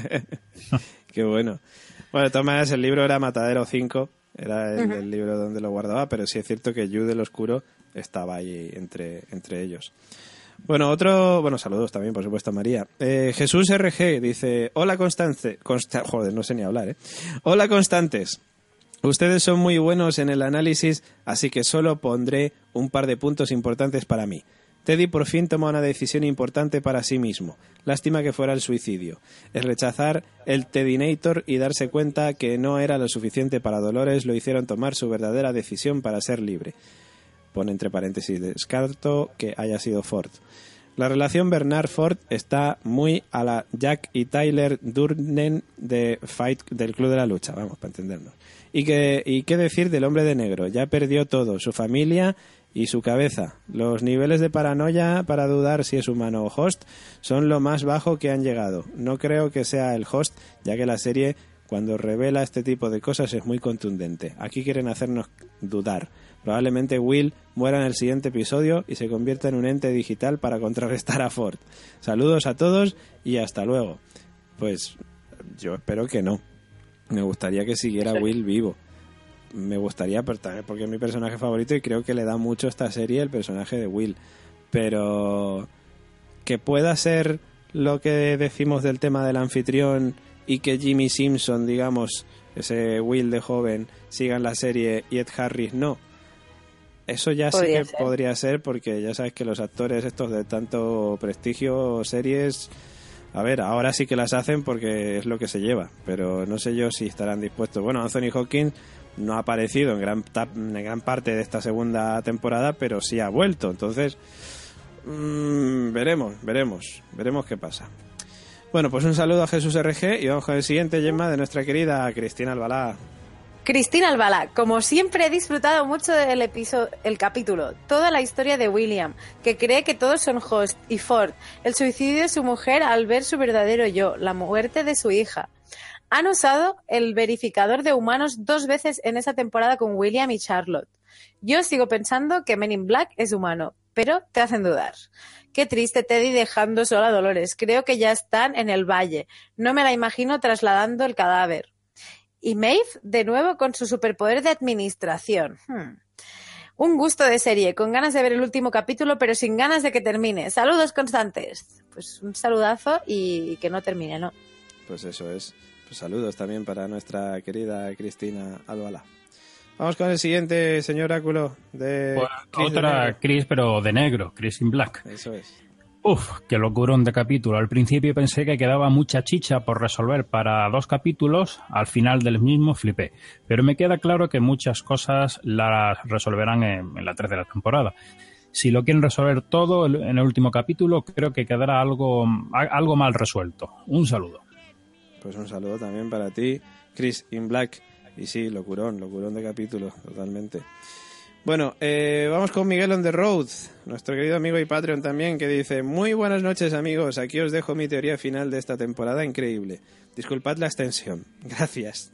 Qué bueno. Bueno, de todas maneras el libro era Matadero 5, era el libro donde lo guardaba, pero sí es cierto que Jude el Oscuro estaba ahí entre ellos. Bueno, saludos también, por supuesto, a María. Jesús RG dice, hola joder, no sé ni hablar, Hola Constantes. Ustedes son muy buenos en el análisis, así que solo pondré un par de puntos importantes para mí. Teddy por fin toma una decisión importante para sí mismo. Lástima que fuera el suicidio. El rechazar el Teddinator y darse cuenta que no era lo suficiente para Dolores lo hicieron tomar su verdadera decisión para ser libre. Pone entre paréntesis, descarto que haya sido Ford. La relación Bernard-Ford está muy a la Jack y Tyler Durden de Fight del Club de la Lucha, vamos, para entendernos. Y qué decir del hombre de negro, ya perdió todo, su familia y su cabeza. Los niveles de paranoia para dudar si es humano o host son lo más bajo que han llegado. No creo que sea el host, ya que la serie, cuando revela este tipo de cosas, es muy contundente. Aquí quieren hacernos dudar. Probablemente Will muera en el siguiente episodio y se convierta en un ente digital para contrarrestar a Ford. Saludos a todos y hasta luego. Pues yo espero que no. Me gustaría que siguiera Will vivo. Me gustaría, porque es mi personaje favorito y creo que le da mucho a esta serie el personaje de Will. Pero que pueda ser lo que decimos del tema del anfitrión y que Jimmy Simpson, digamos, ese Will de joven, siga en la serie y Ed Harris no. Eso ya sí que podría ser, porque ya sabes que los actores estos de tanto prestigio, series, a ver, ahora sí que las hacen porque es lo que se lleva, pero no sé yo si estarán dispuestos. Bueno, Anthony Hopkins no ha aparecido en gran parte de esta segunda temporada, pero sí ha vuelto, entonces veremos qué pasa. Bueno, pues un saludo a Jesús RG y vamos con el siguiente, Gemma, de nuestra querida Cristina Albalá. Cristina Albalá, como siempre he disfrutado mucho el capítulo, toda la historia de William, que cree que todos son Host y Ford, el suicidio de su mujer al ver su verdadero yo, la muerte de su hija. Han usado el verificador de humanos 2 veces en esa temporada con William y Charlotte. Yo sigo pensando que Men in Black es humano, pero te hacen dudar. Qué triste Teddy dejando sola a Dolores. Creo que ya están en el valle. No me la imagino trasladando el cadáver. Y Maeve, de nuevo, con su superpoder de administración. Un gusto de serie, con ganas de ver el último capítulo, pero sin ganas de que termine. Saludos constantes. Pues un saludazo y que no termine, ¿no? Pues eso es. Pues saludos también para nuestra querida Cristina Albalá. Vamos con el siguiente, señor Oráculo. De Chris otra Chris, pero de negro. Chris in Black. Eso es. Uf, qué locurón de capítulo. Al principio pensé que quedaba mucha chicha por resolver para 2 capítulos, al final del mismo flipé. Pero me queda claro que muchas cosas las resolverán en la 3ª temporada. Si lo quieren resolver todo en el último capítulo, creo que quedará algo mal resuelto. Un saludo. Pues un saludo también para ti, Chris in Black. Y sí, locurón de capítulo, totalmente. Bueno, vamos con Miguel on the road, nuestro querido amigo y Patreon también, que dice: muy buenas noches, amigos, aquí os dejo mi teoría final de esta temporada increíble. Disculpad la extensión, gracias.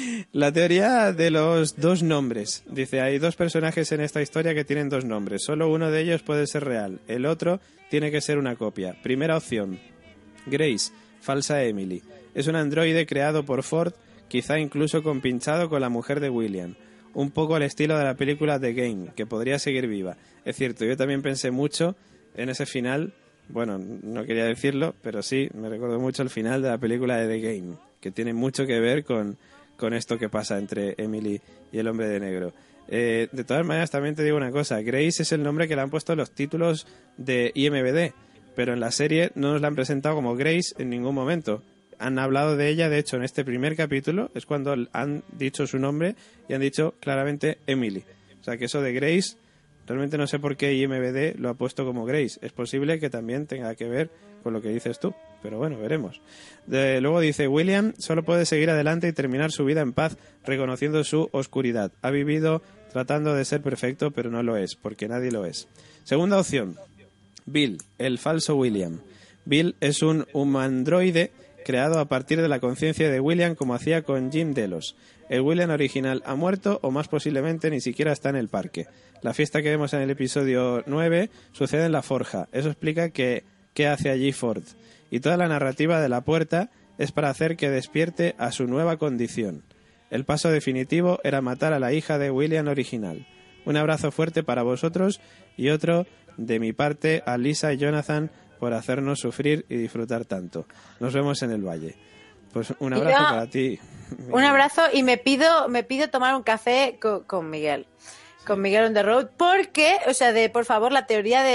La teoría de los 2 nombres. Dice: hay 2 personajes en esta historia que tienen 2 nombres, solo uno de ellos puede ser real, el otro tiene que ser una copia. Primera opción, Grace, falsa Emily. Es un androide creado por Ford, quizá incluso compinchado con la mujer de William. Un poco al estilo de la película The Game, que podría seguir viva. Es cierto, yo también pensé mucho en ese final, bueno, no quería decirlo, pero sí, me recordó mucho el final de la película de The Game, que tiene mucho que ver con esto que pasa entre Emily y el hombre de negro. De todas maneras, también te digo una cosa, Grace es el nombre que le han puesto en los títulos de IMDb, pero en la serie no nos la han presentado como Grace en ningún momento. Han hablado de ella, de hecho, en este primer capítulo es cuando han dicho su nombre y han dicho claramente Emily. O sea que eso de Grace, realmente no sé por qué IMDb lo ha puesto como Grace. Es posible que también tenga que ver con lo que dices tú, pero bueno, veremos. Luego dice: William solo puede seguir adelante y terminar su vida en paz reconociendo su oscuridad. Ha vivido tratando de ser perfecto, pero no lo es, porque nadie lo es. Segunda opción, Bill, el falso William. Bill es un humandroide creado a partir de la conciencia de William, como hacía con Jim Delos. El William original ha muerto, o más posiblemente ni siquiera está en el parque. La fiesta que vemos en el episodio 9 sucede en la forja. Eso explica qué hace allí Ford. Y toda la narrativa de la puerta es para hacer que despierte a su nueva condición. El paso definitivo era matar a la hija de William original. Un abrazo fuerte para vosotros y otro de mi parte a Lisa y Jonathan por hacernos sufrir y disfrutar tanto. Nos vemos en el valle. Pues un abrazo para ti. Miguel. Un abrazo y me pido tomar un café con Miguel. Con Miguel on the road, porque, o sea, por favor, la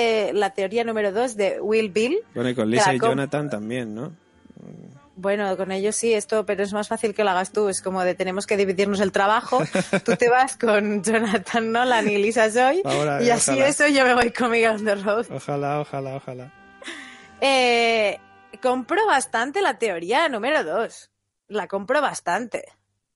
teoría número 2 de Will Bill. Bueno, y con Lisa y Jonathan también, ¿no? Bueno, con ellos sí, pero es más fácil que lo hagas tú. Es como de tenemos que dividirnos el trabajo. Tú te vas con Jonathan Nolan y Lisa Joy. Ahora, y así ojalá. Eso yo me voy con Miguel on the road. Ojalá. Compro bastante la teoría número 2. La compro bastante.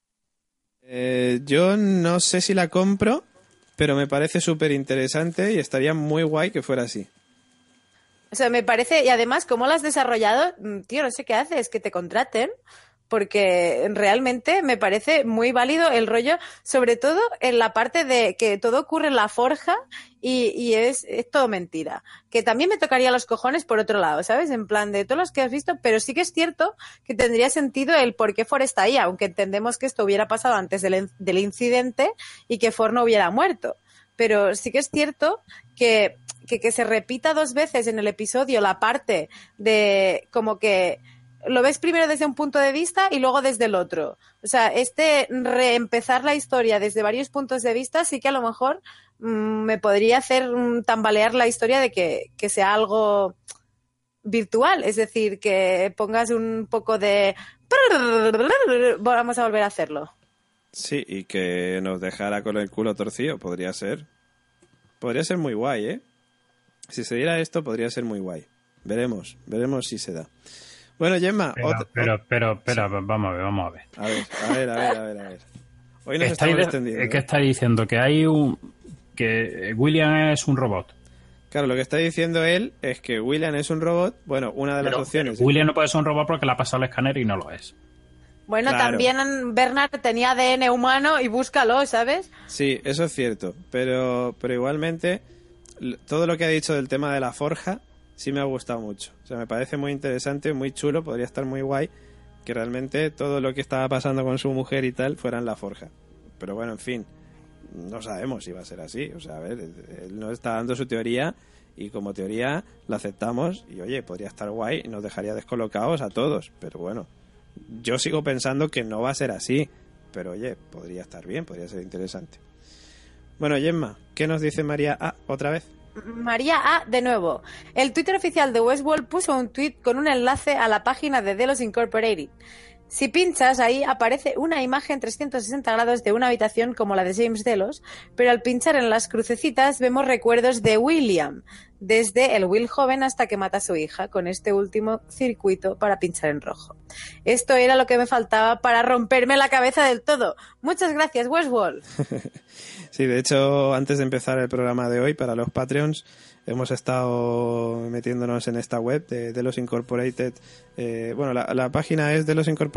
Yo no sé si la compro, pero me parece súper interesante y estaría muy guay que fuera así. O sea, me parece, y además, ¿cómo lo has desarrollado? Tío, no sé qué haces, que te contraten, porque realmente me parece muy válido el rollo, sobre todo en la parte de que todo ocurre en la forja y es todo mentira. Que también me tocaría los cojones por otro lado, ¿sabes? En plan de todos los que has visto, pero sí que es cierto que tendría sentido el por qué Ford está ahí, aunque entendemos que esto hubiera pasado antes del incidente y que Ford no hubiera muerto. Pero sí que es cierto que se repita 2 veces en el episodio la parte de como que lo ves primero desde un punto de vista y luego desde el otro. O sea, reempezar la historia desde varios puntos de vista sí que a lo mejor me podría hacer tambalear la historia de que sea algo virtual. Es decir, que pongas un poco de... Vamos a volver a hacerlo. Sí, y que nos dejara con el culo torcido, podría ser. Podría ser muy guay, ¿eh? Si se diera esto, podría ser muy guay. Veremos si se da. Bueno, Gemma... Pero, vamos a ver. A ver. Hoy nos estamos extendiendo. ¿Qué está diciendo? Que William es un robot. Claro, lo que está diciendo él es que William es un robot. Bueno, una de las opciones... William no puede ser un robot porque le ha pasado el escáner y no lo es. Bueno, Claro. también Bernard tenía ADN humano y búscalo, ¿sabes? Sí, eso es cierto, pero igualmente todo lo que ha dicho del tema de la forja sí me ha gustado mucho. O sea, me parece muy interesante, muy chulo, podría estar muy guay que realmente todo lo que estaba pasando con su mujer y tal fuera en la forja. Pero bueno, en fin, no sabemos si va a ser así. O sea, a ver, él nos está dando su teoría y como teoría la aceptamos y oye, podría estar guay y nos dejaría descolocados a todos. Pero bueno, yo sigo pensando que no va a ser así. Pero oye, podría estar bien, podría ser interesante. Bueno, Gemma, ¿qué nos dice María A otra vez? María A, de nuevo. El Twitter oficial de Westworld puso un tweet con un enlace a la página de Delos Incorporated. Si pinchas, ahí aparece una imagen 360 grados de una habitación como la de James Delos, pero al pinchar en las crucecitas vemos recuerdos de William, desde el Will joven hasta que mata a su hija, con este último circuito para pinchar en rojo. Esto era lo que me faltaba para romperme la cabeza del todo. Muchas gracias, Westworld. Sí, de hecho, antes de empezar el programa de hoy, para los Patreons, hemos estado metiéndonos en esta web de Delos Incorporated. Bueno, la página es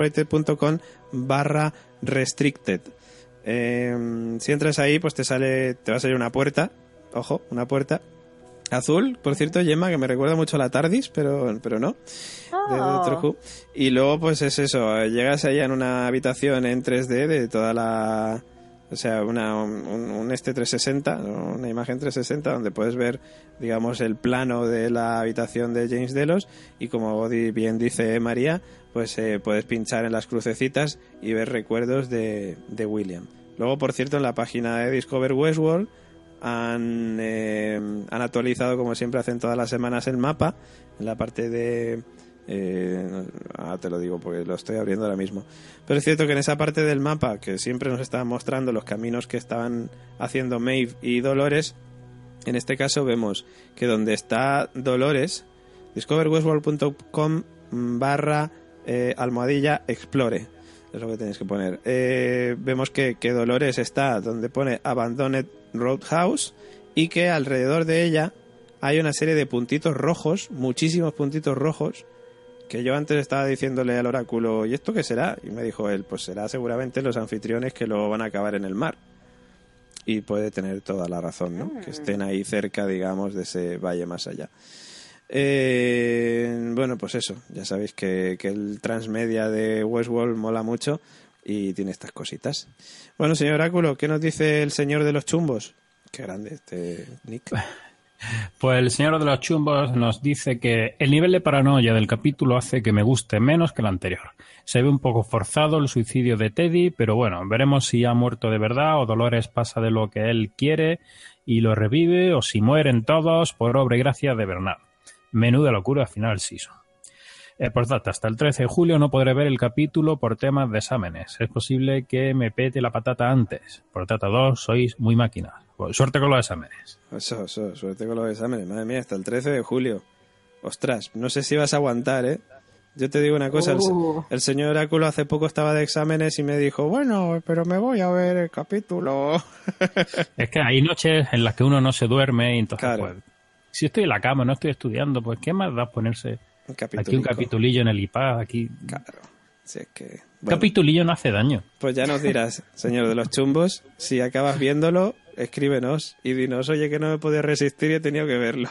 delosincorporated.com/restricted. Si entras ahí, pues te va a salir una puerta. Ojo, una puerta azul, por cierto, Gemma, que me recuerda mucho a la TARDIS, pero no, de Doctor Who. Y luego, pues es eso, llegas allá en una habitación en 3D de toda la... O sea, un 360, una imagen 360 donde puedes ver, digamos, el plano de la habitación de James Delos y como bien dice María, pues puedes pinchar en las crucecitas y ver recuerdos de William. Luego, por cierto, en la página de Discover Westworld han actualizado, como siempre hacen todas las semanas, el mapa en la parte de... ahora te lo digo porque lo estoy abriendo ahora mismo, pero es cierto que en esa parte del mapa que siempre nos estaban mostrando los caminos que estaban haciendo Maeve y Dolores, en este caso vemos que donde está Dolores, discoverwestworld.com/explore es lo que tenéis que poner. Vemos que Dolores está donde pone Abandoned Roadhouse y que alrededor de ella hay una serie de puntitos rojos, muchísimos puntitos rojos, que yo antes estaba diciéndole al oráculo, ¿y esto qué será? Y me dijo él, pues será seguramente los anfitriones que lo van a acabar en el mar. Y puede tener toda la razón, ¿no? Que estén ahí cerca, digamos, de ese valle más allá. Bueno, pues eso, ya sabéis que el transmedia de Westworld mola mucho y tiene estas cositas. Bueno, señor oráculo, ¿qué nos dice el señor de los chumbos? Qué grande este Nick. Pues el señor de los chumbos nos dice que el nivel de paranoia del capítulo hace que me guste menos que el anterior. Se ve un poco forzado el suicidio de Teddy, pero bueno, veremos si ha muerto de verdad o Dolores pasa de lo que él quiere y lo revive, o si mueren todos por obra y gracia de Bernard. Menuda locura final season. Por tanto, hasta el 13 de julio no podré ver el capítulo por temas de exámenes. Es posible que me pete la patata antes. Por tanto, 2 sois muy máquinas. Pues suerte con los exámenes. Eso, suerte con los exámenes. Madre mía, hasta el 13 de julio. Ostras, no sé si vas a aguantar, ¿eh? Yo te digo una cosa, el señor Oráculo hace poco estaba de exámenes y me dijo, bueno, pero me voy a ver el capítulo. Es que hay noches en las que uno no se duerme y entonces, Claro. pues, si estoy en la cama, no estoy estudiando, pues ¿qué más da ponerse aquí un Capitulico. capitulillo en el iPad? Aquí... Claro, si es que... Un bueno, capitulillo no hace daño. pues ya nos dirás, señor de los chumbos, si acabas viéndolo, escríbenos y dinos, oye, que no me podía resistir y he tenido que verlo.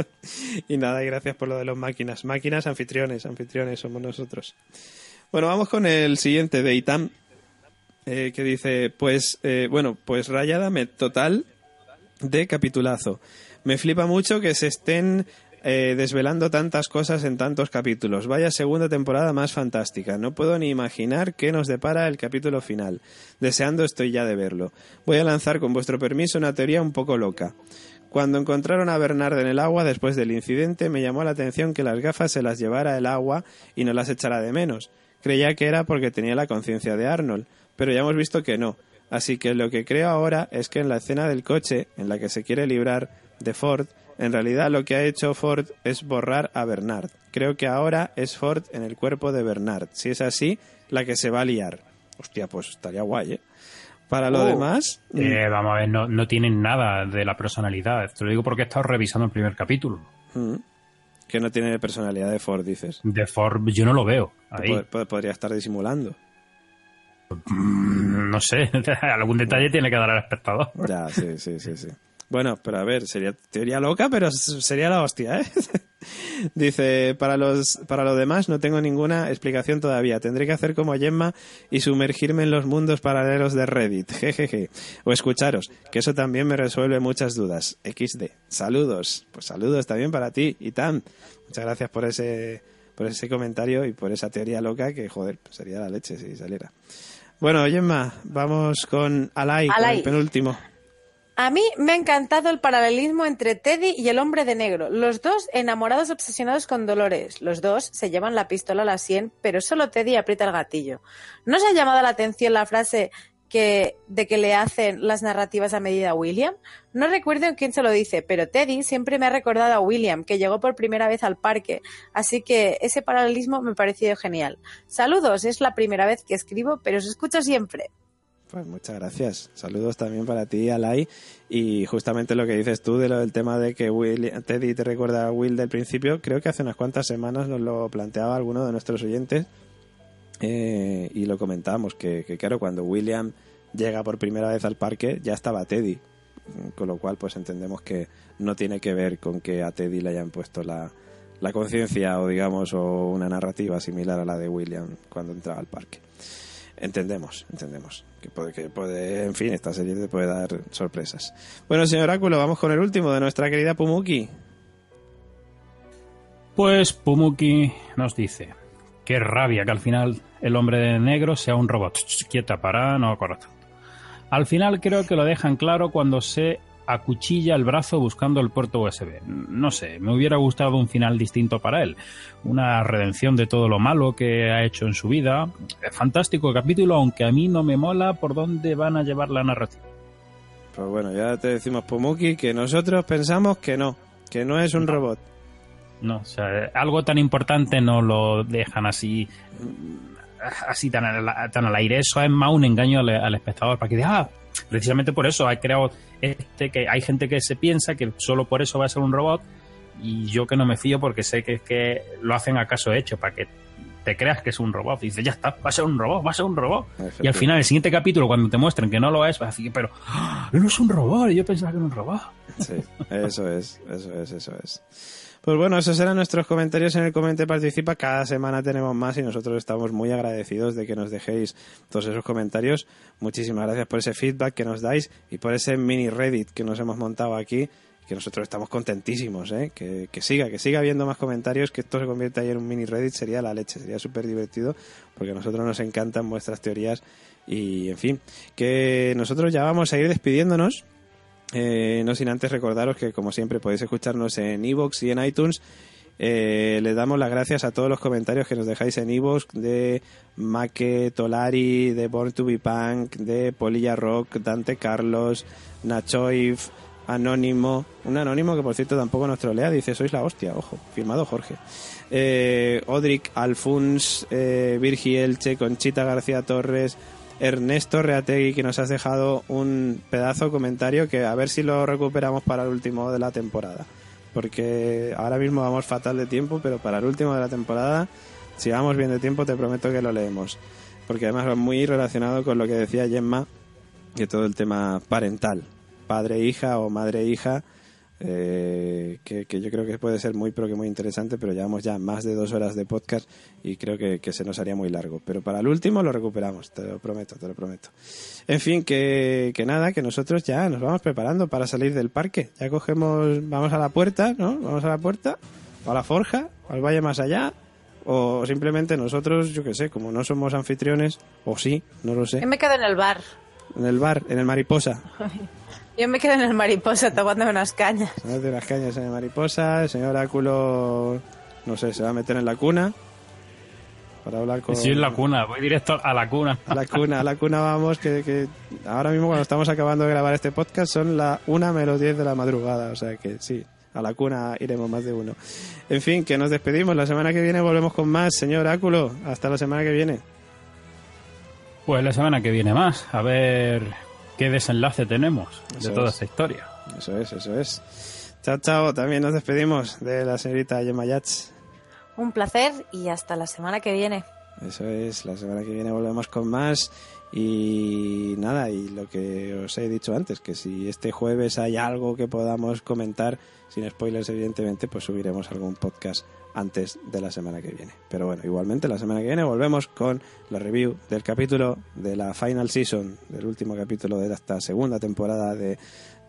Y nada, y gracias por lo de los máquinas. Máquinas, anfitriones somos nosotros. Bueno, vamos con el siguiente de Itam, que dice, pues rayada total de capitulazo. Me flipa mucho que se estén desvelando tantas cosas en tantos capítulos. Vaya segunda temporada más fantástica. No puedo ni imaginar qué nos depara el capítulo final. Deseando estoy ya de verlo. Voy a lanzar, con vuestro permiso, una teoría un poco loca. Cuando encontraron a Bernard en el agua después del incidente, me llamó la atención que las gafas se las llevara el agua y no las echara de menos. Creía que era porque tenía la conciencia de Arnold, pero ya hemos visto que no. Así que lo que creo ahora es que en la escena del coche, en la que se quiere librar de Ford, en realidad lo que ha hecho Ford es borrar a Bernard. Creo que ahora es Ford en el cuerpo de Bernard. Si es así, la que se va a liar. Hostia, pues estaría guay, ¿eh? Para lo demás... Vamos a ver, no tienen nada de la personalidad. Te lo digo porque he estado revisando el primer capítulo. Que no tiene personalidad de Ford, dices. De Ford yo no lo veo ahí. Podría estar disimulando. no sé, algún detalle tiene que dar al espectador. Ya, sí. Bueno, pero a ver, sería teoría loca, pero sería la hostia, ¿eh? Dice, para lo demás no tengo ninguna explicación todavía. Tendré que hacer como Gemma y sumergirme en los mundos paralelos de Reddit. Jejeje. O escucharos, que eso también me resuelve muchas dudas. XD. Saludos. Pues saludos también para ti, Itam. Muchas gracias por ese comentario y por esa teoría loca que, joder, pues sería la leche si saliera. Bueno, Gemma, vamos con Alay, con el penúltimo. A mí me ha encantado el paralelismo entre Teddy y el hombre de negro. Los dos enamorados obsesionados con Dolores. Los dos se llevan la pistola a la sien, pero solo Teddy aprieta el gatillo. ¿No os ha llamado la atención la frase de que le hacen las narrativas a medida a William? No recuerdo en quién se lo dice, pero Teddy siempre me ha recordado a William, que llegó por primera vez al parque. Así que ese paralelismo me ha parecido genial. Saludos, es la primera vez que escribo, pero os escucho siempre. Pues muchas gracias. Saludos también para ti, Alay. Y justamente lo que dices tú del tema de que Teddy te recuerda a Will del principio, creo que hace unas cuantas semanas nos lo planteaba alguno de nuestros oyentes y lo comentábamos, que claro, cuando William llega por primera vez al parque ya estaba Teddy, con lo cual pues entendemos que no tiene que ver con que a Teddy le hayan puesto la conciencia o digamos o una narrativa similar a la de William cuando entraba al parque. Entendemos que puede, en fin, esta serie te puede dar sorpresas. Bueno, señor Oráculo, vamos con el último de nuestra querida Pumuki. Pues Pumuki nos dice: qué rabia que al final el hombre de negro sea un robot. Quieta, para, no correcto. Al final creo que lo dejan claro cuando se acuchilla el brazo buscando el puerto USB. No sé, me hubiera gustado un final distinto para él. Una redención de todo lo malo que ha hecho en su vida. Fantástico capítulo, aunque a mí no me mola por dónde van a llevar la narrativa. Pues bueno, ya te decimos, Pumuki, que nosotros pensamos que no es un robot. No, o sea, algo tan importante no lo dejan así tan al aire. Eso es más un engaño al espectador para que diga, precisamente por eso he creado que hay gente que se piensa que solo por eso va a ser un robot, y yo que no me fío porque sé que lo hacen a caso hecho para que te creas que es un robot. Y dices, ya está, va a ser un robot. Y al final, el siguiente capítulo, cuando te muestren que no lo es, vas a decir, pero no es un robot, yo pensaba que era un robot. Sí, eso es. Pues bueno, esos eran nuestros comentarios en el Comente Participa. Cada semana tenemos más y nosotros estamos muy agradecidos de que nos dejéis todos esos comentarios. Muchísimas gracias por ese feedback que nos dais y por ese mini Reddit que nos hemos montado aquí, que nosotros estamos contentísimos, ¿eh? Que siga habiendo más comentarios, que esto se convierta ahí en un mini Reddit, sería la leche, sería súper divertido, porque a nosotros nos encantan vuestras teorías y, en fin, que nosotros ya vamos a ir despidiéndonos. No sin antes recordaros que, como siempre, podéis escucharnos en iVoox y en iTunes. Les damos las gracias a todos los comentarios que nos dejáis en iVoox, de Make Tolari, de Born to be Punk, de Polilla Rock, Dante Carlos, Nachoif, Anónimo, un anónimo que por cierto tampoco nos trolea, dice sois la hostia, ojo, firmado Jorge, Odric, Alfuns, Virgi Elche, Conchita García Torres, Ernesto Reategui, que nos has dejado un pedazo de comentario que a ver si lo recuperamos para el último de la temporada, porque ahora mismo vamos fatal de tiempo, pero para el último de la temporada, si vamos bien de tiempo, te prometo que lo leemos, porque además va muy relacionado con lo que decía Gemma, que todo el tema parental, padre-hija o madre-hija, que yo creo que puede ser muy interesante, pero llevamos ya más de 2 horas de podcast y creo que se nos haría muy largo, pero para el último lo recuperamos, te lo prometo. En fin, que nada, que nosotros ya nos vamos preparando para salir del parque, ya vamos a la puerta, ¿no? Vamos a la puerta, o a la forja, o al valle más allá, o simplemente nosotros, yo qué sé, como no somos anfitriones, o sí, no lo sé. Yo me quedo en el bar. En el bar, en el Mariposa. Yo me quedo en el Mariposa tomándome unas cañas. Se mete unas cañas en el Mariposa, el señor Oráculo, no sé, se va a meter en la cuna para hablar con... Sí, en la cuna, voy directo a la cuna. A la cuna vamos, que ahora mismo cuando estamos acabando de grabar este podcast son las 1:10 de la madrugada, o sea que sí, a la cuna iremos más de uno. En fin, que nos despedimos, la semana que viene volvemos con más, señor Oráculo, hasta la semana que viene. Pues la semana que viene más, a ver qué desenlace tenemos de toda esta historia. Eso es. Chao. También nos despedimos de la señorita Gemma Yats. Un placer y hasta la semana que viene. Eso es, la semana que viene volvemos con más. Y nada, y lo que os he dicho antes, que si este jueves hay algo que podamos comentar, sin spoilers evidentemente, pues subiremos algún podcast antes de la semana que viene. Pero bueno, igualmente la semana que viene volvemos con la review del capítulo de la Final Season, del último capítulo de esta segunda temporada de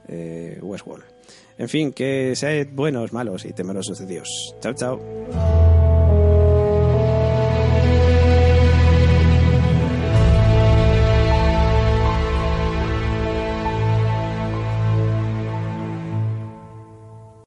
Westworld. En fin, que seáis buenos, malos y temerosos de Dios. Chao, chao.